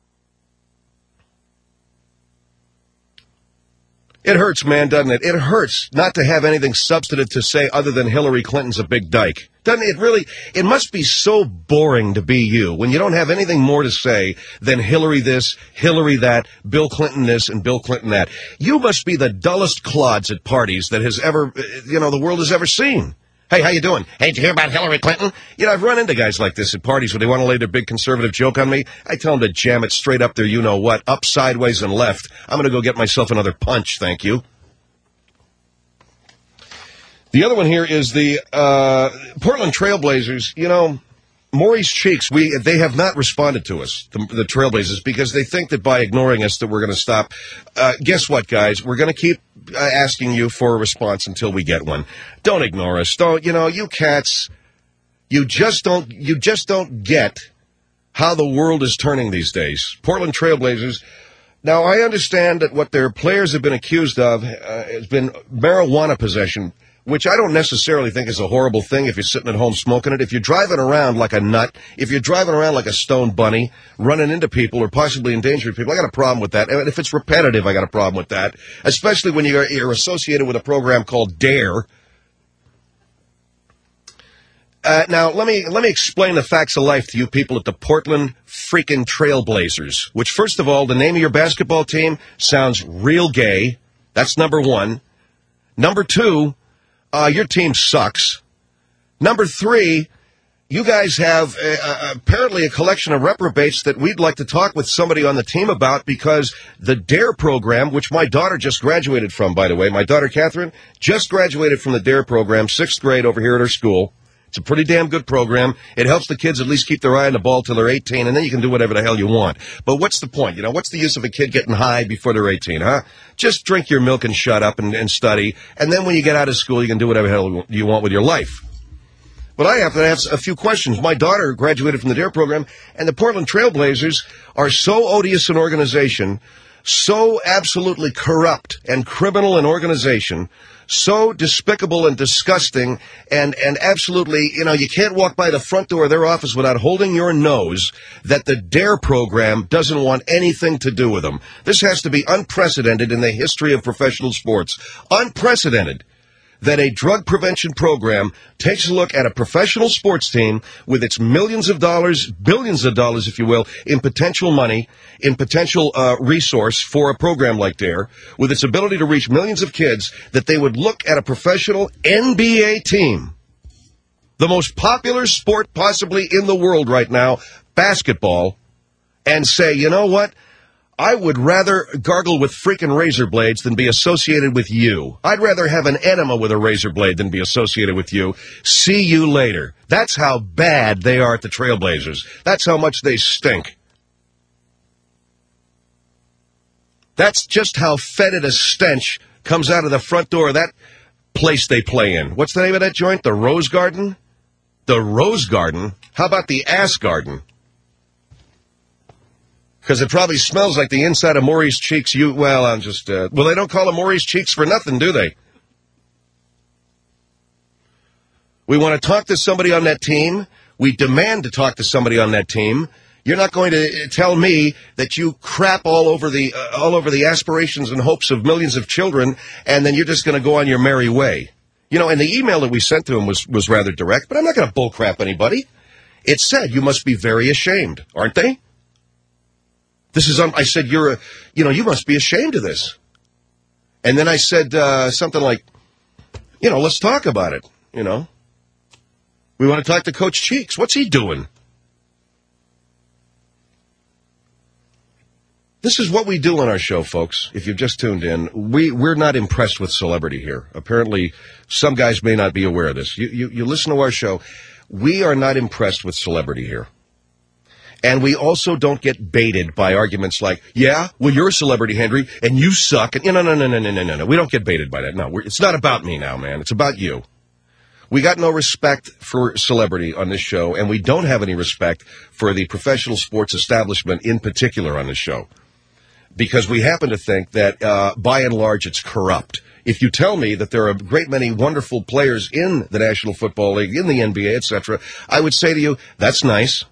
It hurts, man, doesn't it? It hurts not to have anything substantive to say other than Hillary Clinton's a big dyke. Doesn't it really? It must be so boring to be you when you don't have anything more to say than Hillary this, Hillary that, Bill Clinton this, and Bill Clinton that. You must be the dullest clods at parties that has ever, you know, the world has ever seen. Hey, how you doing? Hey, did you hear about Hillary Clinton? You know, I've run into guys like this at parties where they want to lay their big conservative joke on me. I tell them to jam it straight up there, you know what, up, sideways, and left. I'm going to go get myself another punch, thank you. The other one here is the uh, Portland Trailblazers. You know, Maurice Cheeks, we they have not responded to us, the, the Trailblazers, because they think that by ignoring us that we're going to stop. Uh, guess what, guys? We're going to keep uh, asking you for a response until we get one. Don't ignore us. Don't, you know, you cats, you just don't, you just don't get how the world is turning these days. Portland Trailblazers. Now, I understand that what their players have been accused of uh, has been marijuana possession, which I don't necessarily think is a horrible thing if you're sitting at home smoking it. If you're driving around like a nut, if you're driving around like a stone bunny, running into people or possibly endangering people, I got a problem with that. And if it's repetitive, I got a problem with that, especially when you're, you're associated with a program called DARE. Uh, now, let me let me explain the facts of life to you people at the Portland freaking Trailblazers, which, first of all, the name of your basketball team sounds real gay. That's number one. Number two, Uh, your team sucks. Number three, you guys have uh, uh, apparently a collection of reprobates that we'd like to talk with somebody on the team about, because the DARE program, which my daughter just graduated from, by the way, my daughter Catherine just graduated from the DARE program, sixth grade over here at her school. It's a pretty damn good program. It helps the kids at least keep their eye on the ball till they're eighteen, and then you can do whatever the hell you want. But what's the point? You know, what's the use of a kid getting high before they're eighteen, huh? Just drink your milk and shut up and, and study, and then when you get out of school, you can do whatever the hell you want with your life. But I have to ask a few questions. My daughter graduated from the D A R E program, and the Portland Trailblazers are so odious an organization, so absolutely corrupt and criminal an organization, so despicable and disgusting, and, and absolutely, you know, you can't walk by the front door of their office without holding your nose, that the D A R E program doesn't want anything to do with them. This has to be unprecedented in the history of professional sports. Unprecedented that a drug prevention program takes a look at a professional sports team with its millions of dollars, billions of dollars, if you will, in potential money, in potential uh, resource for a program like D A R E, with its ability to reach millions of kids, that they would look at a professional N B A team, the most popular sport possibly in the world right now, basketball, and say, you know what? I would rather gargle with freaking razor blades than be associated with you. I'd rather have an enema with a razor blade than be associated with you. See you later. That's how bad they are at the Trailblazers. That's how much they stink. That's just how fetid a stench comes out of the front door of that place they play in. What's the name of that joint? The Rose Garden? The Rose Garden? How about the Ass Garden? Because it probably smells like the inside of Maurice Cheeks. You, well, I'm just, uh, well, they don't call him Maurice Cheeks for nothing, do they? We want to talk to somebody on that team. We demand to talk to somebody on that team. You're not going to tell me that you crap all over the, uh, all over the aspirations and hopes of millions of children, and then you're just going to go on your merry way. You know, and the email that we sent to him was, was rather direct, but I'm not going to bullcrap anybody. It said, you must be very ashamed, aren't they? This is, um, I said, you're a, you know, you must be ashamed of this. And then I said uh, something like, you know, let's talk about it, you know. We want to talk to Coach Cheeks. What's he doing? This is what we do on our show, folks. If you've just tuned in, we, we're not impressed with celebrity here. Apparently, some guys may not be aware of this. You, you, you listen to our show. We are not impressed with celebrity here. And we also don't get baited by arguments like, yeah, well, you're a celebrity, Henry, and you suck. And, you know, no, no, no, no, no, no, no. We don't get baited by that. No, we're, it's not about me now, man. It's about you. We got no respect for celebrity on this show, and we don't have any respect for the professional sports establishment in particular on this show. Because we happen to think that, uh, by and large, it's corrupt. If you tell me that there are a great many wonderful players in the National Football League, in the N B A, et cetera, I would say to you, that's nice.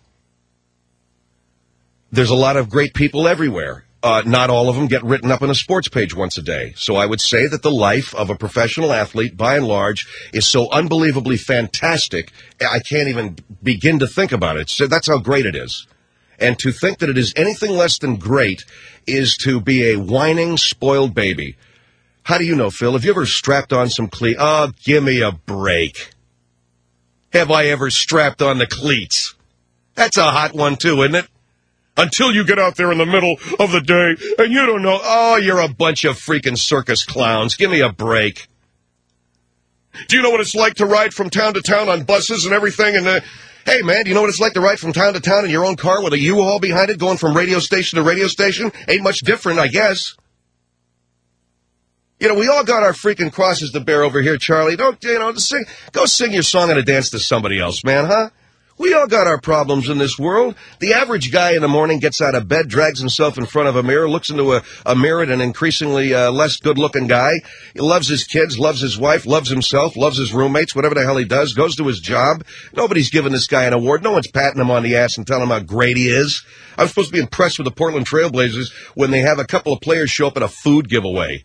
There's a lot of great people everywhere. Uh, not all of them get written up on a sports page once a day. So I would say that the life of a professional athlete, by and large, is so unbelievably fantastic, I can't even begin to think about it. So that's how great it is. And to think that it is anything less than great is to be a whining, spoiled baby. How do you know, Phil? Have you ever strapped on some cleats? Oh, give me a break. Have I ever strapped on the cleats? That's a hot one, too, isn't it? Until you get out there in the middle of the day and you don't know, oh, you're a bunch of freaking circus clowns. Give me a break. Do you know what it's like to ride from town to town on buses and everything? And, uh, hey, man, do you know what it's like to ride from town to town in your own car with a U-Haul behind it going from radio station to radio station? Ain't much different, I guess. You know, we all got our freaking crosses to bear over here, Charlie. Don't, you know, sing, go sing your song and a dance to somebody else, man, huh? We all got our problems in this world. The average guy in the morning gets out of bed, drags himself in front of a mirror, looks into a, a mirror at an increasingly uh, less good-looking guy. He loves his kids, loves his wife, loves himself, loves his roommates, whatever the hell he does, goes to his job. Nobody's giving this guy an award. No one's patting him on the ass and telling him how great he is. I'm supposed to be impressed with the Portland Trailblazers when they have a couple of players show up at a food giveaway.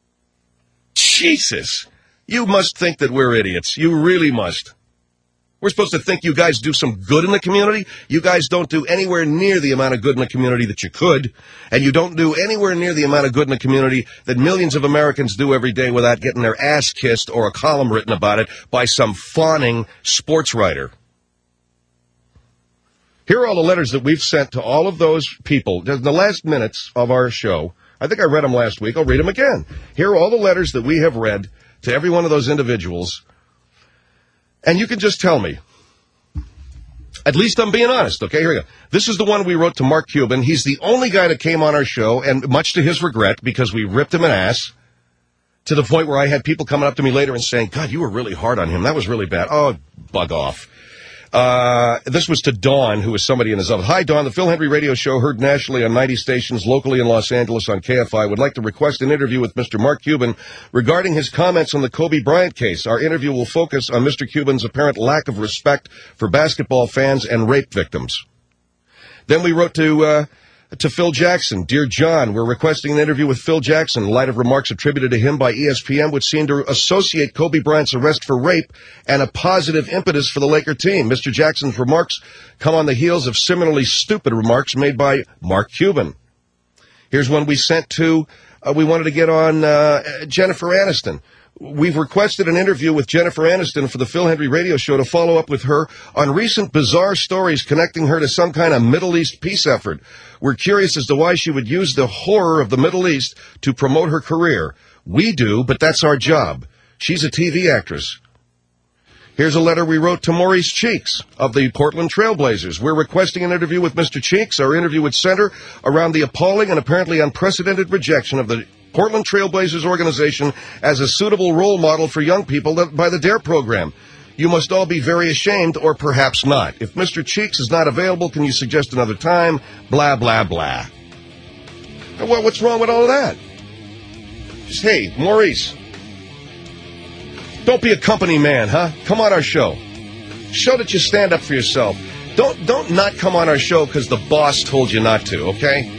Jesus. You must think that we're idiots. You really must. We're supposed to think you guys do some good in the community. You guys don't do anywhere near the amount of good in the community that you could. And you don't do anywhere near the amount of good in the community that millions of Americans do every day without getting their ass kissed or a column written about it by some fawning sports writer. Here are all the letters that we've sent to all of those people. The last minutes of our show, I think I read them last week. I'll read them again. Here are all the letters that we have read to every one of those individuals And you can just tell me. At least I'm being honest, okay? Here we go. This is the one we wrote to Mark Cuban. He's the only guy that came on our show, and much to his regret, because we ripped him an ass, to the point where I had people coming up to me later and saying, God, you were really hard on him. That was really bad. Oh, bug off. Uh, this was to Dawn, who was somebody in his office. Hi, Dawn. The Phil Hendry Radio Show, heard nationally on ninety stations, locally in Los Angeles on K F I, would like to request an interview with Mister Mark Cuban regarding his comments on the Kobe Bryant case. Our interview will focus on Mister Cuban's apparent lack of respect for basketball fans and rape victims. Then we wrote to uh, to Phil Jackson. Dear John, we're requesting an interview with Phil Jackson in light of remarks attributed to him by E S P N, which seem to associate Kobe Bryant's arrest for rape and a positive impetus for the Laker team. Mister Jackson's remarks come on the heels of similarly stupid remarks made by Mark Cuban. Here's one we sent to, uh, we wanted to get on uh, Jennifer Aniston. We've requested an interview with Jennifer Aniston for the Phil Hendry Radio Show to follow up with her on recent bizarre stories connecting her to some kind of Middle East peace effort. We're curious as to why she would use the horror of the Middle East to promote her career. We do, but that's our job. She's a T V actress. Here's a letter we wrote to Maurice Cheeks of the Portland Trailblazers. We're requesting an interview with Mister Cheeks. Our interview would center around the appalling and apparently unprecedented rejection of the Portland Trailblazers organization as a suitable role model for young people by the DARE program. You must all be very ashamed, or perhaps not. If Mister Cheeks is not available, can you suggest another time? Blah, blah, blah. Well, what's wrong with all of that? Just, hey, Maurice, don't be a company man, huh? Come on our show. Show that you stand up for yourself. Don't, don't not come on our show because the boss told you not to, okay?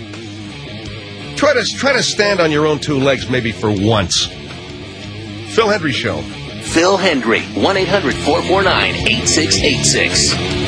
Try to try to stand on your own two legs maybe for once. Phil Hendry Show. Phil Hendry, one eight hundred four four nine eight six eight six.